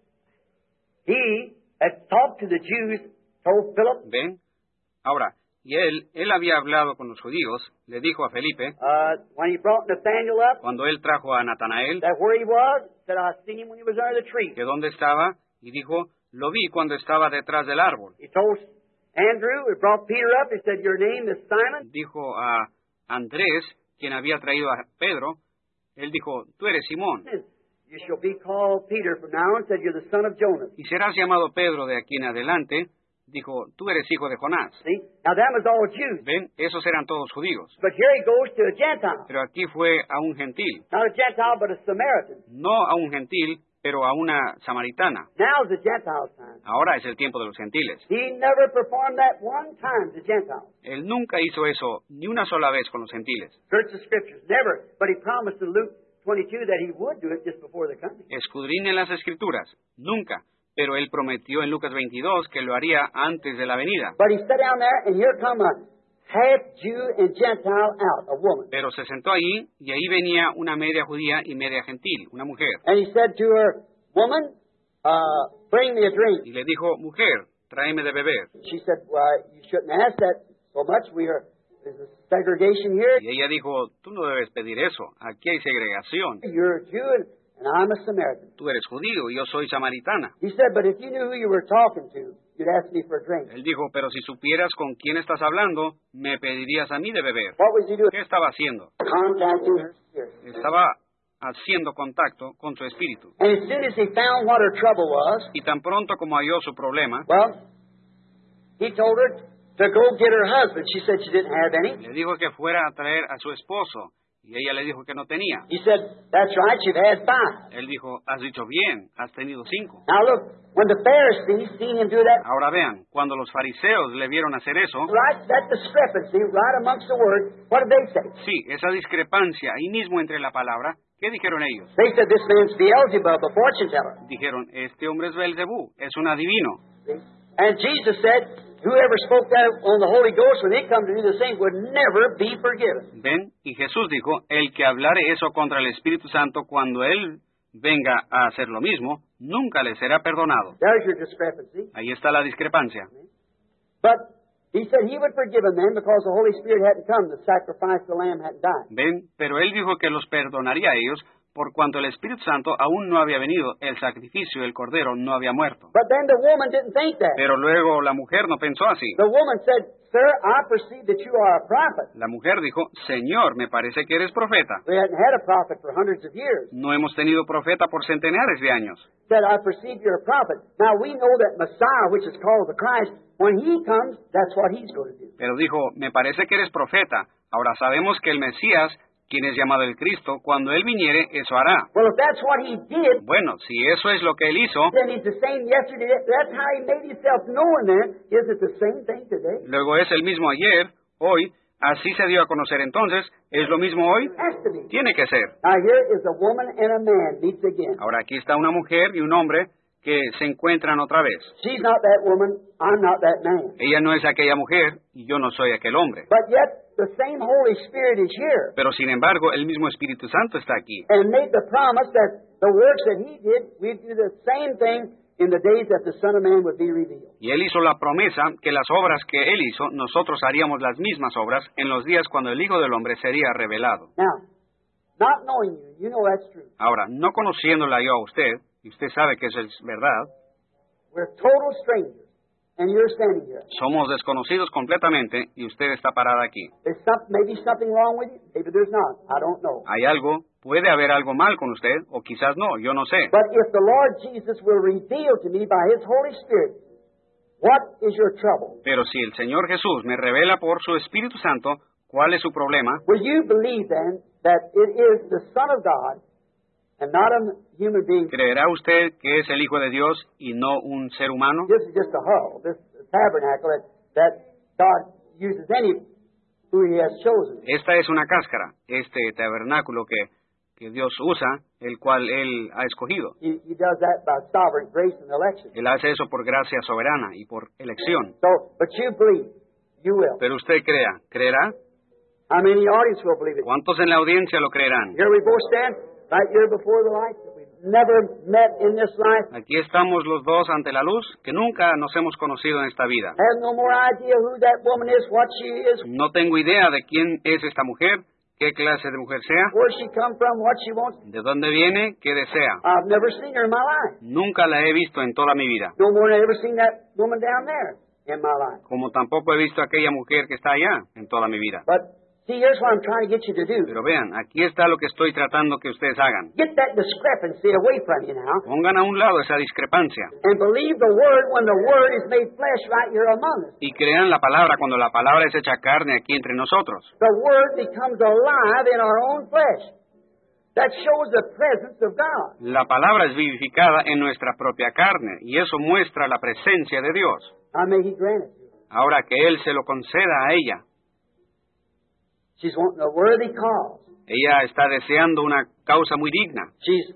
B: he had talked to the Jews, told Philip,
A: ¿Ven? Ahora, y él había hablado con los judíos, le dijo a Felipe,
B: when he brought Nathanael up,
A: cuando él trajo a Natanael,
B: that where he was, said, I seen him when he was under the tree.
A: que dónde estaba, y dijo, lo vi cuando estaba detrás del árbol.
B: He told Andrew, he brought Peter up, he said, your name is Simon.
A: Dijo a Andrés, quien había traído a Pedro, él dijo, tú eres Simón,
B: You shall be called Peter from now on, said, you're the son of Jonas.
A: y serás llamado Pedro de aquí en adelante. Dijo, tú eres hijo de Jonás.
B: See? Now that was all Jews.
A: ¿Ven? Esos eran todos judíos.
B: But here he goes to a Gentile.
A: Pero aquí fue a un gentil.
B: Not a Gentile, but a Samaritan.
A: No a un gentil, pero a una samaritana.
B: Now's the Gentiles' time.
A: Ahora es el tiempo de los gentiles.
B: He never performed that one time to Gentiles.
A: Él nunca hizo eso ni una sola vez con los gentiles.
B: Search the Scriptures. Never. But he promised in Luke 22 that he would do it just before the coming.
A: Escudriñen las Escrituras. Nunca. Pero él prometió en Lucas 22 que lo haría antes de la venida.
B: But he sat down there, and here come a half Jew and Gentile out, a woman.
A: Pero se sentó ahí, y ahí venía una media judía y media gentil, una mujer.
B: And he said to her, Woman, bring me a drink.
A: Y le dijo, mujer, tráeme de beber.
B: She said, Well, you shouldn't ask that so much. There's a segregation here.
A: Y ella dijo, tú no debes pedir eso, aquí hay segregación.
B: You're a Jew and I'm a Samaritan.
A: Tú eres judío y yo soy samaritana.
B: He said, But if you knew who you were talking to, you'd ask me for a drink.
A: Él dijo, pero si supieras con quién estás hablando, me pedirías a mí de beber.
B: What was he doing?
A: ¿Qué estaba haciendo?
B: Contacting her spirit.
A: Estaba haciendo contacto con su espíritu.
B: And as soon as he found what her trouble was,
A: Y tan pronto como halló su problema,
B: well, he told her to go get her husband. She said she didn't have any.
A: le dijo que fuera a traer a su esposo. Y ella le dijo que no tenía.
B: He said, That's right, you've had 5.
A: Él dijo, has dicho bien, has tenido 5.
B: Now look, when the Pharisees seen him do that,
A: Ahora vean, cuando los fariseos le vieron hacer eso,
B: right, that discrepancy right amongst the word, what did they say?
A: sí, esa discrepancia ahí mismo entre la palabra, ¿qué dijeron ellos?
B: They said, This man's Beelzebub, a fortune teller.
A: Dijeron, este hombre es Belzebú, es un adivino.
B: See? And Jesus said, Whoever spoke that on the Holy Ghost when they come to do the same would never be forgiven.
A: ¿Ven? Y Jesús dijo, el que hablare eso contra el Espíritu Santo cuando Él venga a hacer lo mismo, nunca le será perdonado.
B: There's your discrepancy.
A: Ahí está la discrepancia.
B: But he said he would forgive them then because the Holy Spirit hadn't come to sacrifice the lamb hadn't died.
A: ¿Ven? Pero Él dijo que los perdonaría a ellos por cuanto el Espíritu Santo aún no había venido, el sacrificio del Cordero no había muerto.
B: But then the woman didn't think that.
A: Pero luego la mujer no pensó así.
B: The woman said, Sir, I perceive that you are a prophet.
A: La mujer dijo, Señor, me parece que eres profeta.
B: We hadn't had a prophet for hundreds of years.
A: No hemos tenido profeta por centenares de años.
B: Said, I perceive you're a prophet. Now we know that Messiah, which is called the Christ, when he comes, that's what he's going to do.
A: Pero dijo, me parece que eres profeta. Ahora sabemos que el Mesías, quien es llamado el Cristo, cuando Él viniere, eso hará.
B: Well, if that's what he did,
A: Bueno, si eso es lo que Él hizo,
B: then he's the same yesterday. That's how he made himself known there. Is it the same thing today?
A: luego es el mismo ayer, hoy, así se dio a conocer entonces, ¿es lo mismo hoy?
B: Has to be.
A: Tiene que ser.
B: Now here is a woman and a man meets again.
A: Ahora aquí está una mujer y un hombre que se encuentran otra vez.
B: She's not that woman. I'm not that man.
A: Ella no es aquella mujer y yo no soy aquel hombre.
B: But yet the same Holy Spirit is here
A: Pero sin embargo, el mismo Espíritu Santo está aquí.
B: and made the promise that the works that he did, we'd do the same thing in the days that the Son of Man would be revealed.
A: Y Él hizo la promesa que las obras que Él hizo, nosotros haríamos las mismas obras en los días cuando el Hijo del Hombre sería revelado.
B: Now, not knowing you, you know that's true.
A: Ahora, no conociéndola yo a usted, y usted sabe que eso es verdad,
B: We're total strangers, and you're standing here.
A: somos desconocidos completamente y usted está parada aquí.
B: There's maybe something wrong with you, maybe there's not. I don't know.
A: ¿Hay algo? ¿Puede haber algo mal con usted? O quizás no, yo no sé.
B: But if the Lord Jesus will reveal to me by His Holy Spirit, what is your trouble?
A: Pero si el Señor Jesús me revela por su Espíritu Santo cuál es su problema,
B: Will you believe then that it is the Son of God and not a human being?
A: ¿creerá usted que es el Hijo de Dios y no un ser humano?
B: This is just a huddle, this tabernacle that God uses any who He has chosen.
A: Esta es una cáscara, este tabernáculo que Dios usa, el cual Él ha escogido.
B: He does that by sovereign grace and election.
A: Él hace eso por gracia soberana y por elección.
B: So, but you believe, you will.
A: Pero usted ¿creerá?
B: How many in the audience will believe it?
A: ¿Cuántos en la audiencia lo creerán?
B: Here we both stand, right here before the light, that we've never met in this life,
A: Aquí estamos los dos ante la luz, que nunca nos hemos conocido en esta vida.
B: have no more idea who that woman is, what she is,
A: No tengo idea de quién es esta mujer, qué clase de mujer sea,
B: where she come from, what she wants.
A: de dónde viene, qué desea.
B: I've never seen her in my life.
A: Nunca la he visto en toda mi vida,
B: No more than I've ever seen that woman down there in my life.
A: como tampoco he visto a aquella mujer que está allá en toda mi vida.
B: But see, here's what I'm trying to get you to do.
A: Pero vean, aquí está lo que estoy tratando que ustedes hagan.
B: Get that discrepancy away from you now,
A: Pongan a un lado esa discrepancia
B: and believe the Word when the Word is made flesh right here among us.
A: y crean la palabra cuando la palabra es hecha carne aquí entre nosotros.
B: The Word becomes alive in our own flesh. That shows the presence of God.
A: La palabra es vivificada en nuestra propia carne y eso muestra la presencia de Dios.
B: Now may He grant it to her.
A: Ahora que Él se lo conceda a ella.
B: She's wanting a worthy cause.
A: Ella está deseando una causa muy digna.
B: She's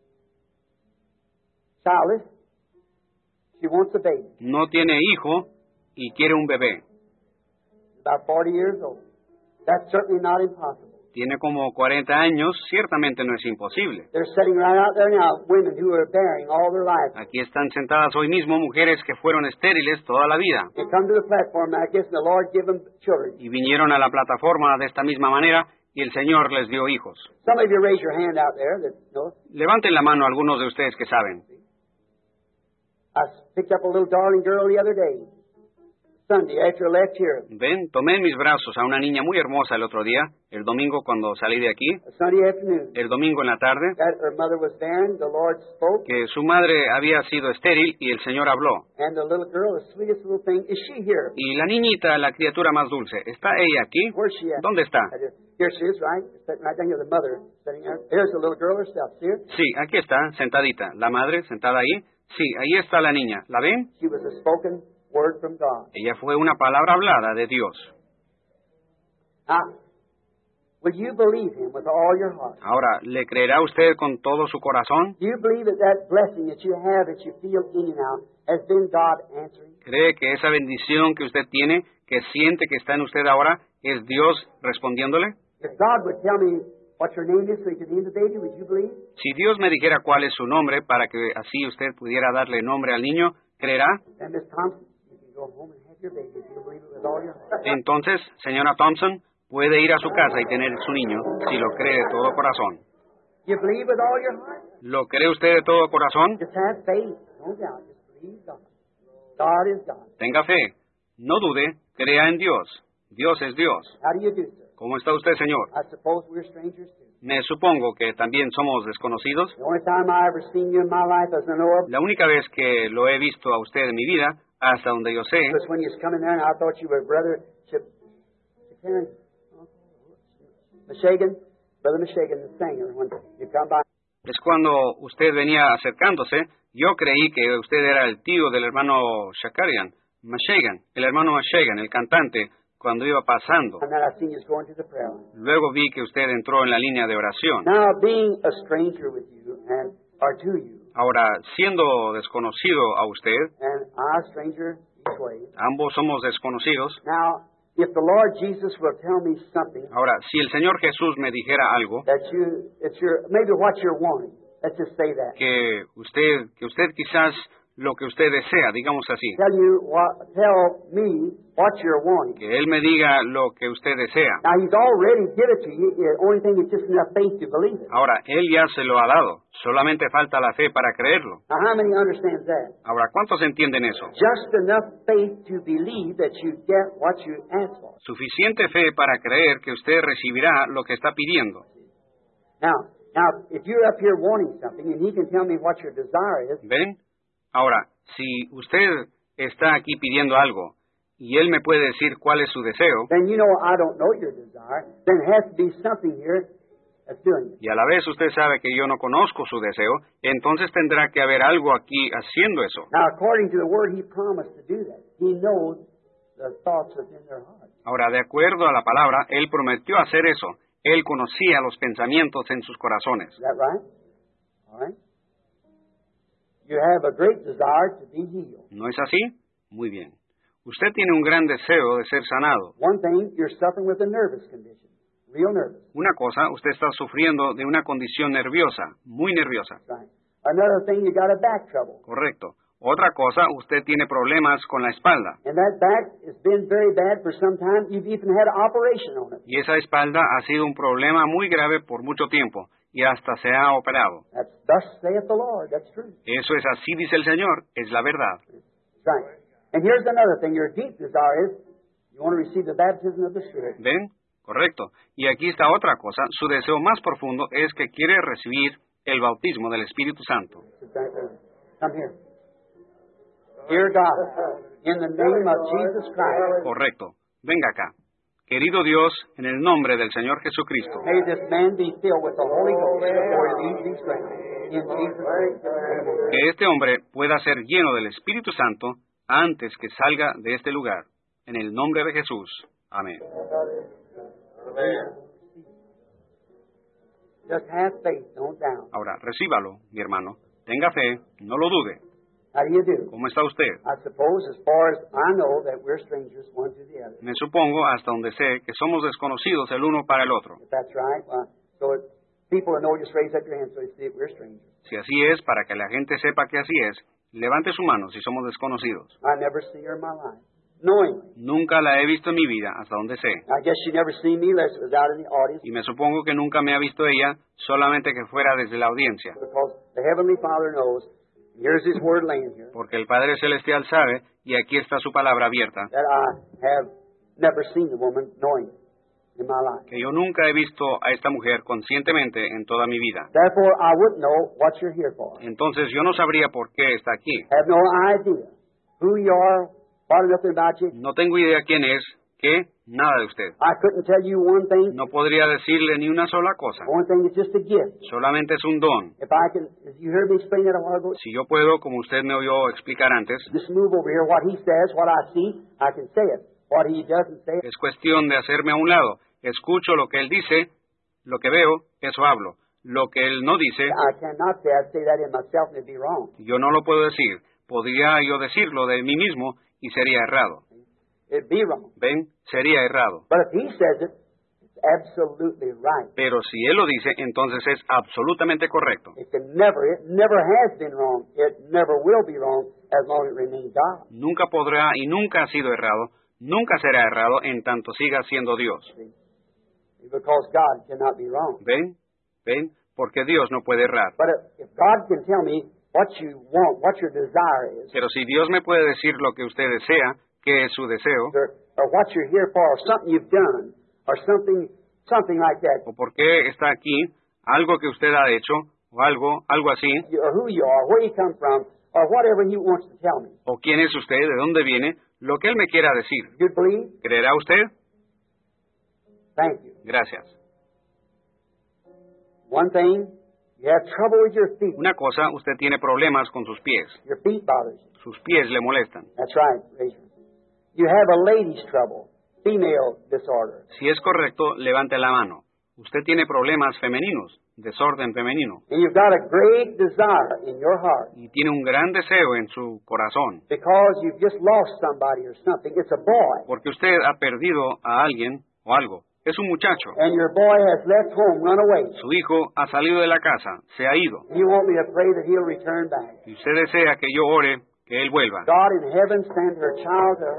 B: childless. She wants a baby.
A: No tiene hijo y quiere un bebé.
B: About 40 years old. That's certainly not impossible.
A: Tiene como 40 años, ciertamente no es imposible.
B: They're sitting right out there now, women who are bearing all their life.
A: Aquí están sentadas hoy mismo mujeres que fueron estériles toda la vida
B: They come to the platform, I guess, and the Lord give them children.
A: y vinieron a la plataforma de esta misma manera y el Señor les dio hijos.
B: Some of you raise your hand out there that know.
A: Levanten la mano algunos de ustedes que saben.
B: I picked up a little darling girl the other day, Sunday, after I left here.
A: Ven, tomé en mis brazos a una niña muy hermosa el otro día, el domingo cuando salí de aquí,
B: A Sunday afternoon.
A: el domingo en la tarde,
B: That her mother was barren, the Lord spoke,
A: que su madre había sido estéril y el Señor habló.
B: and the little girl, the sweetest little thing, is she here?
A: Y la niñita, la criatura más dulce, ¿está ella aquí?
B: Where's she at?
A: ¿Dónde está?
B: Here she is, right? Sitting right down here, the mother sitting there. There's the little girl herself. See her?
A: Sí, aquí está, sentadita. La madre, sentada ahí. Sí, ahí está la niña. ¿La ven?
B: She was a spoken word from God.
A: Ella fue una palabra hablada de Dios.
B: Now, will you believe Him with all your heart?
A: Ahora, ¿le creerá usted con todo su corazón?
B: Do you believe that that blessing that you have, that you feel in you now, has been God answering?
A: ¿Cree que esa bendición que usted tiene, que siente que está en usted ahora, es Dios respondiéndole?
B: If God would tell me what your name is so you could name the baby, would you believe?
A: Si Dios me dijera cuál es su nombre para que así usted pudiera darle nombre al niño, ¿creerá?
B: And Miss Thompson, you can go home and have your baby if you believe it with all your heart.
A: Entonces, señora Thompson, puede ir a su casa y tener su niño si lo cree de todo corazón.
B: You believe with all your heart?
A: ¿Lo cree usted de todo corazón?
B: Just have faith. Don't doubt. Just believe God. God is God.
A: Tenga fe. No dude. Crea en Dios. Dios es Dios.
B: How do you do, sir?
A: ¿Cómo está usted, señor?
B: I suppose we're strangers too.
A: Me supongo que también somos desconocidos.
B: The only time I ever seen you in my life as I know of
A: La única vez que lo he visto a usted en mi vida, hasta donde yo sé,
B: was when you was coming there and I thought you were Brother Meshagan, Brother Meshagan, the singer. When you come by.
A: es cuando usted venía acercándose. Yo creí que usted era el tío del hermano Shakarian, Meshagan, el hermano Meshagan, el cantante, cuando iba pasando.
B: And then I seen you going to the prayer line.
A: Luego vi que usted entró en la línea de oración.
B: Now, being a stranger with you and or to you,
A: Ahora, siendo desconocido a usted,
B: and I a stranger each way.
A: ambos somos desconocidos.
B: Now, if the Lord Jesus will tell me something
A: Ahora, si el Señor Jesús me dijera algo
B: that it's your maybe what you're wanting. Let's just say that.
A: que usted quizás lo que usted desea, digamos así,
B: Tell me what you're wanting.
A: que Él me diga lo que usted desea.
B: Now He's already given it to you. The only thing is just enough faith to believe it.
A: Ahora, Él ya se lo ha dado, solamente falta la fe para creerlo.
B: Now, how many understands that?
A: Ahora, ¿cuántos entienden eso?
B: Just enough faith to believe that you get what you ask for.
A: Suficiente fe para creer que usted recibirá lo que está pidiendo.
B: Now, if you're up here wanting something and He can tell me what your desire is,
A: ¿Ven? Ahora, si usted está aquí pidiendo algo y Él me puede decir cuál es su deseo,
B: then you know I don't know your desire. Then it has to be something here that's doing it.
A: y a la vez usted sabe que yo no conozco su deseo, entonces tendrá que haber algo aquí haciendo eso.
B: Now, according to the Word, He promised to do that. He knows the thoughts within their heart.
A: Ahora, de acuerdo a la palabra, Él prometió hacer eso. Él conocía los pensamientos en sus corazones.
B: Is that right? All right. You have a great desire to be healed.
A: ¿No es así? Muy bien. Usted tiene un gran deseo de ser sanado.
B: One thing, you're suffering with a nervous condition, real nervous.
A: Una cosa, usted está sufriendo de una condición nerviosa, muy nerviosa.
B: Right. Another thing, you got a back trouble.
A: Correcto. Otra cosa, usted tiene problemas con la espalda.
B: And that back has been very bad for some time. You've even had an operation on it.
A: Y esa espalda ha sido un problema muy grave por mucho tiempo, y hasta se ha operado.
B: That's thus saith the Lord. That's true.
A: Eso es así, dice el Señor, es la verdad.
B: Right. And here's another thing. Your deep desire is you want to receive the baptism of the Spirit.
A: ¿Ven? Correcto. Y aquí está otra cosa. Su deseo más profundo es que quiere recibir el bautismo del Espíritu Santo.
B: Come here. Dear God, in the name of Jesus Christ,
A: Correcto. Venga acá. Querido Dios, en el nombre del Señor Jesucristo,
B: may this man be filled with the Holy Ghost before he leaves these grounds. In Jesus' name.
A: que este hombre pueda ser lleno del Espíritu Santo antes que salga de este lugar. En el nombre de Jesús. Amén.
B: Just have faith, don't doubt.
A: Ahora, recíbalo, mi hermano. Tenga fe, no lo dude.
B: How do you do?
A: ¿Cómo está usted?
B: I suppose, as far as I know, that we're strangers one to the other.
A: Me supongo, hasta donde sé, que somos desconocidos el uno para el otro.
B: If that's right, so people that know, just raise up your hand so they see that we're strangers.
A: Si así es, para que la gente sepa que así es, levante su mano si somos desconocidos.
B: I never see her in my life, knowingly.
A: Nunca la he visto en mi vida, hasta donde sé.
B: I guess she never seen me unless it was out in the audience,
A: Y me supongo que nunca me ha visto ella, solamente que fuera desde la audiencia.
B: because the Heavenly Father knows. Here's His Word laying here.
A: Porque el Padre Celestial sabe, y aquí está su palabra abierta,
B: That I have never seen the woman knowingly in my life.
A: que yo nunca he visto a esta mujer conscientemente en toda mi vida.
B: Therefore, I wouldn't know what you're here for.
A: Entonces yo no sabría por qué está aquí.
B: Have no idea who you are, what nothing about you.
A: No tengo idea quién es, qué, nada de usted.
B: I couldn't tell you one thing.
A: No podría decirle ni una sola cosa.
B: One thing is just a gift.
A: Solamente es un don.
B: If you heard me explain that a while ago,
A: Si yo puedo, como usted me oyó explicar antes,
B: just move over here. What he says, what I see, I can say it. What he doesn't say,
A: es cuestión de hacerme a un lado. Escucho lo que él dice, lo que veo, eso hablo. Lo que él no dice,
B: I cannot say. I'd say that in myself and it'd be wrong.
A: yo no lo puedo decir. Podría yo decirlo de mí mismo y sería errado.
B: It'd be wrong.
A: ¿Ven? Sería errado.
B: But if he says it, it's absolutely right.
A: Pero si él lo dice, entonces es absolutamente correcto.
B: It never has been wrong. It never will be wrong as long as it remains God.
A: Nunca podrá y nunca ha sido errado, nunca será errado en tanto siga siendo Dios.
B: See? Because God cannot be wrong.
A: ¿Ven? ¿Ven? porque Dios no puede errar.
B: But if God can tell me what you want, what your desire is,
A: Pero si Dios me puede decir lo que usted desea, qué es su deseo,
B: or what you're here for, or something you've done, or something like that,
A: o por qué está aquí, algo que usted ha hecho, o algo así,
B: or who you are, where you come from, or whatever He wants to tell me,
A: o quién es usted, de dónde viene, lo que Él me quiera decir.
B: you'd believe?
A: ¿Creerá usted?
B: Thank you.
A: Gracias.
B: One thing, you have trouble with your feet.
A: Una cosa, usted tiene problemas con sus pies.
B: Your feet bothers you.
A: Sus pies le molestan.
B: That's right, Rachel. You have a lady's trouble, female disorder.
A: Si es correcto, levante la mano. Usted tiene problemas femeninos, desorden femenino,
B: And you've got a great desire in your heart
A: y tiene un gran deseo en su corazón,
B: because you've just lost somebody or something. It's a boy.
A: porque usted ha perdido a alguien o algo. Es un muchacho.
B: And your boy has left home, run away.
A: Su hijo ha salido de la casa, se ha ido.
B: You want me to pray that he'll return back.
A: Y usted desea que yo ore que él vuelva.
B: God in heaven, send her child to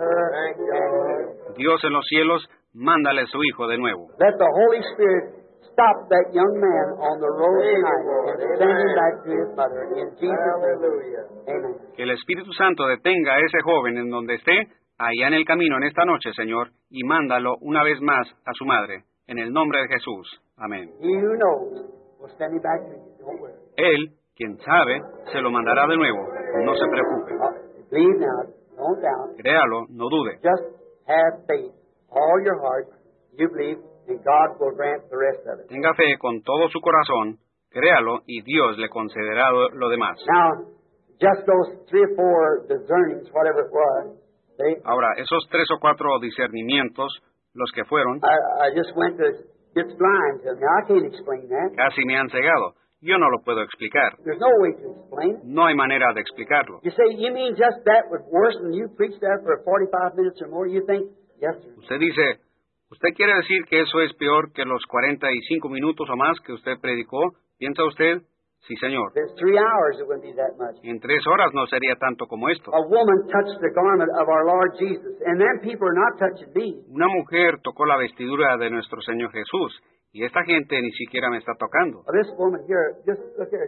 B: her.
A: Dios en los cielos, mándale su hijo de nuevo.
B: Let the Holy Spirit stop that young man on the road tonight and send him back to his mother. In Jesus' name. Amen.
A: Que el Espíritu Santo detenga a ese joven en donde esté, allá en el camino en esta noche, Señor, y mándalo una vez más a su madre. En el nombre de Jesús. Amén.
B: He who knows will send him back to you. Don't worry.
A: Él, quien sabe, se lo mandará de nuevo. No se preocupe.
B: Believe now. Don't doubt.
A: Créalo, no dude.
B: Just have faith. All your heart. You believe, and God will grant the rest of it.
A: Tenga fe con todo su corazón, créalo y Dios le concederá lo demás.
B: Now, just those 3 or 4 discernings, whatever it was,
A: Ahora, esos 3 o 4 discernimientos, los que fueron,
B: I just went to, it's blind to me. I can't explain that.
A: casi me han cegado. Yo no lo puedo explicar.
B: There's no way to explain.
A: No hay manera de explicarlo.
B: You say, you mean just that was worse than you preached there for 45 minutes or more? You think, yes, sir.
A: Usted dice, ¿usted quiere decir que eso es peor que los 45 minutos o más que usted predicó? ¿Piensa usted? Sí, señor.
B: There's 3 hours, it wouldn't be that much.
A: En 3 horas no sería tanto como esto.
B: A woman touched the garment of our Lord Jesus, and then people are not touching me.
A: Una mujer tocó la vestidura de nuestro Señor Jesús, y esta gente ni siquiera me está tocando.
B: This woman here, just look at her.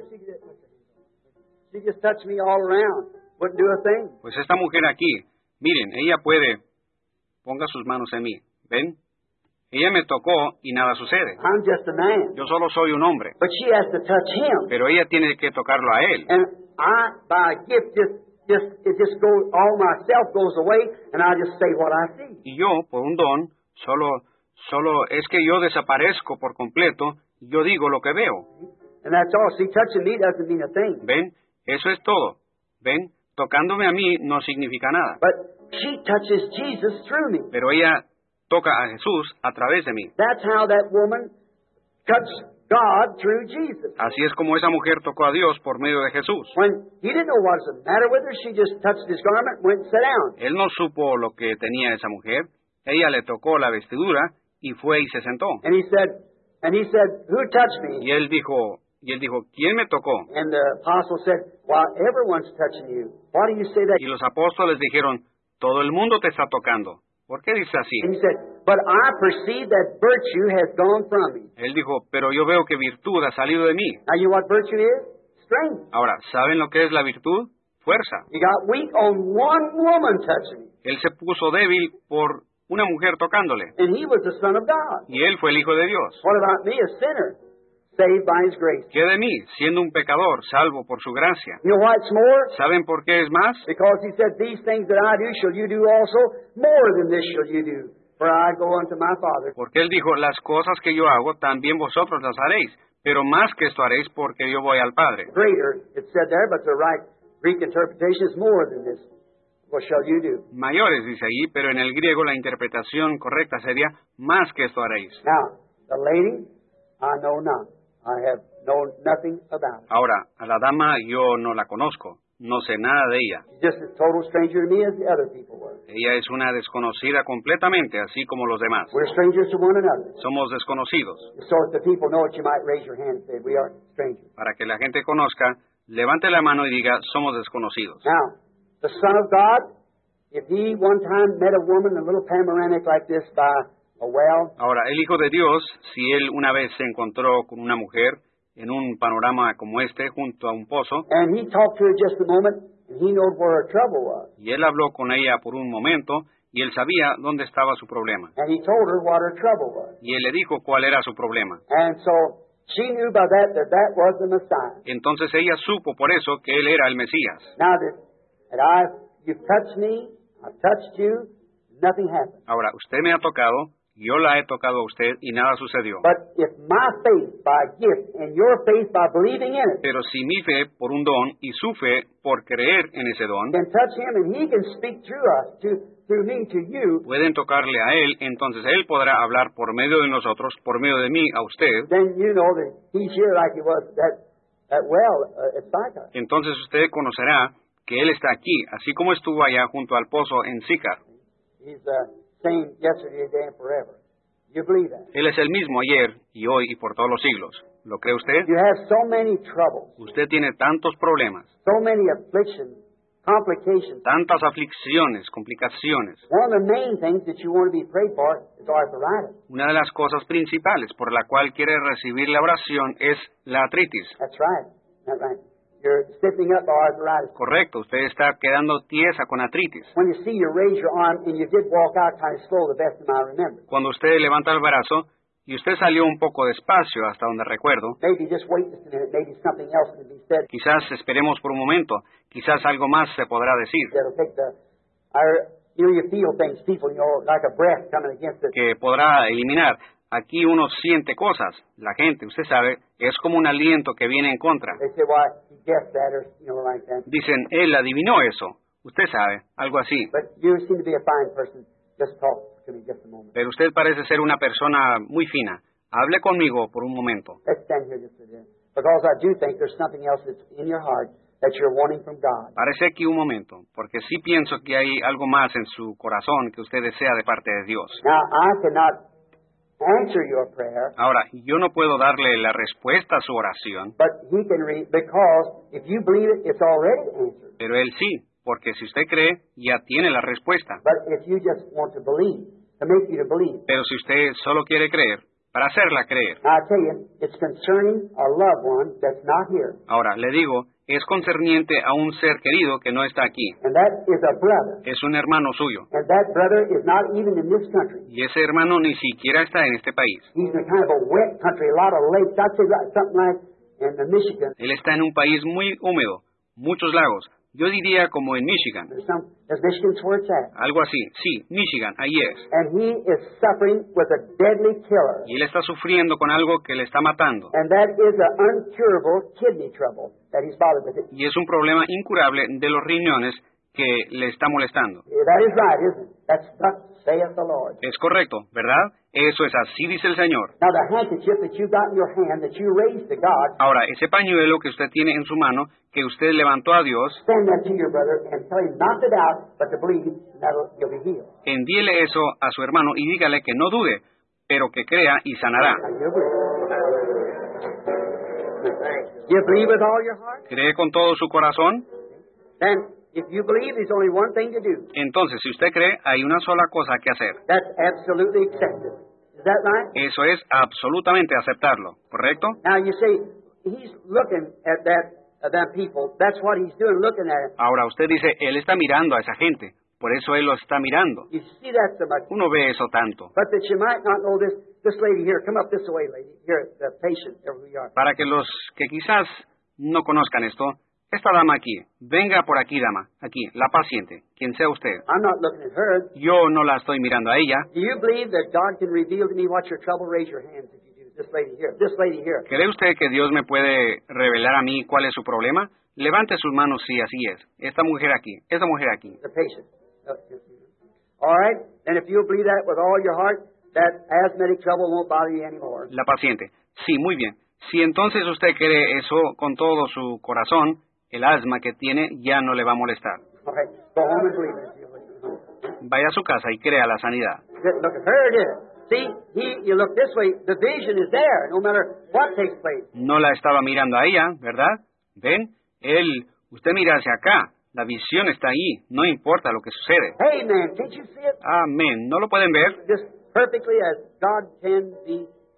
B: She just touched me all around. Wouldn't do a thing.
A: Pues esta mujer aquí, miren, ella puede, ponga sus manos en mí, ¿ven? Ella me tocó y nada sucede.
B: I'm just a man.
A: Yo solo soy un hombre,
B: But she has to touch him.
A: pero ella tiene que tocarlo a él.
B: And I, by a gift, it just goes, all myself goes away, and I just say what I see.
A: Y yo, por un don, solo es que yo desaparezco por completo, y yo digo lo que veo.
B: And that's all. See, touching me doesn't mean a thing.
A: ¿Ven? Eso es todo. ¿Ven? Tocándome a mí no significa nada.
B: But she touches Jesus through me.
A: Pero ella toca a Jesús a través de mí.
B: That's how that woman touched God through Jesus.
A: Así es como esa mujer tocó a Dios por medio de Jesús.
B: When he didn't know what was the matter with her, she just touched his garment and went and sat down.
A: Él no supo lo que tenía esa mujer. Ella le tocó la vestidura y fue y se sentó.
B: And he said, who touched me?
A: Y él dijo, ¿quién me tocó?
B: And the apostle said, well, everyone's touching you. Why do you say that?
A: Y los apóstoles dijeron, todo el mundo te está tocando. ¿Por qué dice así?
B: And he said, but I perceive that virtue has gone from me.
A: Él dijo, pero yo veo que virtud ha salido de mí.
B: Now you know what virtue is? Strength.
A: Ahora, ¿saben lo que es la virtud? Fuerza.
B: You got weak on one woman touching me.
A: Él se puso débil por una mujer tocándole.
B: And he was the Son of God.
A: Y él fue el Hijo de Dios.
B: What about me, a sinner, saved by his grace?
A: ¿Qué de mí, siendo un pecador, salvo por su gracia?
B: You know why it's more?
A: ¿Saben por qué es más?
B: Because he said, these things that I do shall you do also, more than this shall you do, for I go unto my Father.
A: Porque él dijo, las cosas que yo hago, también vosotros las haréis. Pero más que esto haréis porque yo voy al Padre.
B: Greater, it said there, but the right Greek interpretation is more than this. What shall you do?
A: Mayores, dice allí, pero en el griego la interpretación correcta sería, más que esto haréis.
B: Now, the lady, I know not. I have known nothing about it.
A: Ahora, a la dama yo no la conozco, no sé nada de ella.
B: She's just a total stranger to me as the other people were.
A: Ella es una desconocida completamente, así como los demás.
B: We're strangers to one another.
A: Somos desconocidos.
B: So if the people know it, you might raise your hand and say, we are strangers.
A: Para que la gente conozca, levante la mano y diga, somos desconocidos.
B: Now, the Son of God, if he one time met a woman, a little panoramic like this by a well,
A: Ahora, el Hijo de Dios, si él una vez se encontró con una mujer en un panorama como este, junto a un pozo,
B: and he talked to her just a moment, and he knowed where her trouble was.
A: y él habló con ella por un momento, y él sabía dónde estaba su problema.
B: And he told her what her trouble was.
A: Y él le dijo cuál era su problema.
B: And so she knew by that that was the Messiah.
A: Entonces ella supo por eso que él era el Mesías.
B: Now you've touched me, I've touched you, nothing happened.
A: Ahora, usted me ha tocado, yo la he tocado a usted y nada sucedió.
B: But if my faith by gift and your faith by believing in it
A: Pero si mi fe por un don y su fe por creer en ese don
B: can touch him and he can speak through us, through me to you,
A: pueden tocarle a él, entonces él podrá hablar por medio de nosotros, por medio de mí a usted.
B: then you know that he's here like he was that well at Sychar.
A: Entonces usted conocerá que él está aquí, así como estuvo allá junto al pozo en Sícar.
B: He's the same yesterday, today, and forever. You believe that?
A: Él es el mismo ayer y hoy y por todos los siglos. ¿Lo cree usted?
B: You have so many troubles,
A: Usted tiene tantos problemas,
B: so many afflictions, complications.
A: tantas aflicciones, complicaciones.
B: One of the main things that you want to be prayed for is arthritis.
A: Una de las cosas principales por la cual quiere recibir la oración es la artritis.
B: That's right. That's right. You're stiffening up by arthritis.
A: Correcto, usted está quedando tiesa con artritis.
B: When you see you raise your arm and you did walk out kind of slow, the best of my remember.
A: Cuando usted levanta el brazo y usted salió un poco despacio hasta donde recuerdo,
B: Maybe just wait just a minute. Maybe something else can be said
A: quizás esperemos por un momento, quizás algo más se podrá decir,
B: that'll take you feel things, people, like a breath coming against it.
A: que podrá eliminar. Aquí uno siente cosas, la gente, usted sabe, es como un aliento que viene en contra.
B: They say, well, he guessed that or, like that.
A: Dicen, él adivinó eso, usted sabe, algo así.
B: But you seem to be a fine person. Just talk to me just a moment.
A: Pero usted parece ser una persona muy fina. Hable conmigo por un momento.
B: Let's stand here just a minute. Because I do think there's something else that's in your heart that you're wanting from God.
A: Parece aquí un momento, porque sí pienso que hay algo más en su corazón que usted desea de parte de Dios.
B: Now, I cannot answer your prayer,
A: Ahora, yo no puedo darle la respuesta a su oración,
B: but He can read, because if you believe it, it's already answered.
A: pero él sí, porque si usted cree, ya tiene la respuesta.
B: But if you just want to believe, to make you to believe,
A: Pero si usted solo quiere creer, para hacerla creer.
B: now I tell you, it's concerning a loved one that's not here.
A: Ahora, le digo, es concerniente a un ser querido que no está aquí.
B: And that is a brother.
A: Es un hermano suyo.
B: And that brother is not even in this country.
A: Y ese hermano ni siquiera está en este país.
B: He's in a kind of a wet country, a lot of lakes. I'd say something like in the Michigan.
A: Él está en un país muy húmedo, muchos lagos. Yo diría como en Michigan.
B: There's Michigan's where it's at.
A: Algo así. Sí, Michigan, ahí es.
B: And he is suffering with a deadly killer.
A: Y él está sufriendo con algo que le está matando.
B: And that is an uncurable kidney trouble that he's bothered with it.
A: Y es un problema incurable de los riñones que le está molestando.
B: That is right, isn't it? That's thus saith the Lord.
A: Es correcto, ¿verdad? Eso es así, dice el Señor.
B: Now the handkerchief that you got in your hand that you raised to God,
A: Ahora, ese pañuelo que usted tiene en su mano, que usted levantó a Dios,
B: send that to your brother and tell him not to doubt, but to believe, and you'll be healed.
A: envíele eso a su hermano y dígale que no dude, pero que crea y sanará.
B: Now, you believe. You believe with all your heart?
A: ¿Cree con todo su corazón?
B: Then, if you believe, there's only one thing to do.
A: Entonces, si usted cree, hay una sola cosa que hacer.
B: That's absolutely accepted. Is that right?
A: Eso es absolutamente aceptarlo, ¿correcto?
B: Now you see, he's looking at that people. That's what he's doing, looking at it.
A: Ahora, usted dice, él está mirando a esa gente, por eso él lo está mirando.
B: You see that so much.
A: Uno ve eso tanto.
B: But that you might not know this lady here. Come up this way, lady. Here, the patient, there we are.
A: Para que los que quizás no conozcan esto, esta dama aquí, venga por aquí, dama, aquí, la paciente, quien sea usted.
B: I'm not looking at her.
A: Yo no la estoy mirando a ella.
B: Do you believe that God can reveal to me what's your trouble? Raise your hands if you do. This lady here. This lady here.
A: ¿Cree usted que Dios me puede revelar a mí cuál es su problema? Levante sus manos si así es. Esta mujer aquí, esta mujer aquí.
B: The patient. All right? And if you believe that with all your heart, that asthmatic trouble won't bother you anymore.
A: La paciente. Sí, muy bien. Si entonces usted cree eso con todo su corazón, el asma que tiene ya no le va a molestar.
B: All right. Go home and believe it.
A: Vaya a su casa y crea la sanidad.
B: Look at her, it is. See, you look this way, the vision is there, no matter what takes place.
A: No la estaba mirando a ella, ¿verdad? ¿Ven? Usted mira hacia acá. La visión está ahí. No importa lo que sucede.
B: Amen. Can't you see it?
A: Amén. ¿No lo pueden ver?
B: Just perfectly as God can be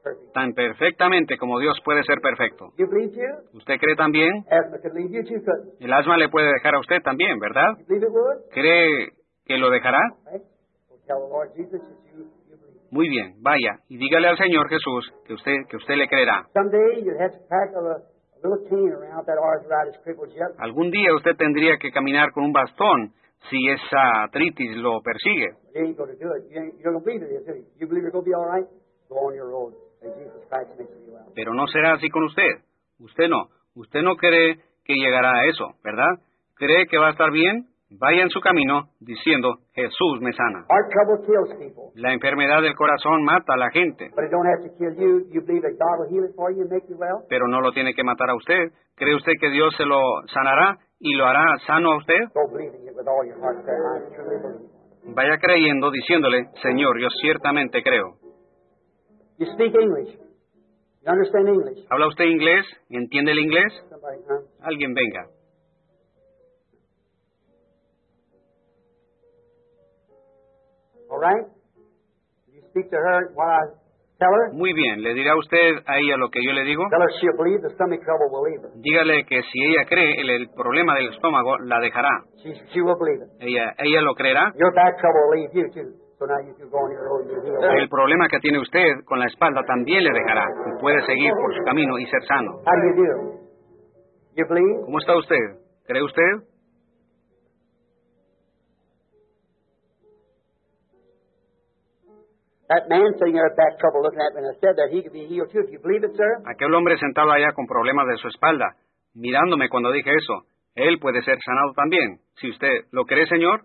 B: perfect.
A: tan perfectamente como Dios puede ser perfecto.
B: You believe too?
A: ¿Usted cree también?
B: Asthma could leave you too, couldn't
A: El asma le puede dejar a usted también, ¿verdad?
B: you? Believe it would?
A: ¿Cree que lo dejará?
B: Right? So tell the Lord Jesus that you believe.
A: Muy bien, vaya y dígale al Señor Jesús que usted le creerá.
B: Someday you'd have to pack a little cane around that arthritis cripples you.
A: Algún día usted tendría que caminar con un bastón si esa artritis lo persigue.
B: You ain't going to do it. You don't believe it is, do you? You believe it'll be all right? Go on your road. And Jesus Christ makes you well.
A: Pero no será así con usted. Usted no cree que llegará a eso, ¿verdad? ¿Cree que va a estar bien? Vaya en su camino diciendo, Jesús me sana.
B: Heart trouble kills people.
A: La enfermedad del corazón mata a la gente,
B: But it don't have to kill you. You believe that God will heal it for you and make you well?
A: pero no lo tiene que matar a usted. ¿Cree usted que Dios se lo sanará y lo hará sano a usted?
B: Go believing it with all your heart. Say, I truly believe.
A: Vaya creyendo, diciéndole, Señor, yo ciertamente creo.
B: You speak English. You understand English?
A: ¿Habla usted inglés? ¿Entiende el inglés?
B: Somebody come.
A: Alguien venga.
B: All right? You speak to her while I tell her.
A: Muy bien, ¿le dirá usted a ella lo que yo le digo?
B: Tell her she'll believe the stomach trouble will leave her.
A: Dígale que si ella cree, el problema del estómago la dejará.
B: She will believe it.
A: Ella lo creerá.
B: Your back trouble will leave you too. So now you can go on your road and you're healed.
A: El problema que tiene usted con la espalda también le dejará. Y puede seguir por su camino y ser sano.
B: How do you do? You believe?
A: ¿Cómo está usted? ¿Cree usted?
B: That man sitting there with back trouble looking at me and I said that he could be healed too. If you believe it, sir?
A: Aquel hombre sentado allá con problemas de su espalda, mirándome cuando dije eso, él puede ser sanado también. Si usted lo cree, señor.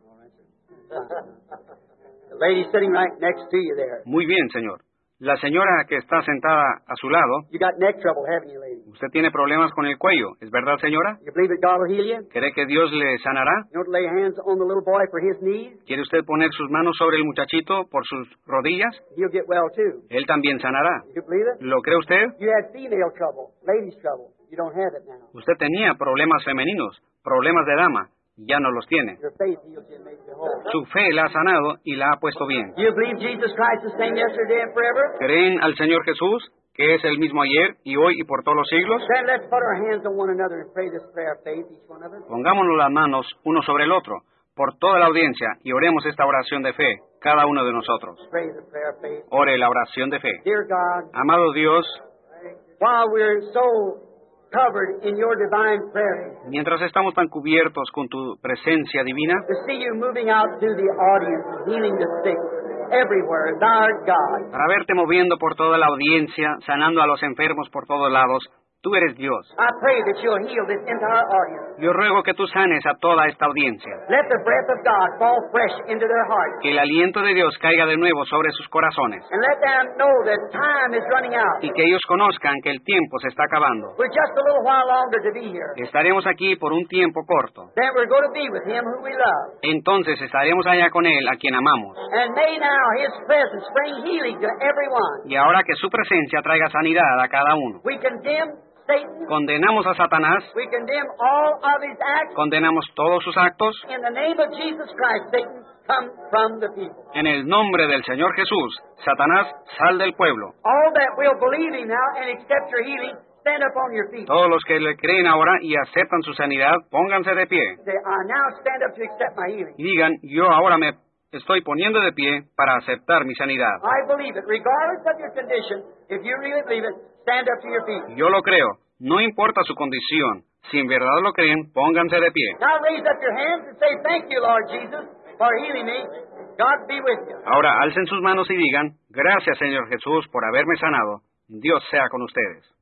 B: The lady sitting right next to you there.
A: Muy bien, señor. La señora que está sentada a su lado,
B: You got neck trouble, haven't you, lady?
A: usted tiene problemas con el cuello, ¿es verdad, señora?
B: You believe that God will heal you?
A: ¿Cree que Dios le sanará?
B: You don't lay hands on the little boy for his knees?
A: ¿Quiere usted poner sus manos sobre el muchachito por sus rodillas?
B: He'll get well too.
A: Él también sanará.
B: You believe it?
A: ¿Lo cree usted?
B: You had female trouble, ladies trouble. You don't have it now.
A: Usted tenía problemas femeninos, problemas de dama, ya no los tiene.
B: Your faith heals you and makes you whole.
A: Su fe la ha sanado y la ha puesto bien.
B: You believe Jesus Christ is the same yesterday and forever?
A: ¿Creen al Señor Jesús, que es el mismo ayer y hoy y por todos los siglos?
B: Then let's put our hands on one another and pray this prayer of faith, each one of us.
A: Pongámonos las manos uno sobre el otro, por toda la audiencia, y oremos esta oración de fe, cada uno de nosotros.
B: Pray the prayer of faith.
A: Ore la oración de fe.
B: Dear God,
A: Amado Dios,
B: while we're so covered in your divine presence,
A: mientras estamos tan cubiertos con tu presencia divina,
B: to see you moving out through the audience, healing the sick everywhere, thou art God.
A: para verte moviendo por toda la audiencia, sanando a los enfermos por todos lados, tú eres Dios.
B: I pray that you'll heal this entire audience.
A: Yo ruego que tú sanes a toda esta audiencia,
B: Let the breath of God fall fresh into their hearts,
A: que el aliento de Dios caiga de nuevo sobre sus corazones,
B: and let them know that time is running out.
A: y que ellos conozcan que el tiempo se está acabando.
B: We're just a little while longer to be here.
A: Estaremos aquí por un tiempo corto.
B: Then we're going to be with Him who we love.
A: Entonces estaremos allá con Él, a quien amamos.
B: And may now His presence bring healing to everyone.
A: Y ahora que su presencia traiga sanidad a cada uno.
B: We condemn Satan.
A: Condenamos a Satanás,
B: We condemn all of his acts.
A: condenamos todos sus actos.
B: In the name of Jesus Christ, Satan, come from the people.
A: En el nombre del Señor Jesús, Satanás, sal del pueblo.
B: All that will believe Him now and accept your healing, stand up on your feet.
A: Todos los que le creen ahora y aceptan su sanidad, pónganse de pie.
B: Say, I now stand up to accept my healing.
A: Y digan, yo ahora me estoy poniendo de pie para aceptar mi sanidad.
B: I believe it. Regardless of your condition, if you really believe it, stand up to your feet.
A: Yo lo creo, no importa su condición. Si en verdad lo creen, pónganse de pie.
B: Now raise up your hands and say, thank you, Lord Jesus, for healing me. God be with you.
A: Ahora alcen sus manos y digan, gracias Señor Jesús por haberme sanado. Dios sea con ustedes.